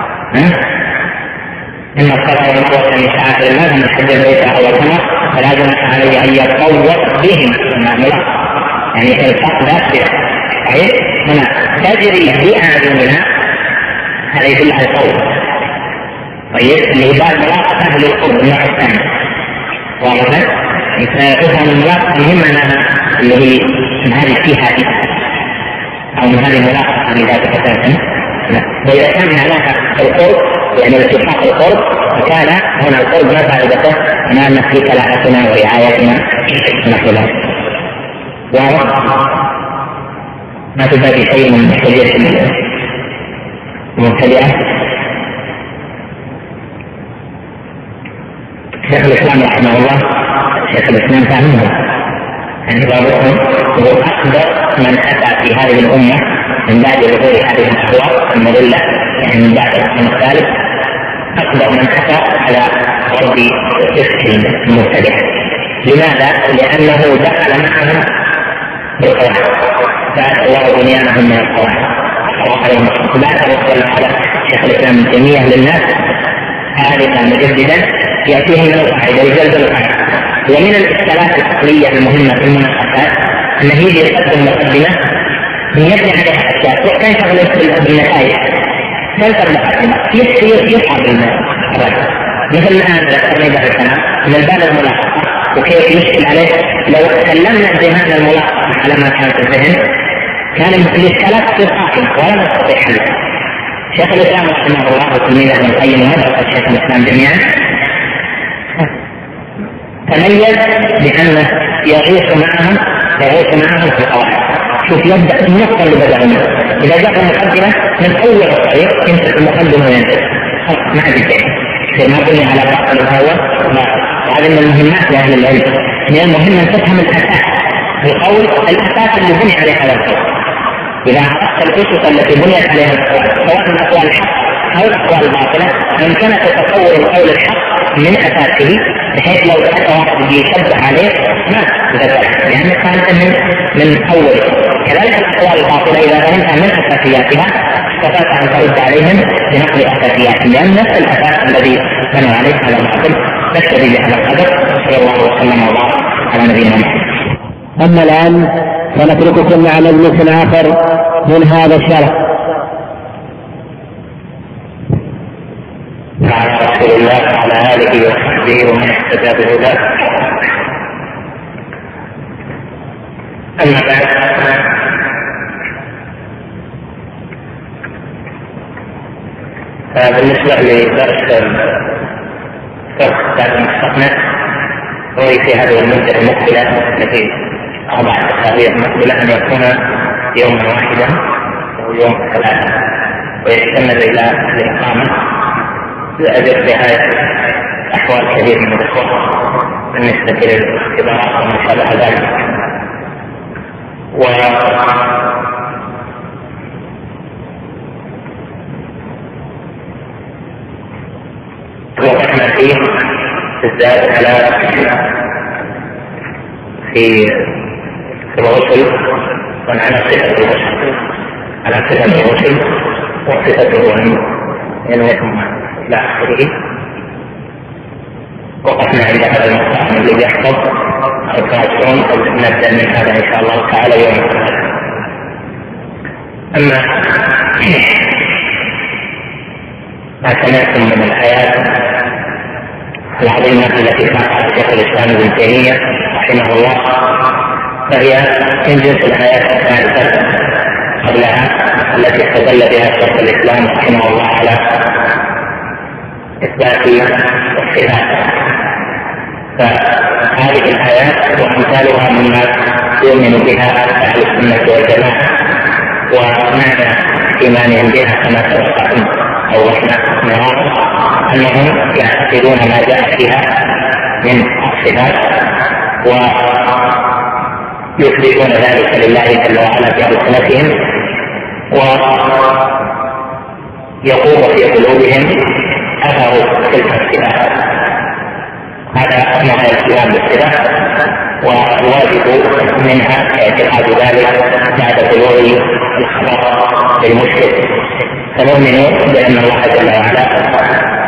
إن الصلاة والمروة من شعائر الله، فمن حج البيت أو العمرة فلا جناح عليه أن يطوف بهم مع ملاحقة، يعني الفرق ذات صحيح. هنا تجري بأعيننا، هذا يدل على القول. طيب اللي بعد ملاحقة للقرب النوع الثاني واضح؟ فإذا الملاحقة مهمة أنها اللي هي من هذه فيها أو من هذه الملاحقة عن ذات أساسا. وإذا كان معناها القرب يعني اتفاق القرب، فكان هنا القرب ما فائدته أمام في كلاءتنا ورعايتنا ونحو ذلك. ما تبادي شيء من حجية المبتدئة. شيخ الإسلام رحمه الله، شيخ الإسلام فهمه يعني بعضهم هو أكبر من أتى في هذه الأمة من بعد ظهور هذه الأحوال المضلة، يعني من بعد القرن الثالث أكبر من أتى على ضرب فسق المبتدع. لماذا؟ لأنه دخل معهم بالقواعد، فأتى الله بنيانهم من القواعد وبعد وصل على شيخ الإسلام ابن تيمية للناس عارفا مجددا يأتيه من القاعدة يجلد القاعدة. ومن الإشكالات العقلية المهمة في المناقشات أنه يجي يقدم مقدمة يبني عليها أشياء وكان يشغل بالنتائج تنتظر مقدمة يصعب الرجل. مثل الآن ذكرنا بعد الكلام من الباب الملاحقة وكيف يشكل عليه. لو تكلمنا بهذا الملاحقة على ما كان في الذهن كان الإشكالات تصير قائمة ولا نستطيع حلها. شيخ الإسلام رحمه الله وتلميذه ابن القيم وهذا شيخ الإسلام جميعا تميز بأنه يغيث معهم في القواعد. شوف يبدأ النقطة اللي بدأ منها، إذا جاء المقدمة من أول الطريق يمسك المقدمة وينزل ما عاد يصير ما بني على باطل الأول. وهذا من المهمات لأهل العلم، من المهم أن تفهم الأساس القول، الأساس اللي بني عليه هذا القول. إذا عرفت الأسس التي بنيت عليها الأقوال سواء من أقوال الحق أو الأقوال الباطلة أمكنك تصور القول الحق من أساسه، بحيث لو أتى واحد يشبه عليه ما تتبع لأنك فهمت من أوله. كذلك الأقوال الباطلة إذا فهمتها من أساسياتها استطعت أن ترد عليهم بنقل أساسياتهم، لأن نفس الأساس الذي بنوا عليه هذا الباطل. نكتفي بهذا القدر، صلى الله وسلم وبارك على نبينا محمد. أما الآن فنترككم مع مجلس آخر من هذا الشرح. مع رسول الله وعلى آله وصحبه به ومن اهتدى بهداه. أما بعد، فبالنسبة لدرس كتاب المستقنع روي في هذه المدة المقبلة التي 4 أسابيع مقبلة أن يكون يوما واحدا أو يوم 3 ويستند إلى الإقامة لأجل رعاية أحوال كثير من الإخوة بالنسبة للاختبارات وما شابه ذلك. وقفنا فيه بالذات في الغسل وعلى صفة الغسل، على صفة الغسل وصفته ثم إلى آخره. وقفنا عند هذا المقام الذي يحفظ القاسون، نبدأ من هذا إن شاء الله تعالى يوم القيامة. أما ما سمعتم من الآيات العظيمة التي قالها شيخ الإسلام ابن تيمية رحمه الله، فهي من جنس الآيات الثالثة قبلها التي استدل بها شيخ الإسلام رحمه الله على إثبات الصفات. فهذه الآيات وأمثالها مما يؤمن بها أهل السنة والجماعة، ومعنى إيمانهم بها كما سبق أوضحنا مرارا أنهم يعتقدون ما جاء فيها من الصفات ويثبتون ذلك لله جل وعلا بألسنتهم، ويقوم في قلوبهم أثر تلك الصفات. هذا معنى الإيمان بالصفات، والواجب منها اعتقاد ذلك بعد طلوع الخبر للمشرك. فنؤمن بأن الله جل وعلا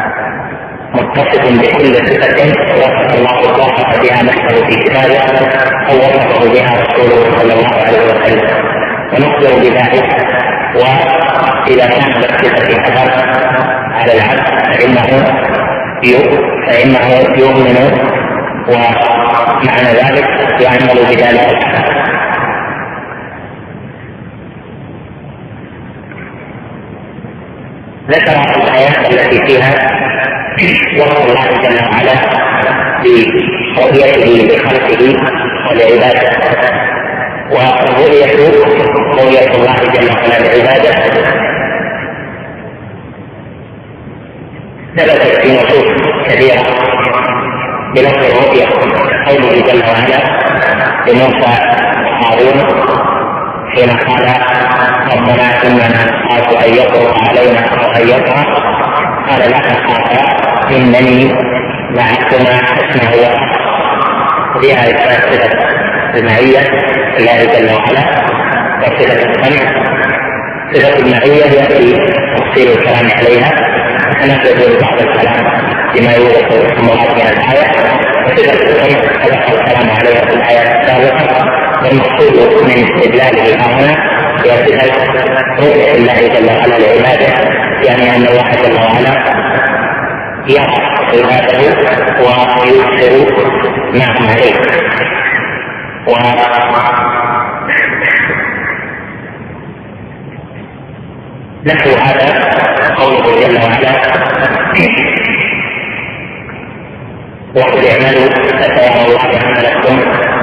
متصف بكل صفة وصف الله بها نفسه في كتابه أو وصفه بها رسوله صلى الله عليه وسلم، ونخبر بذلك. وإذا كان بالصفة أثر على العبد فإنه يؤمن، ومعنى ذلك يعمل بذلك. ذكر الآيات التي فيها وصف الله جل وعلا برؤيته لخلقه ولعباده، ورؤية الله جل وعلا لعباده ثبتت في نصوص كثيرة بلفظ الرؤية، قوله جل وعلا لموسى وهارون حين قال ربنا إننا نخاف أن يطرق علينا أو أن يطرأ، قال لا تخافا إنني معكما أسمع وأرى. فيها إثبات صفة المعية لله جل وعلا وصفة السمع. صفة المعية يأتي تفصيل الكلام عليها، سنبدأ بعض الكلام بما يوضح المراد من الآية. وصفة السمع سبق الكلام عليها في الآيات السابقة، والمقصود من استدلاله هنا هي صفة رؤية الله جل وعلا لعباده، يعني أن الله جل وعلا يرى عباده ويبصر معهم عليه. نحو هذا قوله جل وعلا وقل اعملوا فسيرى الله عملكم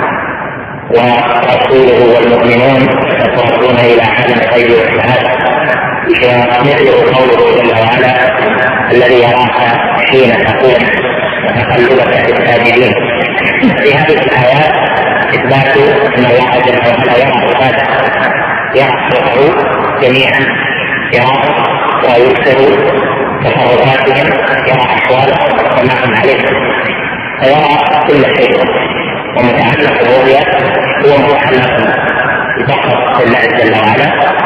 ورسوله والمؤمنون فتردون الى عالم الغيب والشهاده. ومثل قوله جل وعلا الذي يراك حين تقوم وتقلبك في الساجدين. في هذه الايات اثبات ان الله جل وعلا يرى عباده، يرى خلقه جميعا، يرى ويبصر تصرفاتهم، يرى احوالهم وما هم عليه، فيرى كل شيء. ومتعلق الرؤيا هو متعلق ببصر الله جل وعلا،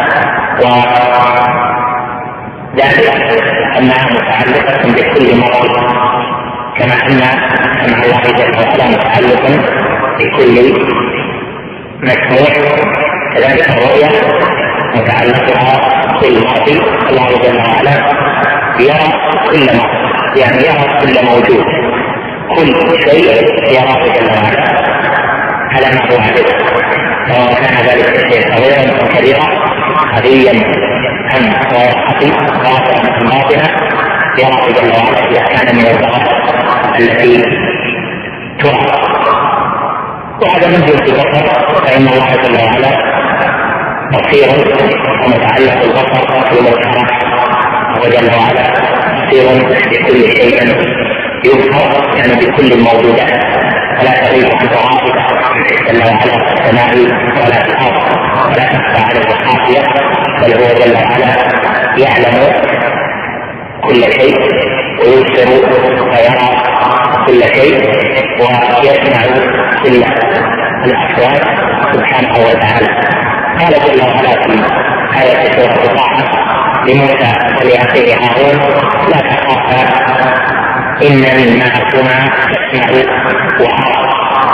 وذلك انها متعلقه بكل مرض، كما ان سمع الله جل وعلا متعلق بكل مسموع، كذلك الرؤيا متعلقها بالماضي. الله جل وعلا يرى كل مرض، يعني يرى كل موجود، كل شيء يراه جل وعلا على ما هو عليه، سواء كان ذلك الشيء صغيرا او كبيرا، خفيا ام خفي ظاهرا ام باطنا، يراه جل وعلا اذا كان من الظاهر التي ترى. وهذا من جنس البصر، فان الله جل وعلا بصير ومتعلق البصر بالمذكرة، وجل وعلا بصير بكل شيء يظهر، يعني بكل الموجودات، فلا تغيب عن رؤيته جل وعلا في السماء ولا في الارض، ولا تخفى عليه خافية، بل هو جل وعلا يعلم كل شيء ويبصر ويرى كل شيء ويسمع كل الاصوات سبحانه وتعالى. قال جل وعلا في آية سورة طه لموسى ولأخيه هارون: لا تخافا إنني معكما أسمع وأرى.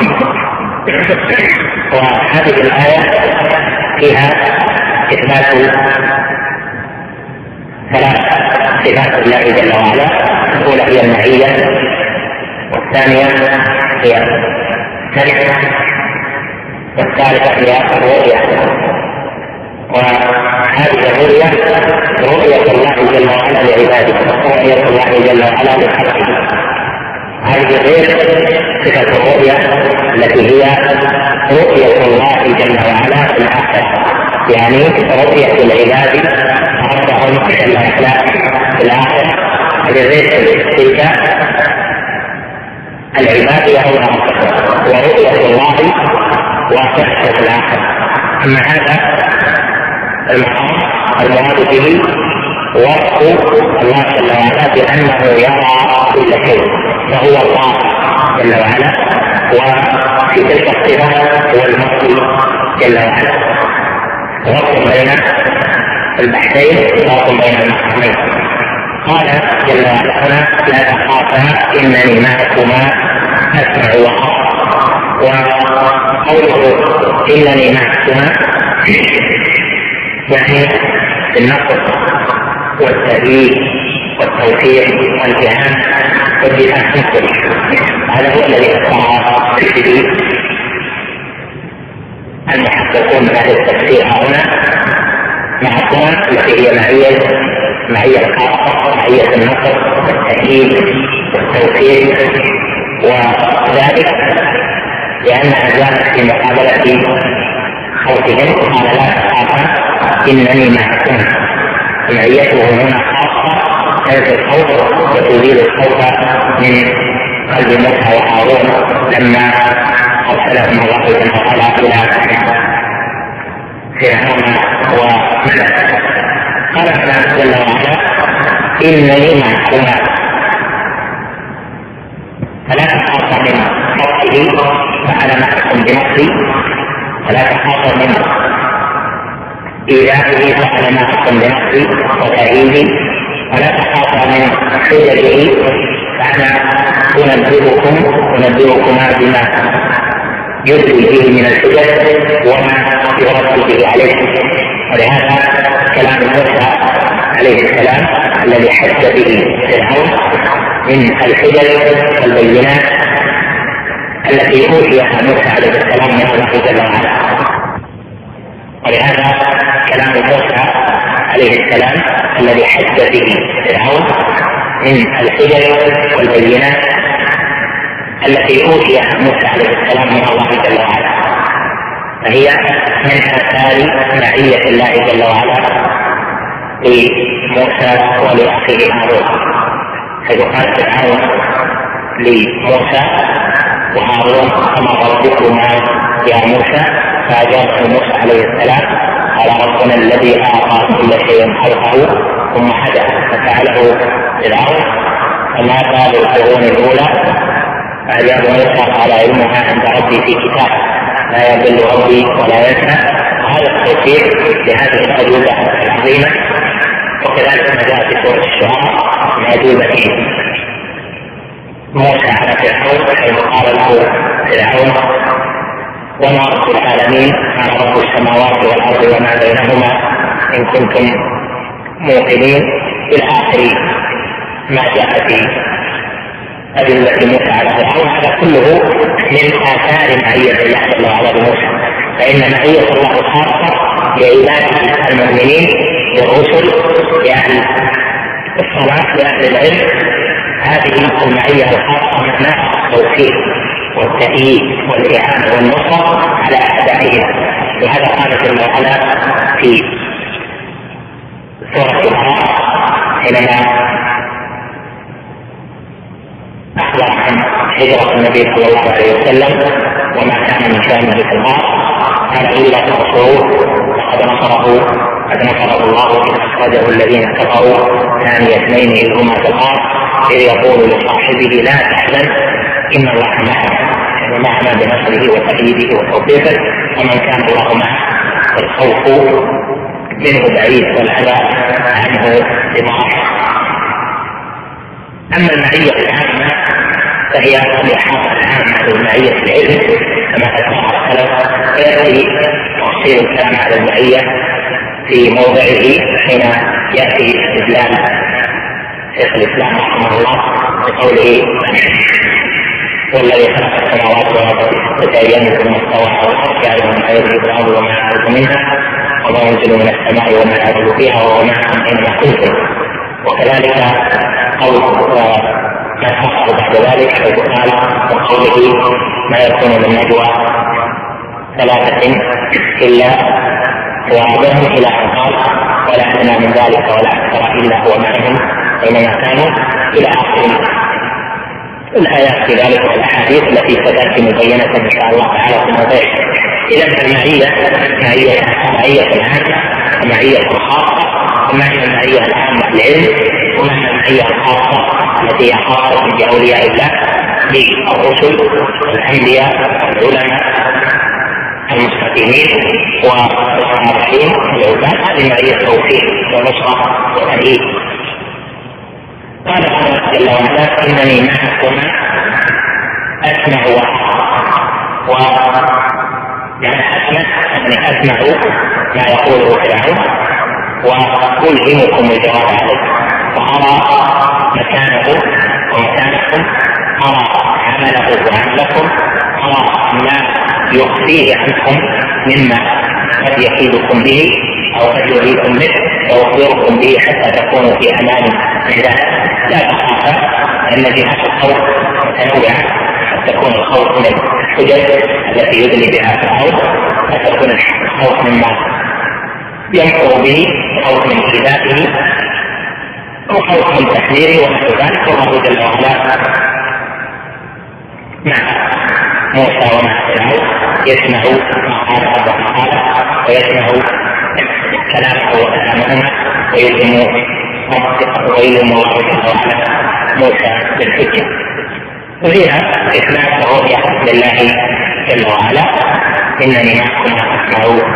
وهذه الآية فيها إثبات ثلاث صفات الله جل وعلا: الأولى هي المعية، والثانية هي السمع، والثالثة هي الرؤية. وهذه الرؤية رؤية الله جل وعلا لعباده، رؤية الله جل وعلا لخلقه. هذه غير صفة الرؤية التي هي رؤية الله جل وعلا في الآخرة، يعني رؤية العباد ربهم جل وعلا في الآخرة. هذه غير تلك العباد يرون ربهم، ورؤية الله واقعة في الآخرة. أما هذا المقام المراد به وصف الله جل وعلا بأنه يرى كل شيء، فهو الله جل وعلا، وفي تلك الصفة هو المرء جل وعلا. وصف بين البحرين، وصف بين المقامين. قال جل وعلا هنا: لا تخافا إنني معكما أسمع وأرى. وقوله إنني معكما يعني النصر والتأييد والتوفيق والإعانة والدفاع عن كل. هذا هو الذي اختاره به المحققون من هذا التفسير هنا، معكما التي هي معية الخاصة، معية النصر والتأييد والتوفيق، وذلك لأنها جاءت في مقابلة خوفهم. قال: لا تخافا إنني معكم. معيته هنا خاصة تنزل الخوف وتزيل الخوف من قلب موسى وهارون لما أرسلهم الله جل وعلا إلى فرعون وملئه. قال الله جل وعلا: إنني معكما. فلا تخافا من خطئه فعل معكم بنفسي، ولا تخافا من إيذائه فعل معكم بنفسي وتأييدي، ولا تخافا من حججه فأنا أنبئكما بما يدري به من الحجج وما يرد به عليه. ولهذا كلام موسى عليه السلام الذي حج به فرعون من الحجج والبينات التي أوتيها موسى عليه السلام من الله جل وعلا. ولهذا كلام موسى عليه السلام الذي حج به فرعون من الحجج والبينات التي أوتيها موسى عليه السلام من الله جل وعلا، فهي من آثار معية الله جل وعلا لموسى ولأخيه هارون. حيث قال فرعون لموسى وهارون: أما ربكما يا موسى؟ فأجابه موسى عليه السلام: قال ربنا الذي أعطى كل شيء خلقه ثم هدى. ففعله فرعون: فما بال القرون الأولى؟ فأجاب موسى: قال علمها عند ربي في كتاب لا يضل ربي ولا ينسى. وهذا التوفيق لهذه الأجوبة العظيمة. وكذلك ما جاء في سورة الشعراء من أجوبة موسى على فرعون، حيث قال له فرعون: وما رب العالمين؟ قال: رب السماوات والأرض وما بينهما إن كنتم موقنين، إلى آخر ما جاء في أدلة موسى على فرعون. هذا كله من آثار معية الله جل وعلا بموسى. فإن معية الله خاصة لعباده المؤمنين بالرسل لأهل الصلاة لأهل العلم. هذه المعية الخاصة معناها التوفيق والتأييد والإعانة والنصر على أعدائهم. وهذا قال جل وعلا في سورة الأعراف حينما أخبر عن هجرة النبي صلى الله عليه وسلم وما كان من شأنه في الأرض، قال إلا تنصروه قد نصره الله إذ أخرجه الذين كفروا ثاني اثنين إذ هما في الأرض إذ يقول لصاحبه لا تحزن إن الله معنا، ومعنا بنصره وتأييده وتوفيقه. ومن كان الله معه الخوف منه بعيد والأذى عنه بمعاصي. أما المعية العامة فهي الإحاطة العامة بالمعية العلم كما ذكرها السلف، ويأتي تفصيل الكلام على المعية في موضعه حين يأتي استدلال شيخ الإسلام رحمه الله بقوله والذي خلق السماوات والأرض في 6 أيام ثم استوى على العرش يعلم ما يلج في الأرض وما يخرج منها وما ينزل من السماء وما يعرج فيها وهو معكم أينما كنتم. وكذلك قول ما حصل بعد ذلك حيث قال وقوله ما يكون من نجوى 3 إلا هو رابعهم إلى أن قال ولا أدنى من ذلك ولا أكثر إلا هو معهم أينما كانوا إلى آخر الآيات في ذلك والأحاديث التي ستأتي مبينة إن شاء الله تعالى في موضعها. إذا المعية معية عامة ومعية خاصة، ومعنى المعية العامة العلم، ومعنى المعية الخاصة التي هي خاصة بأولياء الله بالرسل الأنبياء العلماء المستقيمين والصالحين العباد. هذه معية توفيق ونصرة وتأييد. قال الله جل وعلا إنني معكما أسمع يعني أسمع ما يقوله فرعون وألهمكم الجواب عليه، وأرى مكانه ومكانكم، أرى عمله وعملكم، أرى ما يخفيه عنكم مما قد يكيدكم به أو قد يريكم به ويخبركم به حتى تكونوا في أمان من ذلك. لا تخافا أن جهات الخوف متنوعة، قد تكون الخوف من الحجج التي يدلي بها فرعون، قد تكون الخوف مما ينكر به، خوف من إيذائه، أو خوف من تحذيره ونحو ذلك. والله جل وعلا مع موسى ومع فرعون يسمع ما قال وما قال، ويسمع كلامه وكلامهما، ويلهم الله جل وعلا موسى بالحجة. وفيها إثبات الرؤية لله جل وعلا إنني معكم أسمع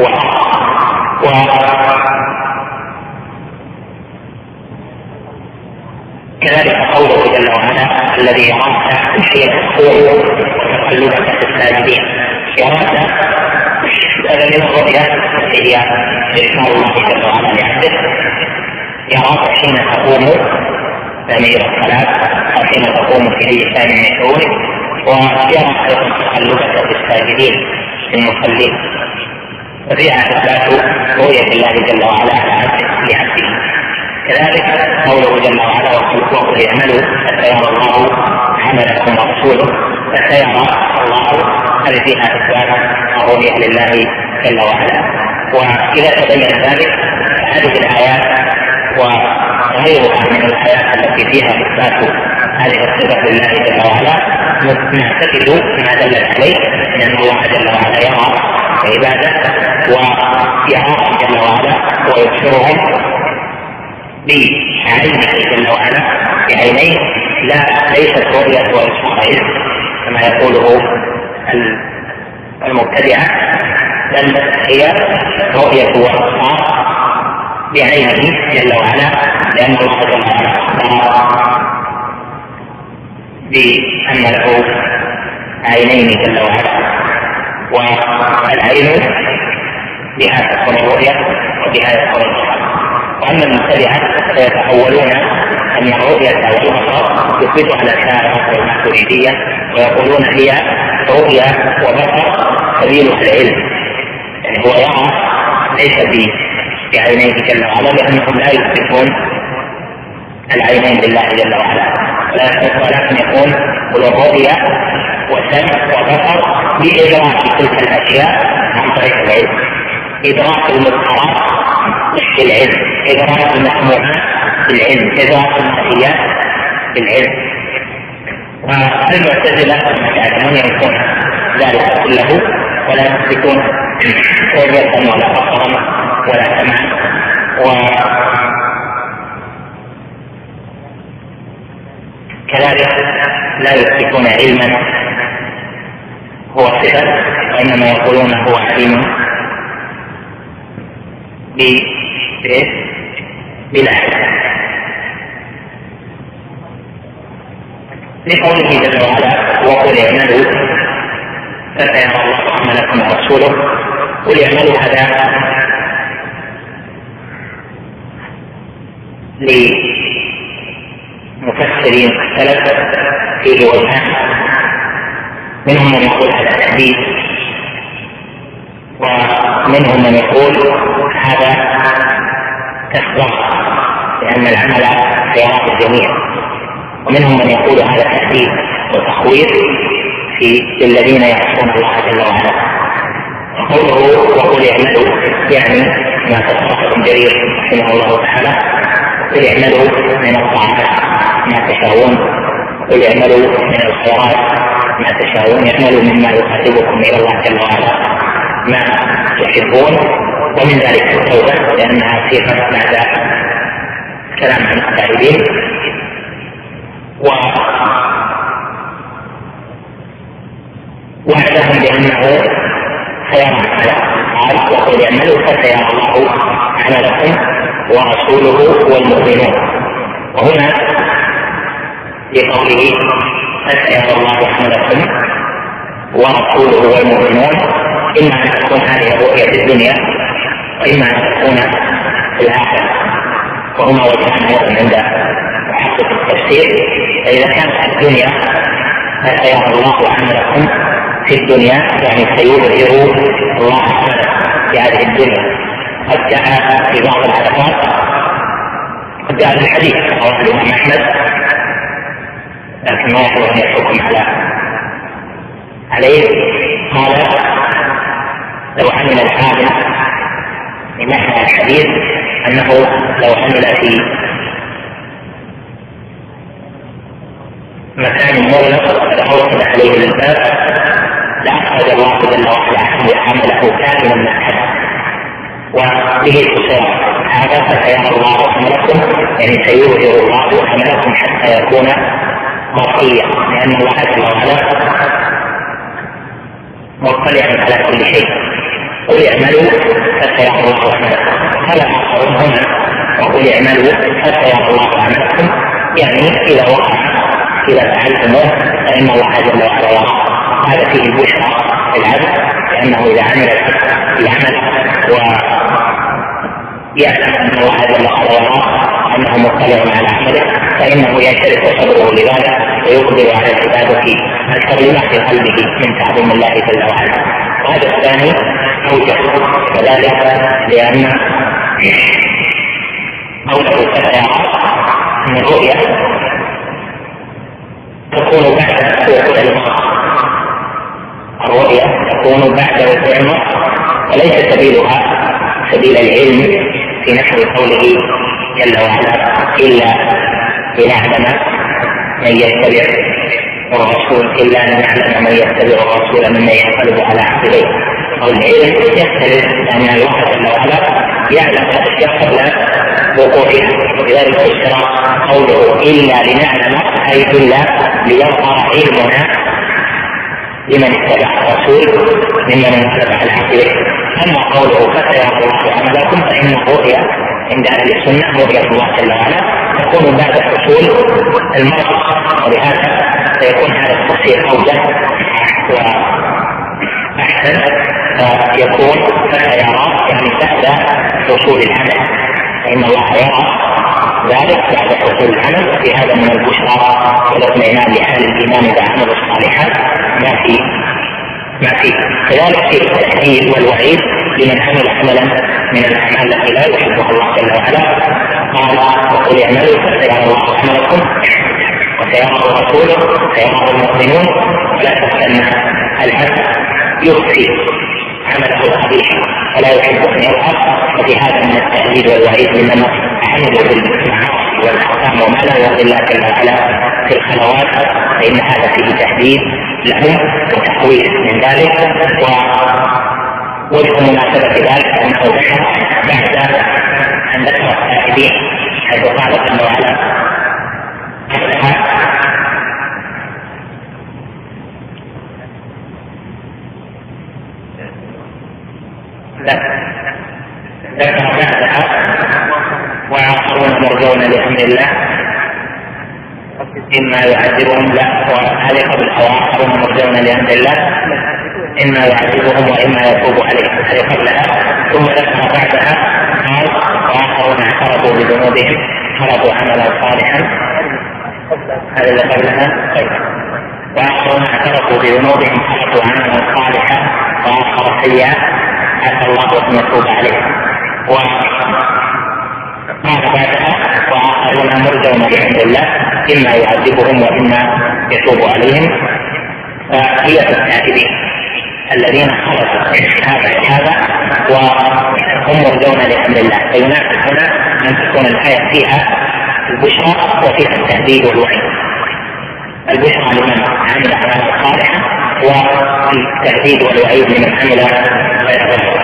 كذلك قوله جل وعلا الذي يراك حين تقوم وتقلبك في الساجدين. يراك هذا من الرؤيا هي إشعار الله جل وعلا لعبده، يراك حين تقوم يعني إلى الصلاة أو حين تقوم في أي شأن من شؤونك، ويراك تقلبك في الساجدين المصلين. وفيها إثبات رؤية الله جل وعلا لعبده. كذلك قوله جل وعلا وقل اعملوا فسيرى الله عملكم ورسوله، فسيرى الله، هذه فيها إثبات الرؤية لله جل وعلا. وإذا تبين ذلك فهذه الآيات وغيرها من الآيات التي فيها إثبات هذه الصفة لله جل وعلا نعتقد ما دلت عليه، لأن الله جل وعلا يرى عباده ويراهم جل وعلا ويبصرهم بعينه جل وعلا بعينيه، ليست رؤية وإسرائيل كما يقوله المبتدعة، بل هي رؤية وإبصار بعينه جل وعلا، لأن الله جل وعلا أخبر بأن له عينين جل وعلا، والعين بها تكون الرؤية وبها يكون البصر. وأما المبتدعة فيتأولون أن الرؤية والبصر يثبتها الأشاعرة والماتريدية ويقولون هي رؤية وبصر سبيل العلم، يعني هو يرى ليس بعينيه جل وعلا، لأنهم لا يثبتون العينين لله جل وعلا، ولكن يكون الرؤية وسمع وبصر بإدراك تلك الأشياء عن طريق العلم، إدراك المظهرات بالعلم، إدراك المسموعات بالعلم، إدراك المرئيات بالعلم. والمعتزلة يعلمون يكون ذلك كله ولا يثبتون رؤية ولا بصرا ولا سمعا، وكذلك لا يثبتون علما هو صفة، وإنما يقولون هو عليم بلا علم، لقوله جل وعلا وقل اعملوا فسيرى الله عملكم ورسوله. قل اعملوا هذا لمفسرين السلف فيه وجهان، منهم من يقول هذا تهديد، ومنهم من يقول هذا تخويف لأن العمل سيراه الجميع، ومنهم من يقول هذا تهديد وتخويف في الذين يعصون الله جل وعلا. قوله وقل اعملوا يعني ما تصرف ابن جرير رحمه الله تعالى، قل اعملوا من الطاعات ما تشاءون، قل اعملوا من الخيرات ما تشاءون، اعملوا مما يقربكم الى الله جل وعلا ما تحبون، ومن ذلك التوبه لانها صيغه بعد كلام عن التائبين. وعدهم بانه سيرى قال وقل اعملوا فسيرى الله عملكم ورسوله والمؤمنون، وهنا لقوله فسيرى الله عملكم ورسوله والمؤمنون، اما ان تكون هذه الرؤيه في الدنيا واما ان تكون في الاخره، وهما وجهان ايضا عند محقق التفسير. فاذا كانت في الدنيا فسيرى الله عملكم في الدنيا يعني سيظهر الله عملكم في هذه الدنيا. قد جاء في بعض الحلقات، قد جاء في الحديث رواه الامام احمد، لكن ما يحضر ان يحكم عليه. قال لو عمل العامل بمعنى الحديث انه لو عمل في مكان مغلق فأوصل عليه الباب لأخرج الله جل وعلا عمله كاملا ما كان، وبه تسير هذا فسيرى الله عملكم يعني سيظهر الله عملكم حتى يكون مرئيا، لأن الله جل وعلا مطلع على كل شيء. قل اعملوا فسيرى الله عملكم. هذا آخر هنا وقل اعملوا فسيرى الله عملكم يعني إذا وقع إذا فعلتموه فإن الله جل وعلا يرى. هذا فيه البشرى للعبد، لأنه إذا عمل العمل ويعلم أن الله جل وعلا يرى أنه مطلع على عمله فإنه ينشرح صدره لذلك ويقبل على العبادة أكثر لما في قلبه من تعظيم الله جل وعلا. وهذا الثاني أوجه كذلك، لأن قوله فسيرى أن الرؤيا تكون بعد وقوع المرء، الرؤيا تكون بعد وقوع المرء، وليس سبيلها سبيل العلم في نحو قوله جل وعلا إلا لنعلم من يتبع الرسول، إلا لنعلم من يتبع الرسول ممن ينقلب على عقبيه. والعلم يختلف لأن الله جل وعلا يعلم الأشياء قبل وقوعها، ولذلك اشترى قوله إلا لنعلم أي إلا ليظهر علمنا لمن اتبع الرسول ممن انقلب على عقبيه. أما قوله فسيرى الله عملكم فإن الرؤيا عند أهل السنة رؤية الله جل وعلا تكون بعد حصول المرء، ولهذا سيكون هذا التفسير أوجه وأحسن، فيكون فسيرى يعني بعد حصول العمل، فإن الله يرى ذلك بعد حصول العمل. وفي هذا من البشرى والاطمئنان لأهل الإيمان بعمل الصالحات ما فيه. كذلك في التأكيد والوعيد لمن عمل عملا من الأعمال التي لا يحبها الله جل وعلا. قال: وقل اعملوا فسيرى الله عملكم وسيرى رسوله وسيرى المؤمنون ولا تحسن العبد يخفي عمله القبيح ولا يحب ان يظهر. وفي هذا من التأكيد والوعيد لمن عملوا بالمعاصي والاحكام وما لا يرضي الله جل وعلا في الخلوات، فان هذا فيه تهديد لهم وتخويف من ذلك. ووجه مناسبة ذلك انه ذكر بعد ان ذكر التائبين حيث قال جل وعلا ذكر بعدها وآخرون مرجون لأمر الله إما يعذبهم وهذه قبل آخرون مرجون لأمر الله إما يعذبهم وإما يتوب عليهم، هذه قبلها. ثم ذكر بعدها قال: وآخرون اعترفوا بذنوبهم خلقوا عملا صالحا، هذا اللي قبلها. وآخرون اعترفوا بذنوبهم خلقوا عملا صالحا وآخر سيئا عسى الله أن يتوب عليهم. وقال بعدها: وآخرون مرجون لعند الله إما يعذبهم وإما يتوب عليهم. فهي التائبين الذين خلصوا هذا وهم مرجون لأمر الله. فيناسب هنا أن تكون الآية فيها البشرى وفيها التهديد والوعيد. البشرى لمن عمل أعمالا صالحة والتهديد والوعيد لمن عمل غير ذلك.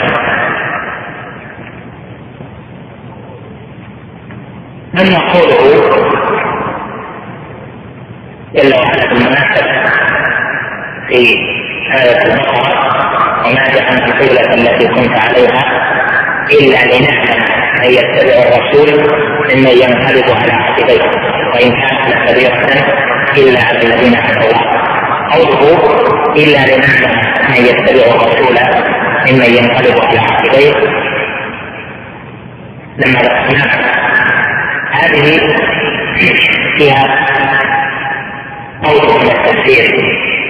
أما قوله جل وعلا بالمناسبة في آية البقرة: وما جعلنا القبلة التي كنت عليها إلا لنعلم من يتبع الرسول ممن ينقلب على عقبيه وإن كانت لكبيرة إلا على الذين هدى الله. قوله إلا لنعلم من يتبع الرسول ممن ينقلب على عقبيه لما ذكرناها هذه فيها أوجه من التفسير،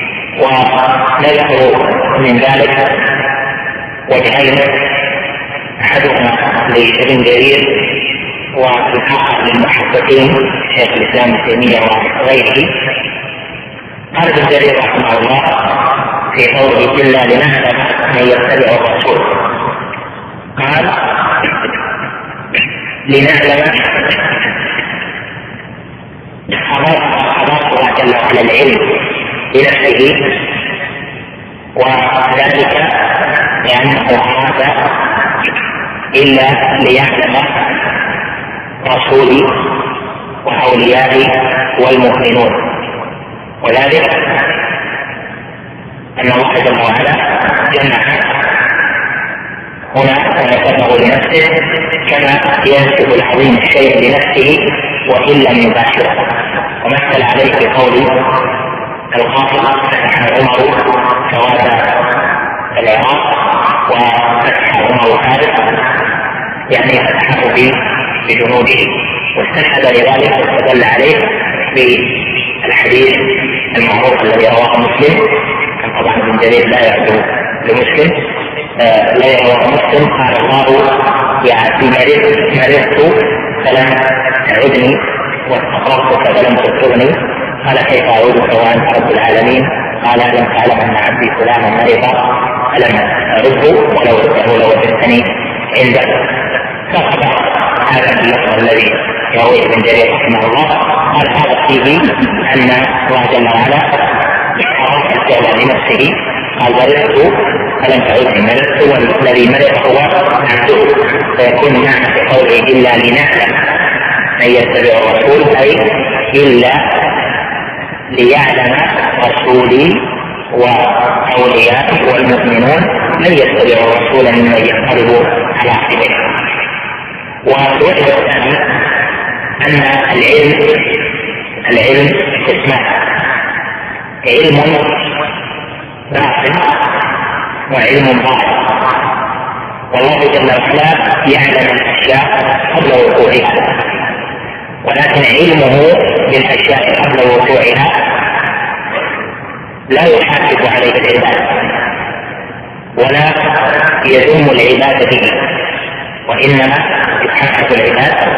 ونذكر من ذلك وجهين: أحدهما لابن جرير والآخر للمحققين شيخ الإسلام ابن تيمية وغيره. قال ابن جرير رحمه الله في قوله: إلا لنعلم من يتبع الرسول، قال: لنعلم أضاف جل وعلا العلم بنفسه، وذلك لأنه أراد إلا ليعلم رسولي وأوليائي والمؤمنون، وذلك أن الله جل وعلا جمع هنا ونسبه لنفسه كما ينسب العظيم الشيء لنفسه وإن لم يباشره. ومثل عليه في قول القائل: فتح عمر سواد العراق وفتح عمر فارس، يعني فتحه بجنوده، واستشهد لذلك واستدل عليه بالحديث المعروف الذي رواه مسلم. كان طبعا ابن جرير لا يعدو لمسلم، لا يرواه مسلم. قال: الله يعني مرضت فلم تعدني واستقررتك فلم تذكرني. قال: كيف اعودك وانت رب العالمين؟ قال: الم تعلم ان عبدي فلانا مرض فلم ارده ولو رده لوجدتني عندك. فقد هذا اللفظ الذي يرويه ابن جرير رحمه الله. قال: هذا فيه ان الله جل وعلا أراد الفعل لنفسه. قال: مرضت فلم تعدني، مرضت والذي مرض هو عبده، فيكون معنى في قوله إلا لنعلم من يتبع الرسول أي إلا ليعلم رسولي وأوليائي والمؤمنون من يتبع الرسول ممن ينقلب على عقبيه. والوجه الثاني أن العلم قسمان: علم باطن وعلم ظاهر. والله جل وعلا يعلم الأشياء قبل وقوعها، ولكن علمه بالاشياء قبل وقوعها لا يحاسب عليه العباد ولا يذم العباد به، وانما يحاسب العباد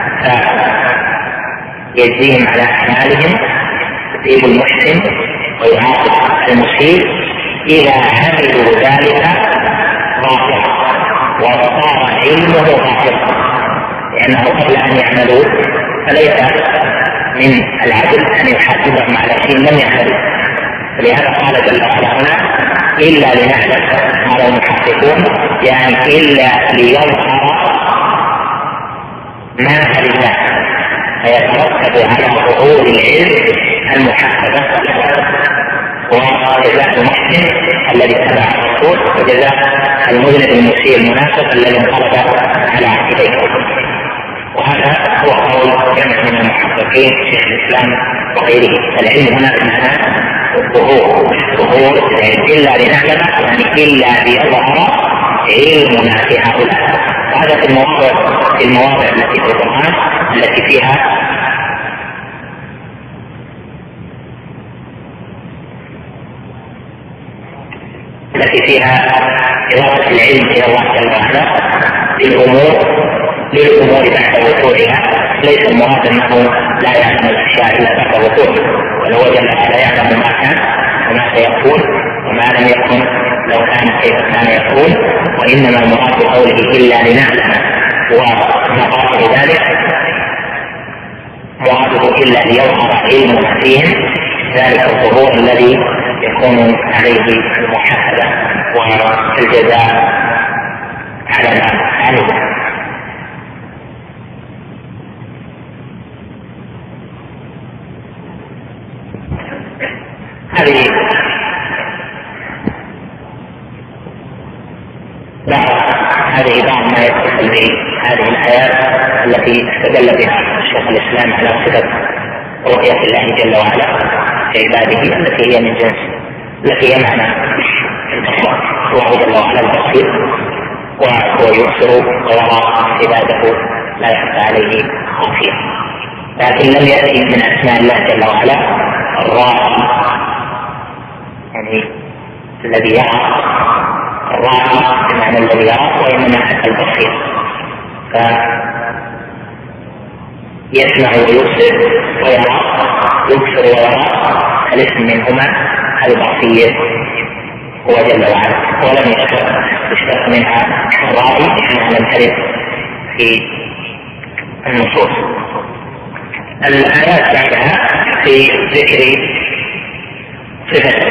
فيجزيهم على اعمالهم، يثيب المحسن ويعاقب المسيء اذا عملوا ذلك ظاهرا وصار علمه ظاهرا، لانه قبل ان يعملوا فليس من العدل ان يحاسبهم على شيء لم يعملوا. فلهذا قال جل وعلا هنا الا لنعلم، قال المحققون يعني الا ليظهر ما لله، فيترتب على ظهور العلم المحققه وجزاء المحسن الذي اتبع الرسول وجزاء المذنب المسيء المنافق الذي انقلب على عقبيه. وهذا هو قول جمع من المحققين شيخ الاسلام وغيره. العلم هنا بمعنى الظهور الا لنعلم يعني الا ليظهر علمنا في هؤلاء. وهذا في المواضع التي في القرآن التي فيها إضافة العلم إلى الله جل وعلا للأمور بعد وقوعها. ليس المراد أنه لا يعلم الأشياء إلا بعد وقوعها، بل هو جل وعلا يعلم ما كان وما سيكون وما لم يكن لو كان كيف كان يكون. وإنما المراد بقوله إلا لنعلم ومقاصد ذلك مراده إلا ليظهر علم فيهم، ذلك الظهور الذي يكون عليه المحاسبة والجزاء على ما عمل. هذه بعض ما يتصل بهذه الآيات التي استدل بها شيخ الإسلام على صفة رؤية الله جل وعلا لعباده التي هي من جنس التي هي معنى البصر. الله جل وعلا البصير وهو يبصر ويرى عباده لا يخفى عليه خافية، لكن لم يأتي من أسماء الله جل وعلا الرائي، يعني الذي يرى، الرائي بمعنى الذي يرى، وإنما البصير فيسمع ويبصر ويرى، يبصر ويرى، الاسم منهما البصير هو جل وعلا، ولم يشتق منها الرائي انها لم ترد في النصوص. الآيات بعدها في ذكر صفة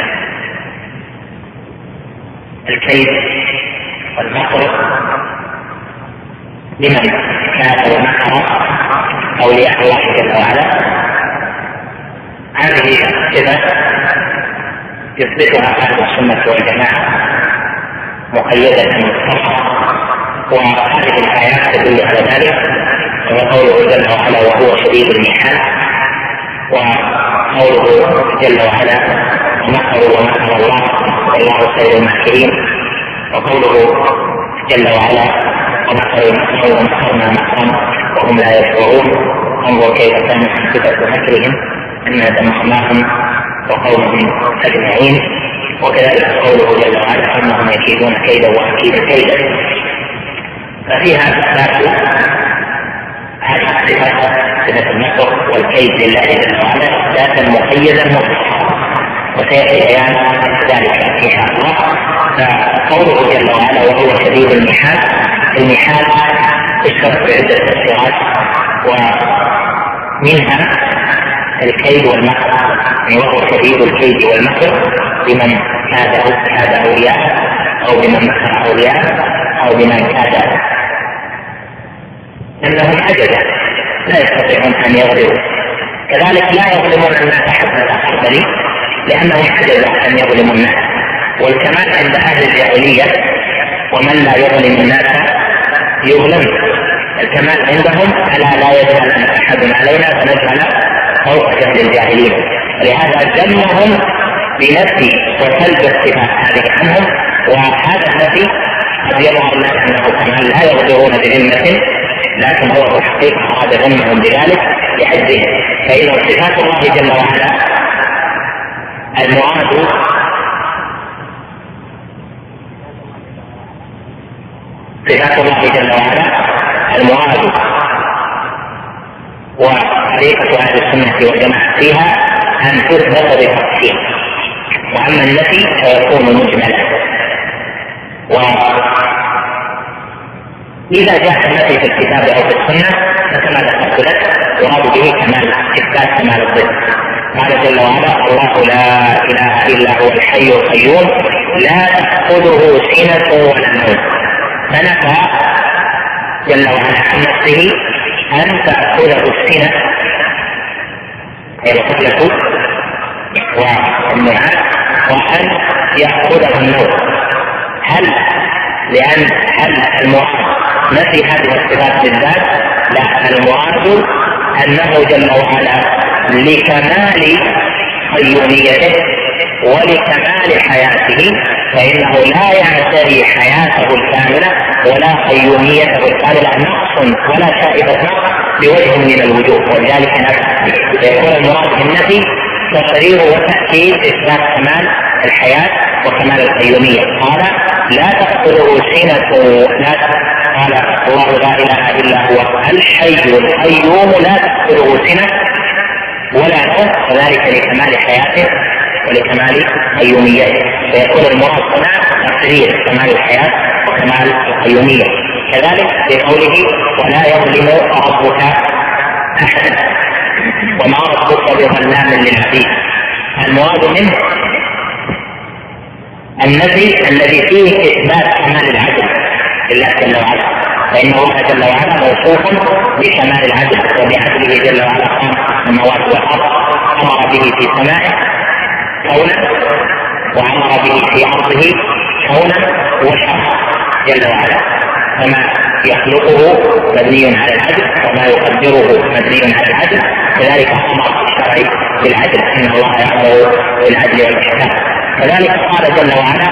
الكيد والمكر لمن كاد ومكر أولياء الله جل وعلا. هذه الصفة يثبتها أهل السنة والجماعة مقيدة بالصبر، وهذه الآيات تدل على ذلك، وهو قوله جل وعلا وهو شديد المحال، وقوله جل وعلا ومكروا ومكر الله والله خير الماكرين، وقوله جل وعلا ومكروا مكرا ومكرنا مكرا وهم لا يشعرون انظر كيف كان عاقبة مكرهم أنا دمرناهم وقومهم أجمعين. وكذلك قوله جل وعلا أنهم يكيدون كيدا وأكيد كيدا، ففيها إثبات هذه الصفات صفة المكر والكيد لله جل وعلا إثباتا مقيدا مطلقا، وسيأتي بيان ذلك إن شاء الله. فقوله جل وعلا وهو شديد المحال، المحال اشترك بعدة تفسيرات، ومنها الكيد والمكر، يعني وهو شديد الكيد والمكر بمن كاد أولياء أو بمن مكر أولياء أو بمن كاد، أنهم عجزا لا يستطيعون أن يغلبوا. كذلك لا يظلمون الناس حتى الأخبري لأنهم عجزوا أن يظلموا الناس. والكمال عند أهل الجاهلية ومن لا يظلم الناس يظلم، الكمال عندهم ألا لا يجهل أحد علينا فنجعل فوق جهل الجاهلين، ولهذا ذمهم بنفي وسلب الصفات هذه عنهم. وهذا النفي قد يظهر لنا انه كمان لا يغدرون بذمة لكن هو في الحقيقة أراد ذمهم بذلك لحفظهم. فإذا صفات الله جل وعلا المراد صفات الله جل وعلا المراد وطريقة أهل السنة والجماعة فيها أن تثبت بتفصيل، وأما النفي فيكون مجملا. وإذا جاء النفي في الكتاب أو في السنة فكما ذكرت لك يراد به كمال إثبات كمال الضد. قال جل وعلا: الله لا إله إلا هو الحي القيوم لا تأخذه سنة ولا نوم. فنفى جل وعلا عن نفسه أن تأخذه السنة أي الغفلة والنعاس، وأن يأخذه النوم. هل المراد نفي هذه الصفات بالذات؟ لا، المراد أنه جل وعلا لكمال قيوميته ولكمال حياته، فإنه لا يعتري حياته الكاملة ولا قيوميته الكاملة نقص ولا شائبة نقص بوجه من الوجوه، ولذلك يكون المراد بالنفي تقرير وتأكيد إثبات كمال الحياة وكمال القيومية. قال: لا تأخذه سنة، قال الله لا إله إلا هو الحي القيوم لا تأخذه سنة ولا نوم، وذلك لكمال حياته ولكمال قيوميته. فيكون المراد هنا تقرير كمال الحياة وكمال القيومية. كذلك بقوله: ولا يظلم ربك أحدا وما ربك بظلام للعبيد. المراد منه النفي الذي فيه إثبات كمال العدل لله جل وعلا، فإن الله جل وعلا موصوف بكمال العدل، وبعدله جل وعلا خلق السماوات والأرض، أمر به في سمائه كونا وأمر به في أرضه كونا وشرعا جل وعلا، فما يخلقه مبني على العدل وما يقدره مبني على العدل، كذلك أمر الشرع بالعدل، إن الله يأمر بالعدل والإحسان. كذلك قال جل وعلا: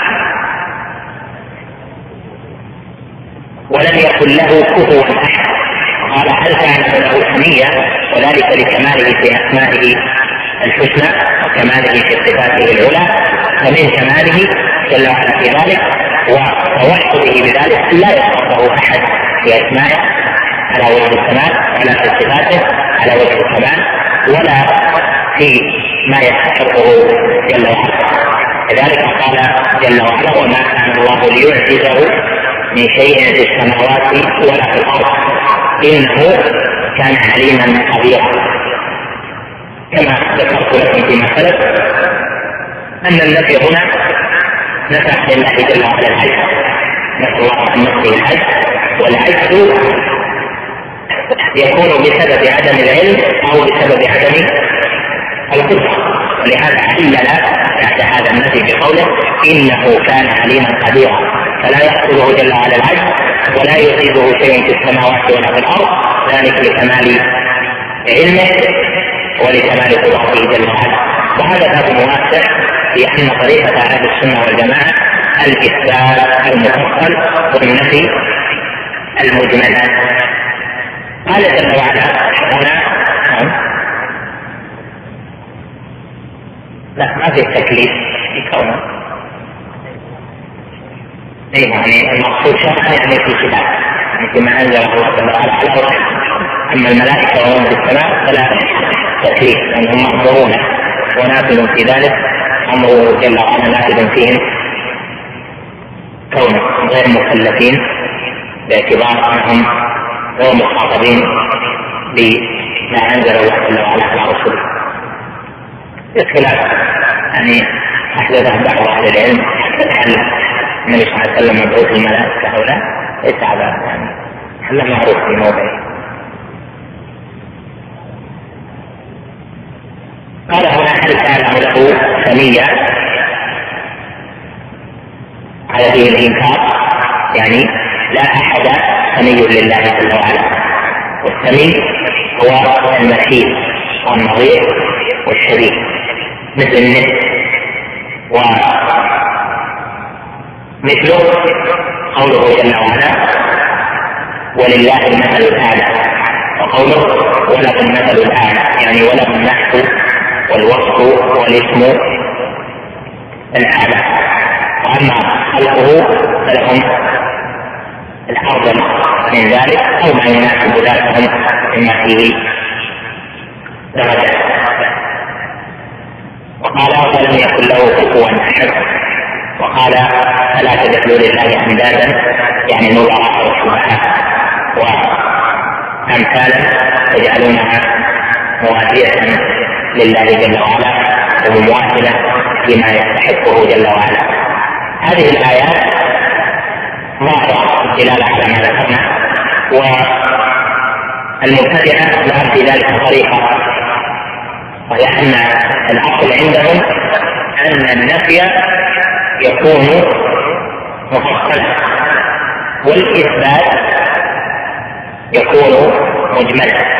ولم يكن له كفوا أحد. قال: هل كان له سميا؟ وذلك لكماله في أسمائه الحسنى وكماله في صفاته العلى، فمن كماله جل وعلا في ذلك وتوحده بذلك لا يصفه أحد في أسمائه على وجه الكمال، ولا في صفاته على وجه الكمال، ولا في ما يستحقه جل وعلا. لذلك قال جل وعلا: وما كان الله ليعجزه من شيء في السماوات ولا في الأرض إنه كان عليما خبيرا. كما ذكرت لكم فيما سلف أن النفي هنا نفى لله جل وعلا العجز، نفى الله عن نفسه العجز، والعجز يكون بسبب عدم العلم أو بسبب عدم القدرة، ولهذا علل بعد هذا النفي بقوله: إنه كان عليما قديرا، فلا يأخذه جل وعلا العجز ولا يصيبه شيء في السماوات ولا في الأرض، ذلك لكمال علمه ولكمال قدرته جل وعلا. وهذا باب موسع في أن طريقة أهل السنة والجماعة الإثبات المفصل والنفي المجمل. قال جل وعلا هنا: لا، ما في التكليف في كونه، يعني المقصود شرعا يعني في كتاب، يعني فيما انزل الله جل وعلا على رسله. اما الملائكه وهم في السماء فلا تكليف، لانهم مامورون ونافذ في ذلك امره جل وعلا نافذ فيهم كونهم غير مكلفين باعتبار انهم غير مخاطبين بما انزل الله جل وعلا على رسله. بخلاف يعني احدثه بعض اهل العلم النبي صلى الله عليه وسلم مبعوث الملائكة أو لا، ليس على يعني هذا معروف في موضعه. قال هنا: هل كان له سمية؟ على فيه الإنكار، يعني لا أحد سمي لله جل وعلا، والسمي هو المثيل والنظير والشبيه مثل النت، مثله قوله جل وعلا: ولله المثل الأعلى. وقوله وله المثل الأعلى يعني وله النحو والوصف والاسم الأعلى. وأما خلقه فلهم الأفضل من ذلك أو ما يناسب ذاتهم مما فيه درجة. وقال ولم يكن له كفوا أحد. وقال فلا تجعلوا لله أندادا يعني نظراء وشبهاء وأمثالا تجعلونها موازية لله جل وعلا ومماثلة لما يستحقه جل وعلا. هذه الآيات ظاهرة الدلالة على ما ذكرنا. والمبتدئة لهم في ذلك طريقة، وهي أن الأصل عندهم أن النفي يكون مفصلا والإثبات يكون مجملا.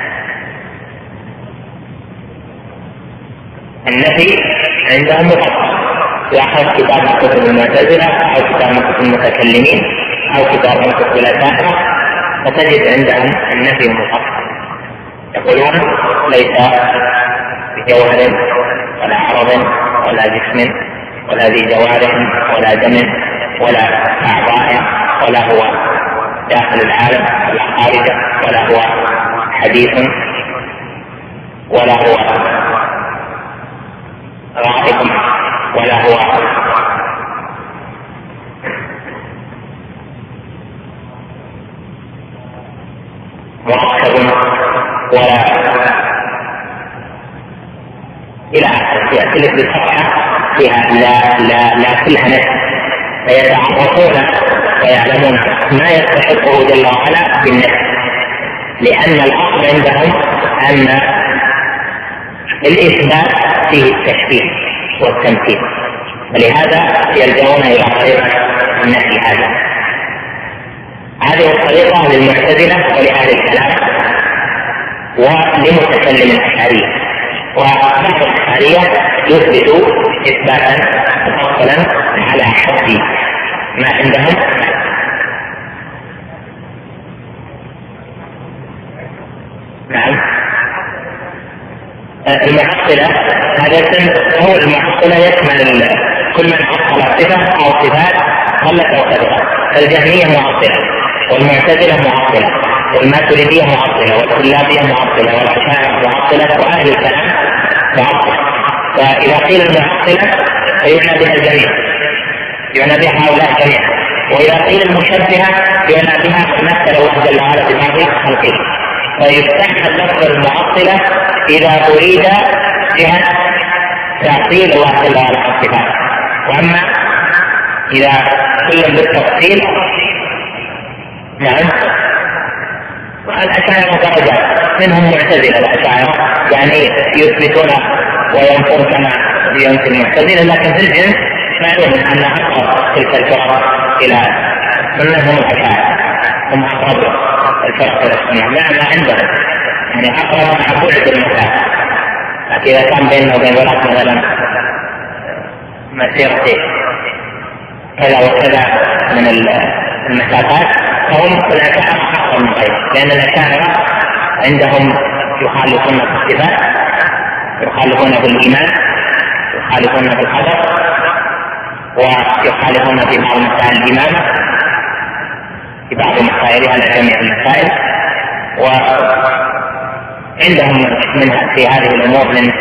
النفي عندهم مفصل، يأخذ كتاب من كتب المعتزلة أو كتاب من كتب المتكلمين أو كتاب من كتب الأشاعرة فتجد عندهم النفي مفصل. يقولون ليس بجوهر ولا عرض ولا جسم ولا ذي جوارح ولا دم ولا أعضاء ولا هو داخل العالم ولا خارجه ولا هو حديث ولا هو غائب ولا هو مركب ولا إلى آخره. يأتي لك بصفحة فيها لا كلها نفس، فيتعرفون ويعلمون ما يستحقه جل وعلا بالنفس، لأن الأصل عندهم أن الإثبات فيه التشبيه والتمثيل، ولهذا يلجؤون إلى طريقة النفي هذه الطريقة للمعتزلة ولأهل الكلام ولمتكلم الأشعرية. وبعض الأشعرية يثبت إثباتا مفصلا على حد ما عندهم. نعم المعطلة هذا هو المعطلة يشمل كل من عطل صفة أو صفات ظلت أو ثبتت. فالجهمية معطلة والمعتزلة معطلة والماتريدية معطلة والكلابية معطلة والأشاعرة معطلة وأهل الكلام معطلة. فإذا قيل المعطلة فيعنى بها الجميع، يعنى بها هؤلاء جميعا. وإذا قيل المشبهة يعنى بها مثل الله جل وعلا ببعض خلقه. فيستحسن لفظ المعطلة إذا أريد جهة تعطيل الله جل وعلا عن صفاته. وأما إذا كل بالتفصيل نعم الأشاعرة درجات، منهم معتزلة الأشاعرة يعني يثبتون وينفون كما ينفي المعتزلة، لكن في الجنس معلوم أن أقرب تلك الفرق إلى السنة هم الأشاعرة، هم أقرب الفرق إلى السنة مع عندهم يعني أقرب مع بعد المسافة. لكن إذا كان بيننا وبين ذلك مثلا مسيرة كذا وكذا من المسافات فهم الأشاعرة أقرب من غيرهم، لأن الأشاعرة عندهم يخالفون في الصفات، يخالفون في الإيمان، يخالفون في القدر، ويخالفون في بعض مسائل الإمامة، في بعض مسائلها لا جميع المسائل. وعندهم منها في هذه الأمور من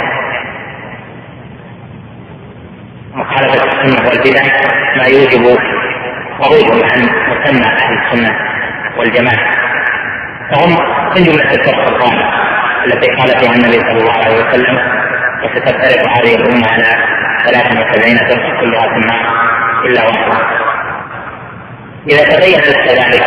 مخالفة السنة والبدع ما يوجب خروجهم عن مسمى أهل السنة والجماعة. فهم من جملة الفرق الضالة التي قال فيها النبي صلى الله عليه وسلم وستفترق هذه الأمة على 73 فرقة كلها في النار إلا واحدة. إذا تبين ذلك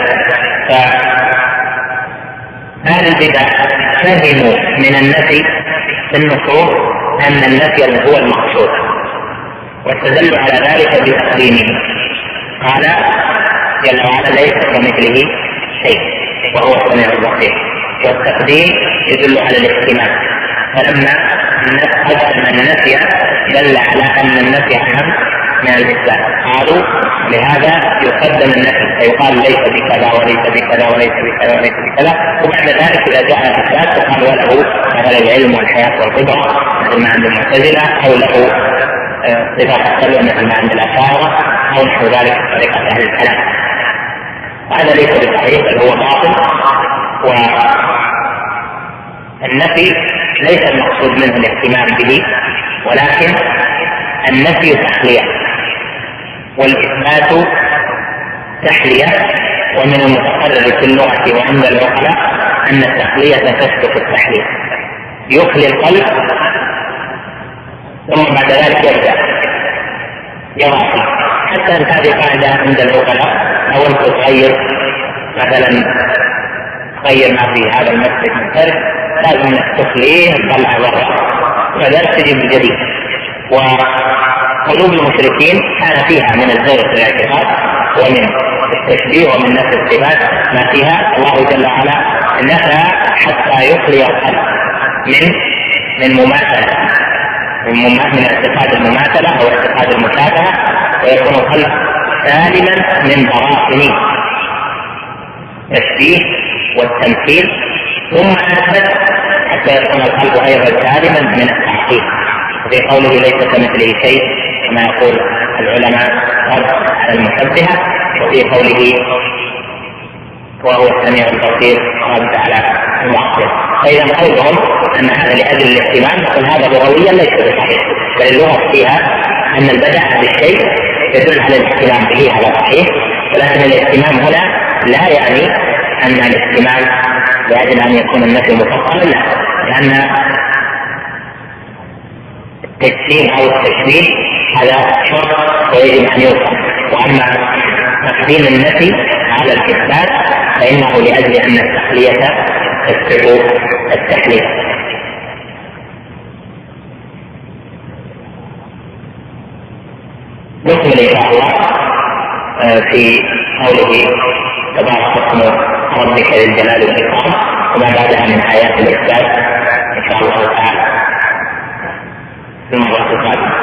فأهل البدع فهموا من النفي في النصوص أن النفي هو المقصود، واستدلوا على ذلك بتقديمه. قال جل وعلا ليس كمثله شيء وهو السميع البصير، والتقديم يدل على الاحتمال. فلما قدم النفي دل على أن النفي أهم من الإثبات. قالوا لهذا يقدم النفي فيقال ليس بكذا وليس بكذا وليس بكذا وليس بكذا، وبعد ذلك إذا جاء الإثبات فقال وله مثلا العلم والحياة والقدرة مثل ما عند المعتزلة، أو له صفات السلوى مثل ما عند الأشاعرة، أو نحو ذلك في طريقة أهل الكلام. هذا ليس بصحيح بل هو باطل. والنفي ليس المقصود منه الاهتمام به، ولكن النفي تحلية والإثبات تحلية. ومن المتقرر في اللغة وعند العقلاء أن التحلية تسبق التحلية، يخلي القلب ثم بعد ذلك يضع فيه. حتى أن هذه قاعدة عند العقلاء، أو أنت تغير مثلا تغير ما في هذا المسجد من فرق، لازم انك تخليه تطلع برا وذلك تجيب الجديد. وقلوب المشركين كان فيها من الزيغ في الاعتقاد ومن التشبيه ومن نفس الصفات ما فيها. الله جل وعلا نفى حتى يخلي القلب من مماثلة، من اعتقاد المماثلة او اعتقاد المشابهة، ويكون القلب سالما من براثن التشبيه والتمثيل، ثم اثبت حتى يكون القلب ايضا سالما من التعطيل. وفي قوله ليس كمثله شيء كما يقول العلماء رد على المشبهه، وفي قوله وهو السميع البصير رد على المعطل. فاذا قولهم ان هذا لاجل الاهتمام، نقول هذا لغويا ليس بصحيح، بل اللغه فيها ان البدء بالشيء يدل على الاهتمام به، هذا صحيح، ولكن الاهتمام هنا لا يعني ان الاهتمام لأجل أن يكون النفي مفصلا، لا، لأن التجسيم أو التشبيه هذا شرط ويجب أن يوصل. وأما تقديم النفي على الإثبات فإنه لأجل أن التحلية تسبق التحلية. نكمل إن شاء الله في قوله تبارك اسم ربك ذي الجلال والإكرام وما بعدها من آيات الإثبات إن شاء الله تعالى في المرة القادمة.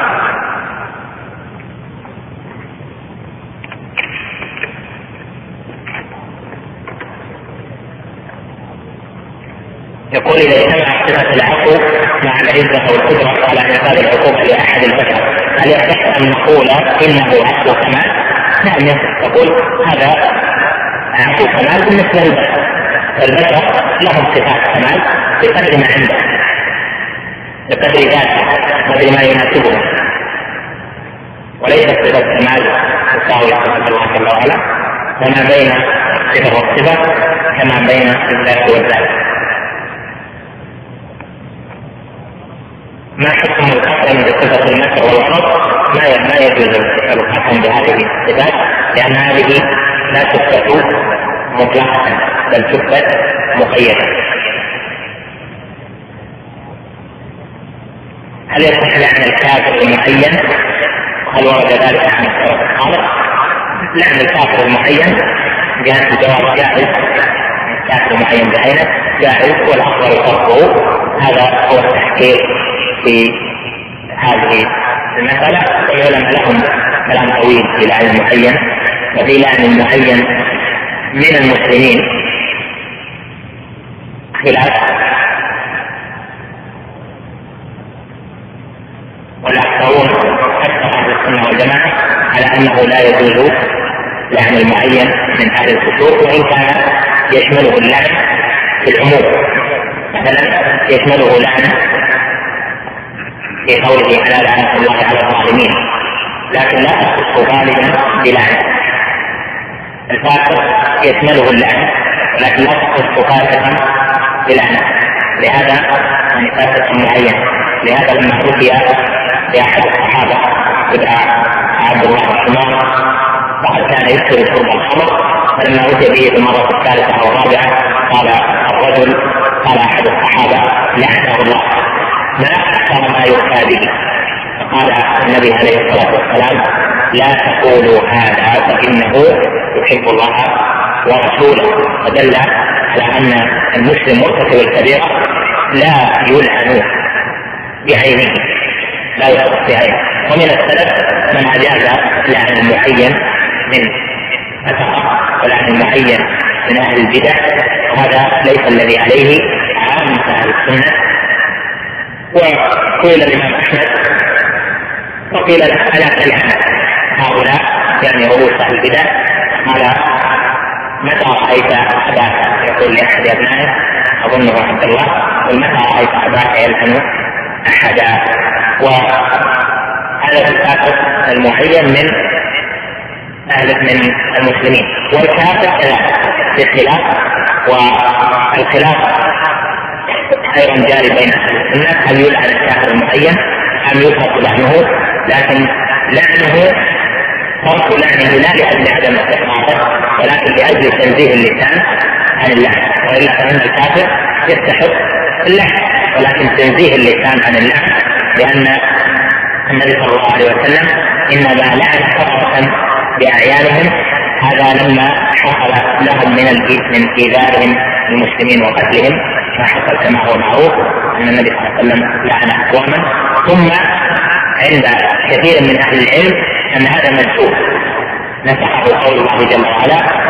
يقول إذا اجتمعت صفة العفو مع العزة والقدرة على إنفاذ العقوبة لأحد البشر، هل يصح أن نقول إنه عفو كمال؟ نعم، تقول هذا عفو كمال بالنسبة للبشر، البشر لهم صفات كمال بقدر ما عندهم، بقدر ذاته، بقدر ما يناسبهم، وليست صفة كمال تساوي صفة الله جل وعلا، وما بين الصفة والصفة كما بين الذات والذات. ما حكم القسم بصفة المكر والغضب؟ ما يجوز القسم بهذه الصفات، لأن هذه لا تثبت مطلقة بل تثبت مقيدة. هل يصح لعن الكافر المعين؟ هل ورد ذلك عن السلف الصالح؟ لعن الكافر المعين جاء الجواب جائز، الكافر المعين بعينه جائز، والأفضل تركه. هذا هو التحقيق في هذه المسألة. والعلماء لهم كلام طويل في لعن المعين وفي لعن المعين من المسلمين خلاف، والأكثرون أكثر أهل السنة والجماعة على أنه لا يجوز لعن المعين من أهل الفسوق، وإن كان يشمله اللعن في العموم، مثلا يشمله لعن في قوله على لعنة الله على الظالمين، لكن لا تخص غالبا بلعنة. الفاسق يشمله اللعنة لكن لا تخص فاسقا بلعنة، لهذا يعني فاسق معين. لهذا لما أتي بأحد الصحابة يدعى عبد الله الحمار وقد كان يكثر شرب الخمر، فلما أتي به في المرة الثالثة أو الرابعة قال الرجل، قال أحد الصحابة لعنه الله ما أكثر ما يؤتى به، فقال النبي عليه الصلاة والسلام لا تقولوا هذا فإنه يحب الله ورسوله، فدل على أن المسلم مرتكب الكبيرة لا يلعن بعينه، لا يخص بعينه، ومن السلف من أجاز لعن المعين من الفقه ولعن المعين من أهل البدع، وهذا ليس الذي عليه عامة أهل السنة. وقيل الإمام أحمد وقيل ألا تلعن هؤلاء يعني رؤوس أهل البدع، قال متى رأيت أباك يقول لأحد أبنائه أظنه عبد الله، ومتى رأيت أباك يلعن أحدا. وهذا الكافر المعين من المسلمين، والكافر كذلك في خلاف، والخلاف أيضا جاري بين أهل السنة هل يلعن الكافر المعين أم يترك لعنه، لكن لعنه ترك لعنه لا لأجل عدم استحقاقه ولكن لأجل تنزيه اللسان عن اللعن، وإلا فإن الكافر يستحق اللعن، ولكن تنزيه اللسان عن اللعن، لأن النبي صلى الله عليه وسلم إنما لعن كثرة بأعيانهم، هذا لما حصل لهم من إيذائهم المسلمين وقتلهم ما حصل كما هو معروف أن النبي صلى الله عليه وسلم لعن أقواما. ثم عند كثير من أهل العلم أن هذا منسوخ، نسخه قول الله جل وعلا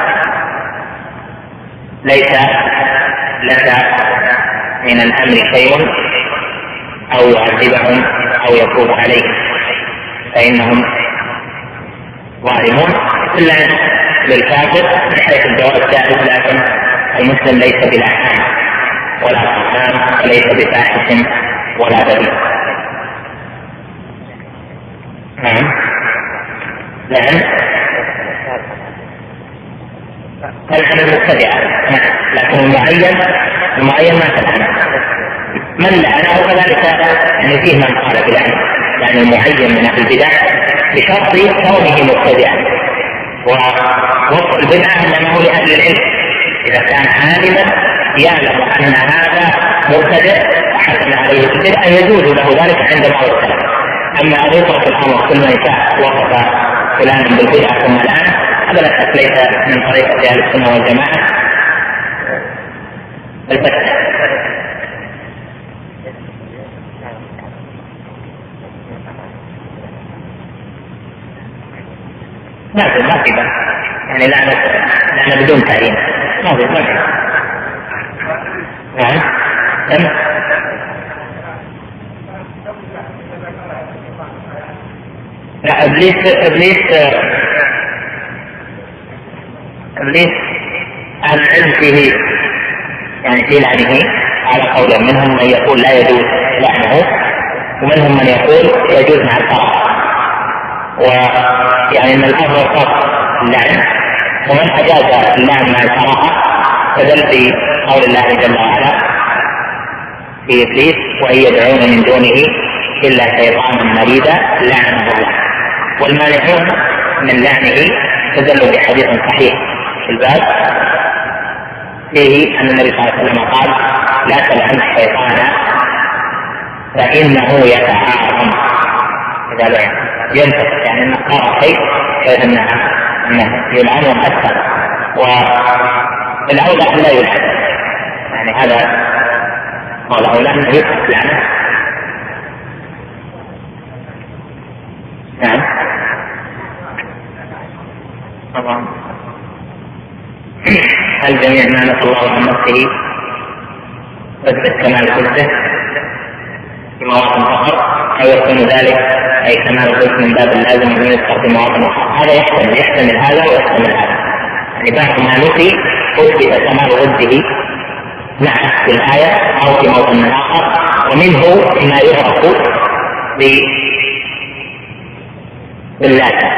ليس لك من الأمر شيء أو يعذبهم أو يتوب عليهم فإنهم ظالمون، إلا للكافر من حيث الجواز جائز، لكن المسلم ليس بلعان ولا قتال وليس بفاحش ولا بذيء. نعم لعن تلعن المبتدعة، لكن المعين ما تلعن، من لعنه كذلك يعني فيه من قال بلعن، يعني المعين من أهل البدع بشرط كونه مبتدعا، ووصف البدعة إنما هو لأهل العلم، إذا كان عالما يعلم أن هذا مبتدع وحكم عليه البدعة يجوز له ذلك عند بعض السلف. أما أن يترك الأمر كل من شاء وصف فلانا بالبدعة ثم لعنه، هذا لا ليس من طريقة أهل السنة والجماعة البتة. ما في بس يعني لعنة بدون تعيين ما في. نعم لا إبليس أهل العلم فيه يعني في لعنه على قول، منهم من يقول لا يجوز لعنه، ومنهم من يقول يجوز مع الكراهة، ويعني ان الامر خاص اللعن، ومن اجاز اللعن مع الكراهة فدل في قول الله جل وعلا في ابليس وان يدعون من دونه الا شيطانا مريدا لعنه الله. والمانعون من لعنه تدل بحديث صحيح في الباب فيه ان النبي صلى الله عليه وسلم قال لا تلعن الشيطان فانه يتعاظم اذا لعن، ينفق يعني انه قال شيء كيف انه يلعنه اكثر، والاولى ان لا يلعن، يعني هذا هو الاولى انه يترك لعنه. نعم طبعا الجميع ما نسأل الله عن نفسه تثبت كمال قدسه في مواطن اخر، او يكون ذلك اي كمال قدس من باب اللازم من يذكر في مواطن اخر، هذا يحتمل هذا ويحتمل هذا، يعني بعد ما نفي اثبت كمال قدسه نعم في الايه او في موطن اخر، ومنه ما يعرف باللازم.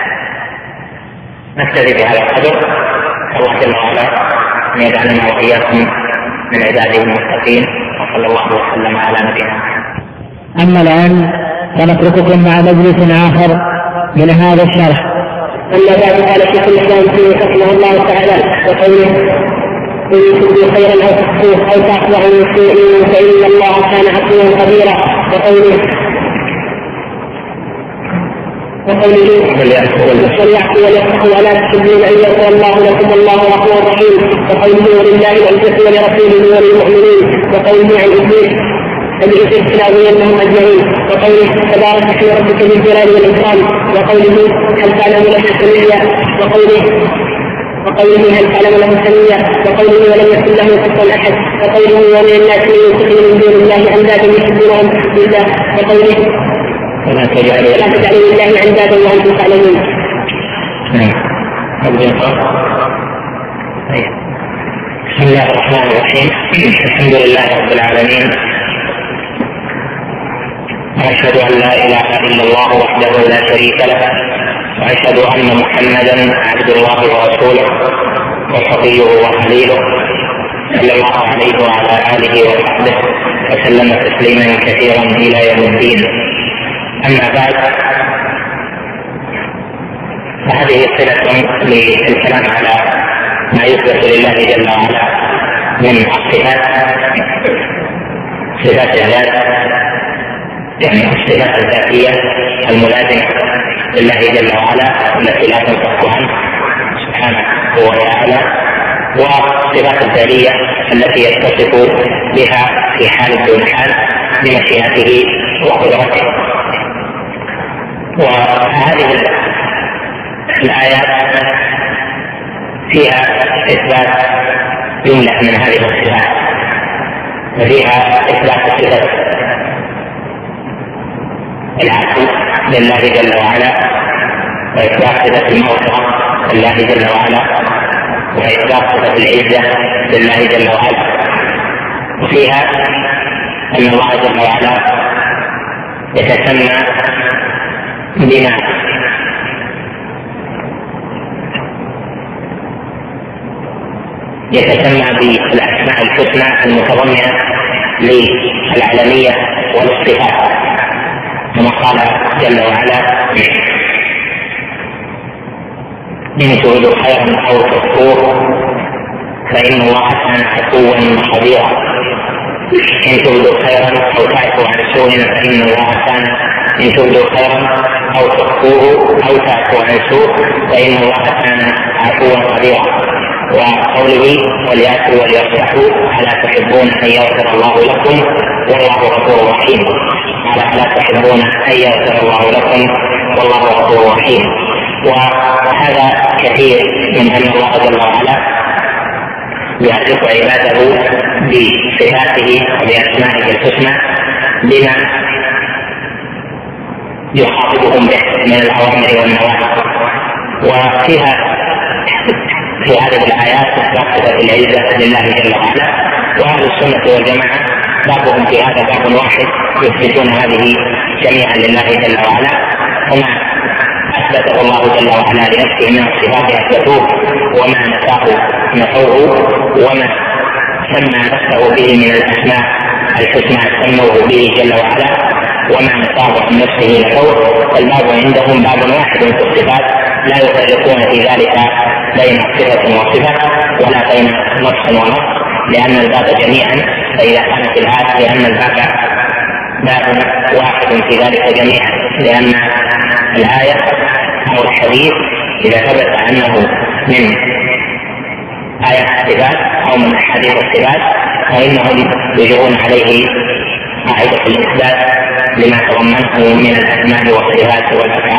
نكتفي بهذا القدر، الله جل وعلا ان يجعلنا واياكم من عباده المتقين، وصلى الله وسلم على نبينا محمد. اما الان فنترككم مع مجلس اخر من هذا الشرح. اما بعد قال شيخ الاسلام فيه رحمه الله تعالى وقوله ان تبدوا خيرا او تخفوه او تعفو عن سوء فان الله كان عفوا قديرا، وقوله وليعفوا وليصفحوا ولا تحبون ان يغفر الله لكم الله غفور رحيم، وقوله ولله العزة ولرسوله وللمؤمنين، وقوله عن ابليس فبإذن تلاوينهم أجمعين. وقوله تبارك اسم ربك ذي الجلال والإكرام. وقوله هل تعلم له سميا. وقوله هل تعلم له سميا. وقوله ولم يكن له كفوا أحد. وقوله ومن الناس من يتخذ من دون الله أندادا يحبونهم بالله. وقوله لا تجعلوا لله أندادا وأنتم تعلمون. بسم الله الرحمن الرحيم. الحمد لله رب العالمين، وأشهد أن لا إله إلا الله وحده لا شريك له، وأشهد أن محمدا عبد الله ورسوله وصفيه وخليله صلى الله عليه وعلى آله وصحبه وسلم تسليما كثيرا إلى يوم الدين. أما بعد، فهذه صلة للكلام على ما يثبت لله جل وعلا من الصفات، صفات الذات، يعني الصفات الذاتية الملازمة لله جل وعلا التي لا تنفك عنه سبحانه وتعالى، والصفات الفعلية التي يتصف بها في حال دون حال بمشيئته وقدرته. وهذه الآيات فيها إثبات جملة من هذه الصفات، وفيها إثبات صفة العفو لله جل وعلا، وإثبات صفة المغفرة لله جل وعلا، وإثبات صفة العزة لله جل وعلا. وفيها أن الله جل وعلا يتسمى بما يتسمى بالأسماء الحسنى المتضمنة للعلمية والصفات، كما قال جل وعلا إن تريدوا خيرا أو تخفوه فإن الله كان عفوا خبيرا. إن تريدوا خيرا أو تعفوا عن سوء فإن الله كان، إن تريدوا خيرا أو تخفوه أو تعفوا عن سوء فإن الله كان عفوا خبيرا. وقوله وليأتوا وليصلحوا ألا تحبون أن يغفر الله لكم والله غفور رحيم. ألا تحبون أن يغفر الله لكم والله غفور رحيم. وهذا كثير من أن الله جل وعلا يعرف عباده بصفاته وبأسمائه الحسنى بما يخاطبهم به من الأوامر والنواهي. وفيها في هذه الآيات إثبات صفة العزة لله جل وعلا. وأهل السنة والجماعة بابهم في هذا باب واحد، يثبتون هذه جميعا لله جل وعلا، وما أثبته الله جل وعلا لنفسه من الصفات أثبتوه، وما نفوه، وما سمى نفسه به من الأسماء الحسنى سموه به جل وعلا، وما نفاه عن نفسه نفوه. الباب عندهم باب واحد في الصفات، لا يفرقون في ذلك بين صفة وصفة ولا بين نص ونص، لأن الباب جميعا، فإذا كانت الآية لأن الباب باب واحد في ذلك جميعا، لأن الآية أو الحديث إذا ثبت أنه من آية الصفات أو من أحاديث الصفات فإنهم يجرون عليه قاعدة الإثبات لما تضمنه من الأسماء والصفات والأفعال